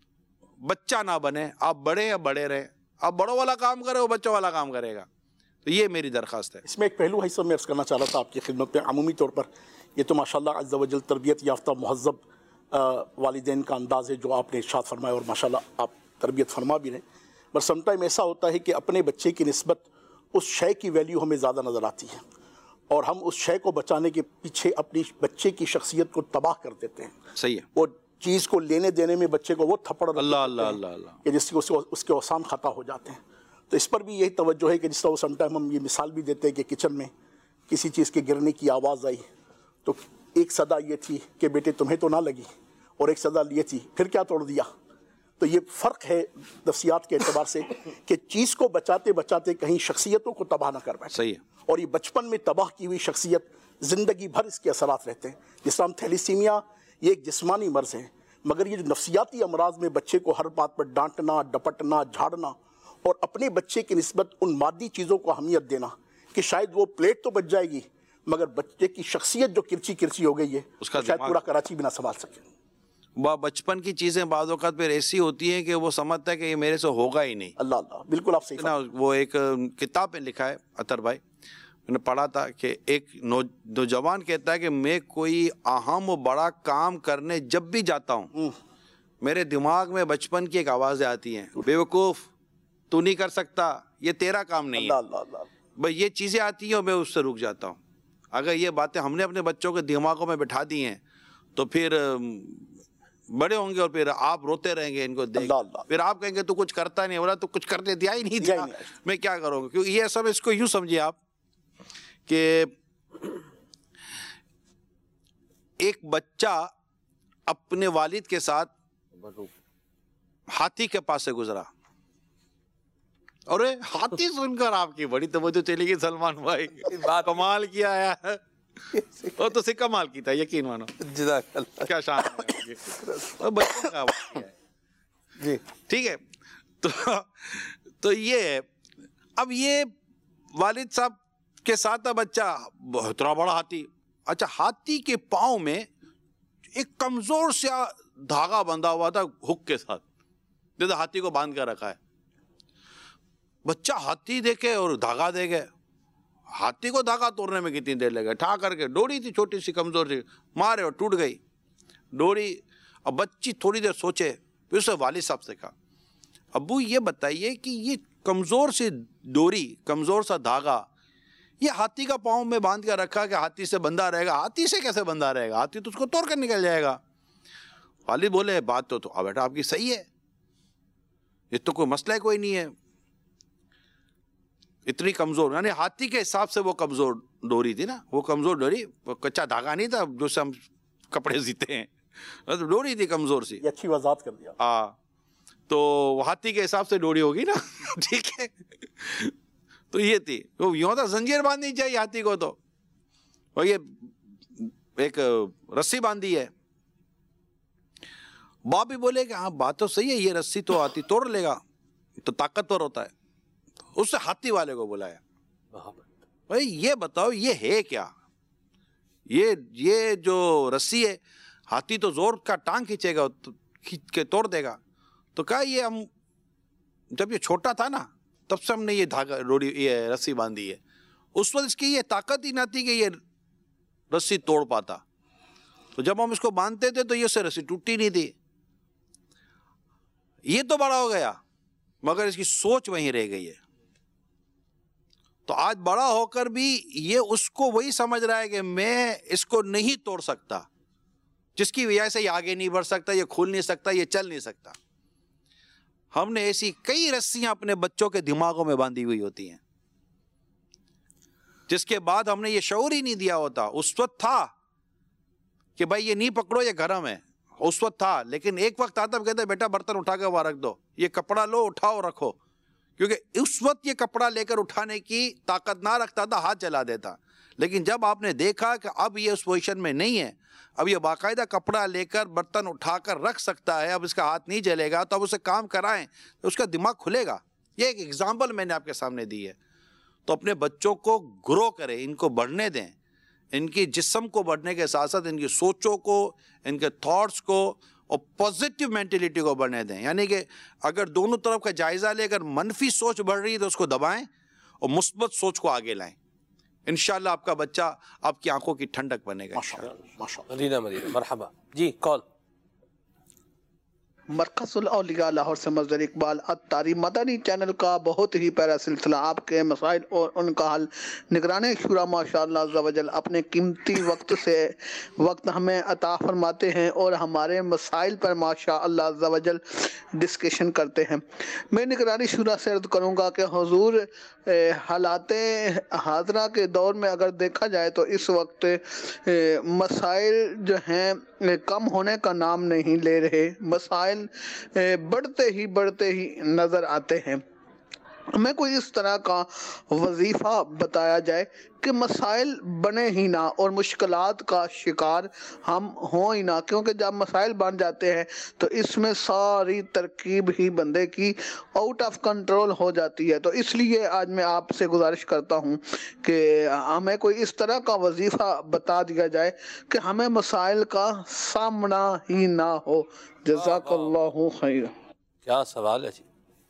بچہ نہ بنے, آپ بڑے یا بڑے رہیں, آپ بڑوں والا کام کرے وہ بچوں والا کام کرے گا. تو یہ میری درخواست ہے. اس میں ایک پہلو ہے میں عرض کرنا چاہ رہا تھا آپ کی خدمت میں. عمومی طور پر یہ تو ماشاءاللہ عز و جل تربیت یافتہ مہذب والدین کا انداز ہے جو آپ نے ارشاد فرمایا, اور ماشاءاللہ آپ تربیت فرما بھی رہے. بس سم ٹائم ایسا ہوتا ہے کہ اپنے بچے کی نسبت اس شے کی ویلیو ہمیں زیادہ نظر آتی ہے, اور ہم اس شے کو بچانے کے پیچھے اپنی بچے کی شخصیت کو تباہ کر دیتے ہیں. صحیح ہے. وہ چیز کو لینے دینے میں بچے کو وہ تھپڑ اللہ اللہ اللہ اللہ کہ جس سے اس کے اوسان خطا ہو جاتے ہیں. تو اس پر بھی یہی توجہ ہے کہ جس طرح وہ سم ٹائم ہم یہ مثال بھی دیتے ہیں کہ کچن میں کسی چیز کے گرنے کی آواز آئی تو ایک صدا یہ تھی کہ بیٹے تمہیں تو نہ لگی, اور ایک صدا یہ تھی پھر کیا توڑ دیا. تو یہ فرق ہے نفسیات کے اعتبار سے کہ چیز کو بچاتے بچاتے کہیں شخصیتوں کو تباہ نہ کر بیٹھے. صحیح ہے. اور یہ بچپن میں تباہ کی ہوئی شخصیت زندگی بھر اس کے اثرات رہتے ہیں. جس طرح تھیلیسیمیا یہ ایک جسمانی مرض ہے, مگر یہ جو نفسیاتی امراض میں بچے کو ہر بات پر ڈانٹنا، ڈپٹنا، جھاڑنا اور اپنے بچے کی نسبت ان مادی چیزوں کو اہمیت دینا کہ شاید وہ پلیٹ تو بچ جائے گی مگر بچے کی شخصیت جو کرچی ہو گئی ہے اس کا شاید پورا کراچی بھی نہ سنبھال سکے. بچپن کی چیزیں بعض اوقات پھر ایسی ہوتی ہیں کہ وہ سمجھتا ہے کہ یہ میرے سے ہوگا ہی نہیں. اللہ اللہ، بالکل آپ صحیح. وہ ایک کتاب میں لکھا ہے اطہر بھائی، میں نے پڑھا تھا کہ ایک نوجوان کہتا ہے کہ میں کوئی اہم و بڑا کام کرنے جب بھی جاتا ہوں میرے دماغ میں بچپن کی ایک آوازیں آتی ہیں، بے وقوف تو نہیں کر سکتا، یہ تیرا کام نہیں ہے. بھائی یہ چیزیں آتی ہیں اور میں اس سے رک جاتا ہوں. اگر یہ باتیں ہم نے اپنے بچوں کے دماغوں میں بٹھا دی ہیں تو پھر بڑے ہوں گے اور پھر آپ روتے رہیں گے ان کو دیکھ، پھر آپ کہیں گے تو کچھ کرتا نہیں، بولا تو کچھ کرنے دیا ہی نہیں دیا، میں کیا کروں گا. کیونکہ یہ سب اس کو یوں سمجھے آپ کہ ایک بچہ اپنے والد کے ساتھ ہاتھی کے پاس سے گزرا، اور ہاتھی سن کر آپ کی بڑی توجہ چلی گئی سلمان بھائی، کمال کیا ہے، وہ تو کمال کی تھا، یقین مانو. جزاک اللہ، کیا شان ہے بچوں کا جی. ٹھیک ہے، تو یہ ہے. اب یہ والد صاحب کے ساتھ بچہ اتنا بڑا ہاتھی. اچھا، ہاتھی کے پاؤں میں ایک کمزور سا دھاگا بندھا ہوا تھا ہک کے ساتھ، جیسے ہاتھی کو باندھ کر رکھا ہے. بچہ ہاتھی دیکھے اور دھاگا دے گئے. ہاتھی کو دھاگا توڑنے میں کتنی دیر لگے، ٹھا کر کے ڈوری تھی چھوٹی سی کمزور سی، مارے اور ٹوٹ گئی ڈوری. اب بچی تھوڑی دیر سوچے، پھر اسے والد صاحب سے کہا ابو یہ بتائیے کہ یہ کمزور سی ڈوری، کمزور سا دھاگا یہ ہاتھی کا پاؤں میں باندھ کر رکھا کہ ہاتھی سے بندھا رہے گا. ہاتھی سے کیسے بندھا رہے گا؟ ہاتھی تو اس کو توڑ کر نکل جائے گا. والد بولے بات تو بیٹا آپ کی صحیح ہے، یہ تو کوئی مسئلہ کوئی نہیں ہے. اتنی کمزور، یعنی ہاتھی کے حساب سے وہ کمزور ڈوری تھی نا، وہ کمزور ڈوری، وہ کچا دھاگا نہیں تھا جو سے ہم کپڑے سیتے ہیں، ڈوری تھی کمزور سی. یہ اچھی وضاحت کر دیا. ہاں، تو ہاتھی کے حساب سے ڈوری ہوگی نا. ٹھیک ہے، تو یہ تھی. یوں تو زنجیر باندھنی چاہیے ہاتھی کو، تو اور یہ ایک رسی باندھی ہے. باپ بھی بولے کہ ہاں بات تو صحیح ہے، یہ رسی تو ہاتھی توڑ لے گا، تو طاقتور ہوتا ہے. اس سے ہاتھی والے کو بلایا، بھائی یہ بتاؤ یہ ہے کیا؟ یہ جو رسی ہے ہاتھی تو زور کا ٹانگ کھینچے گا، کھینچ کے توڑ دے گا. تو کہا یہ ہم جب یہ چھوٹا تھا نا تب سے ہم نے یہ دھاگا ڈوری یہ رسی باندھی ہے. اس وقت اس کی یہ طاقت ہی نہ تھی کہ یہ رسی توڑ پاتا. تو جب ہم اس کو باندھتے تھے تو یہ سے رسی ٹوٹی نہیں تھی. یہ تو بڑا ہو گیا مگر اس کی سوچ وہیں رہ گئی ہے. تو آج بڑا ہو کر بھی یہ اس کو وہی سمجھ رہا ہے کہ میں اس کو نہیں توڑ سکتا، جس کی وجہ سے یہ آگے نہیں بڑھ سکتا، یہ کھول نہیں سکتا، یہ چل نہیں سکتا. ہم نے ایسی کئی رسیاں اپنے بچوں کے دماغوں میں باندھی ہوئی ہوتی ہیں، جس کے بعد ہم نے یہ شعور ہی نہیں دیا ہوتا. اس وقت تھا کہ بھائی یہ نہیں پکڑو، یہ گرم ہے، اس وقت تھا. لیکن ایک وقت آتا کہتے بیٹا برتن اٹھا کے وہاں رکھ دو، یہ کپڑا لو اٹھاؤ رکھو، کیونکہ اس وقت یہ کپڑا لے کر اٹھانے کی طاقت نہ رکھتا تھا، ہاتھ جلا دیتا. لیکن جب آپ نے دیکھا کہ اب یہ اس پوزیشن میں نہیں ہے، اب یہ باقاعدہ کپڑا لے کر برتن اٹھا کر رکھ سکتا ہے، اب اس کا ہاتھ نہیں جلے گا، تو اب اسے کام کرائیں تو اس کا دماغ کھلے گا. یہ ایک ایگزامپل میں نے آپ کے سامنے دی ہے. تو اپنے بچوں کو گرو کریں، ان کو بڑھنے دیں، ان کی جسم کو بڑھنے کے ساتھ ساتھ ان کی سوچوں کو، ان کے تھاٹس کو اور پازیٹیو مینٹلٹی کو بڑھنے دیں. یعنی کہ اگر دونوں طرف کا جائزہ لے کر منفی سوچ بڑھ رہی ہے تو اس کو دبائیں اور مثبت سوچ کو آگے لائیں. انشاءاللہ آپ کا بچہ آپ کی آنکھوں کی ٹھنڈک بنے گا. مدینہ مرحبا. جی کال. مرکز الاولیاء لاہور سے مظہر اقبال اتاری مدنی چینل کا بہت ہی پیارا سلسلہ، آپ کے مسائل اور ان کا حل. نگران شورا ماشاءاللہ عز و جل اپنے قیمتی وقت ہمیں عطا فرماتے ہیں اور ہمارے مسائل پر ماشاءاللہ عز و جل ڈسکشن کرتے ہیں. میں نگرانی شورا سے عرض کروں گا کہ حضور حالات حاضرہ کے دور میں اگر دیکھا جائے تو اس وقت مسائل جو ہیں کم ہونے کا نام نہیں لے رہے، مسائل بڑھتے ہی نظر آتے ہیں. ہمیں کوئی اس طرح کا وظیفہ بتایا جائے کہ مسائل بنے ہی نہ اور مشکلات کا شکار ہم ہوں ہی نہ، کیونکہ جب مسائل بن جاتے ہیں تو اس میں ساری ترکیب ہی بندے کی آؤٹ آف کنٹرول ہو جاتی ہے۔ تو اس لیے آج میں آپ سے گزارش کرتا ہوں کہ ہمیں کوئی اس طرح کا وظیفہ بتا دیا جائے کہ ہمیں مسائل کا سامنا ہی نہ ہو۔ جزاک اللہ خیر۔ کیا سوال ہے جی۔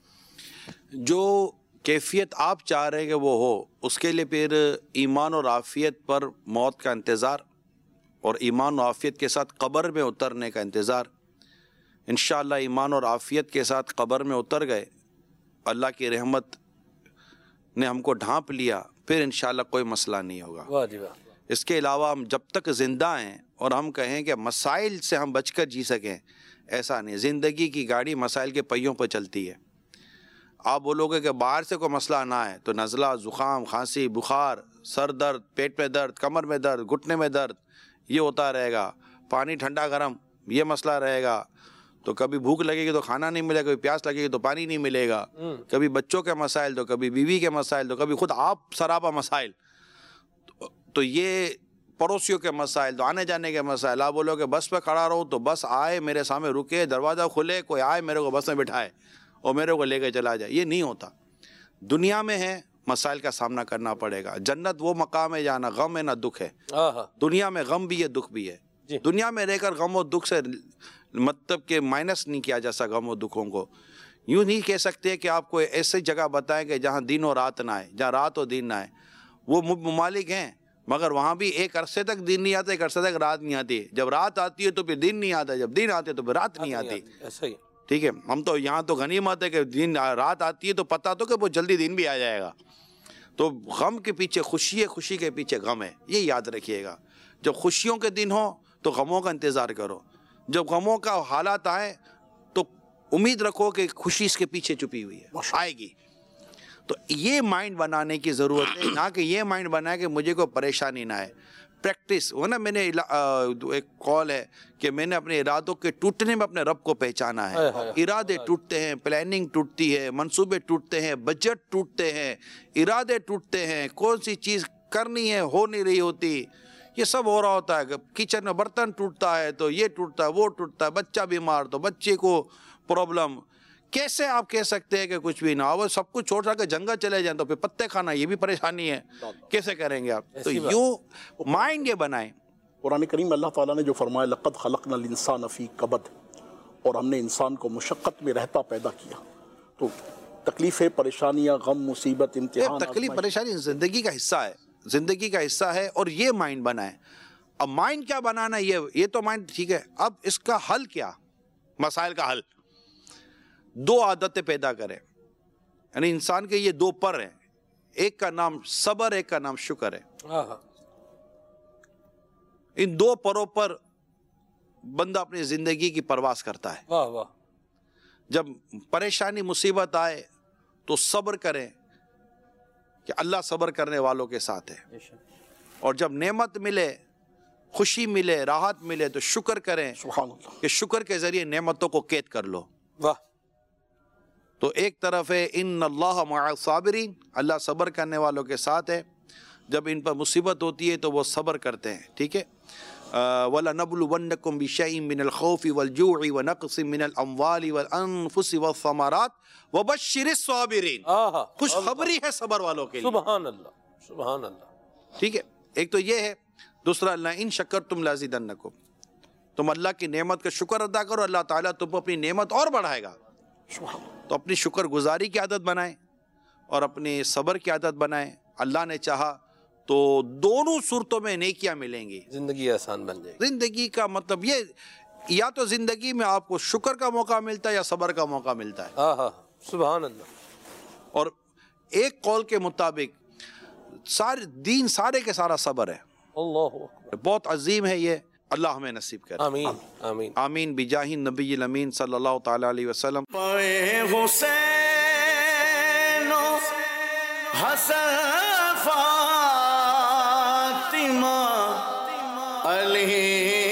جو کیفیت آپ چاہ رہے ہیں کہ وہ ہو، اس کے لیے پھر ایمان اور عافیت پر موت کا انتظار اور ایمان و عافیت کے ساتھ قبر میں اترنے کا انتظار۔ انشاءاللہ ایمان اور عافیت کے ساتھ قبر میں اتر گئے، اللہ کی رحمت نے ہم کو ڈھانپ لیا، پھر انشاءاللہ کوئی مسئلہ نہیں ہوگا۔ واہ جی واہ۔ اس کے علاوہ ہم جب تک زندہ ہیں اور ہم کہیں کہ مسائل سے ہم بچ کر جی سکیں، ایسا نہیں۔ زندگی کی گاڑی مسائل کے پہیوں پر چلتی ہے۔ آپ بولو گے کہ باہر سے کوئی مسئلہ نہ ہے تو نزلہ، زکام، کھانسی، بخار، سر درد، پیٹ میں درد، کمر میں درد، گھٹنے میں درد، یہ ہوتا رہے گا۔ پانی ٹھنڈا گرم یہ مسئلہ رہے گا۔ تو کبھی بھوک لگے گی تو کھانا نہیں ملے گا، کبھی پیاس لگے گی تو پانی نہیں ملے گا، کبھی بچوں کے مسائل تو کبھی بیوی کے مسائل تو کبھی خود آپ سراپا مسائل، تو یہ پڑوسیوں کے مسائل، تو آنے جانے کے مسائل۔ آپ بولو کہ بس پہ کھڑا رہو تو بس آئے میرے سامنے رکے، دروازہ کھلے، کوئی آئے میرے کو بس میں بٹھائے اور میرے کو لے کے چلا جائے، یہ نہیں ہوتا۔ دنیا میں ہے مسائل کا سامنا کرنا پڑے گا۔ جنت وہ مقام ہے جہاں نہ غم ہے نہ دکھ ہے۔ دنیا میں غم بھی ہے، دکھ بھی ہے۔ دنیا میں رہ کر غم و دکھ سے مطلب کہ مائنس نہیں کیا جا سکتا غم و دکھوں کو۔ یوں نہیں کہہ سکتے کہ آپ کو ایسی جگہ بتائیں کہ جہاں دن و رات نہ آئے، جہاں رات و دن نہ آئے۔ وہ ممالک ہیں مگر وہاں بھی ایک عرصے تک دن نہیں آتا، ایک عرصے تک رات نہیں آتی۔ جب رات آتی ہے تو پھر دن نہیں آتا، جب دن آتے تو پھر رات نہیں آتی۔ ایسا ہی ٹھیک ہے، ہم تو یہاں تو غنیمت ہے کہ دن رات آتی ہے تو پتہ تو کہ وہ جلدی دن بھی آ جائے گا۔ تو غم کے پیچھے خوشی ہے، خوشی کے پیچھے غم ہے، یہ یاد رکھیے گا۔ جب خوشیوں کے دن ہو تو غموں کا انتظار کرو، جب غموں کا حالات آئے تو امید رکھو کہ خوشی اس کے پیچھے چھپی ہوئی ہے، آئے گی۔ تو یہ مائنڈ بنانے کی ضرورت ہے، نہ کہ یہ مائنڈ بنائے کہ مجھے کوئی پریشانی نہ آئے۔ پریکٹس وہ نا، میں نے ایک قول ہے کہ میں نے اپنے ارادوں کے ٹوٹنے میں اپنے رب کو پہچانا ہے۔ ارادے ٹوٹتے ہیں، پلاننگ ٹوٹتی ہے، منصوبے ٹوٹتے ہیں، بجٹ ٹوٹتے ہیں، ارادے ٹوٹتے ہیں، کون سی چیز کرنی ہے ہو نہیں رہی ہوتی، یہ سب ہو رہا ہوتا ہے۔ کچن میں برتن ٹوٹتا ہے تو یہ ٹوٹتا ہے، وہ ٹوٹتا ہے، بچہ بیمار تو بچے کو پرابلم۔ کیسے آپ کہہ سکتے ہیں کہ کچھ بھی نہ ہو؟ سب کچھ چھوڑ کے جنگل چلے جائیں تو پھر پتے کھانا یہ بھی پریشانی ہے، کیسے کریں گے آپ؟ تو یوں مائنڈ یہ بنائیں۔ قرآن کریم اللہ تعالیٰ نے جو فرمایا لقد خلقنا الانسان فی کبد، اور ہم نے انسان کو مشقت میں رہتا پیدا کیا، تو تکلیفیں، پریشانیاں، غم، مصیبت، امتحان، تکلیف پریشانی زندگی کا حصہ ہے، زندگی کا حصہ ہے، اور یہ مائنڈ بنائیں۔ اب مائنڈ کیا بنانا، یہ تو مائنڈ ٹھیک ہے، اب اس کا حل کیا؟ مسائل کا حل دو عادتیں پیدا کریں، یعنی انسان کے یہ دو پر ہیں، ایک کا نام صبر، ایک کا نام شکر ہے۔ ان دو پروں پر بندہ اپنی زندگی کی پرواز کرتا ہے۔ واہ واہ۔ جب پریشانی مصیبت آئے تو صبر کریں کہ اللہ صبر کرنے والوں کے ساتھ ہے، اور جب نعمت ملے، خوشی ملے، راحت ملے تو شکر کریں کہ شکر کے ذریعے نعمتوں کو قید کر لو۔ واہ۔ تو ایک طرف ہے ان اللہ مع الصابرین، اللہ صبر کرنے والوں کے ساتھ ہے، جب ان پر مصیبت ہوتی ہے تو وہ صبر کرتے ہیں، ٹھیک ہے۔ وَلَنَبْلُوَنَّكُمْ بِشَيْءٍ مِّنَ الْخَوْفِ وَالْجُوعِ وَنَقْصٍ مِّنَ الْأَمْوَالِ وَالْأَنفُسِ وَالثَّمَرَاتِ وَبَشِّرِ الصَّابِرِينَ، خوشخبری ہے صبر والوں کے لیے۔ سبحان اللہ، سبحان اللہ۔ ٹھیک ہے، ایک تو یہ ہے، دوسرا لَئِن شَكَرْتُمْ لَأَزِيدَنَّكُمْ، تم اللہ کی نعمت کا شکر ادا کرو، اللہ تعالیٰ تم کو اپنی نعمت اور بڑھائے گا۔ تو اپنی شکر گزاری کی عادت بنائیں اور اپنی صبر کی عادت بنائیں۔ اللہ نے چاہا تو دونوں صورتوں میں نیکیاں ملیں گی، زندگی آسان بن جائے گی۔ زندگی کا مطلب یہ، یا تو زندگی میں آپ کو شکر کا موقع ملتا ہے یا صبر کا موقع ملتا ہے۔ ہاں ہاں، سبحان اللہ۔ اور ایک قول کے مطابق سارے دین سارے کے سارا صبر ہے۔ اللہ اکبر، بہت عظیم ہے یہ، اللہ ہمیں نصیب کرے۔ آمین آمین آمین بجاہ النبی الامین صلی اللہ تعالی علیہ وسلم۔ پائے حسین و حسن فاطمہ علی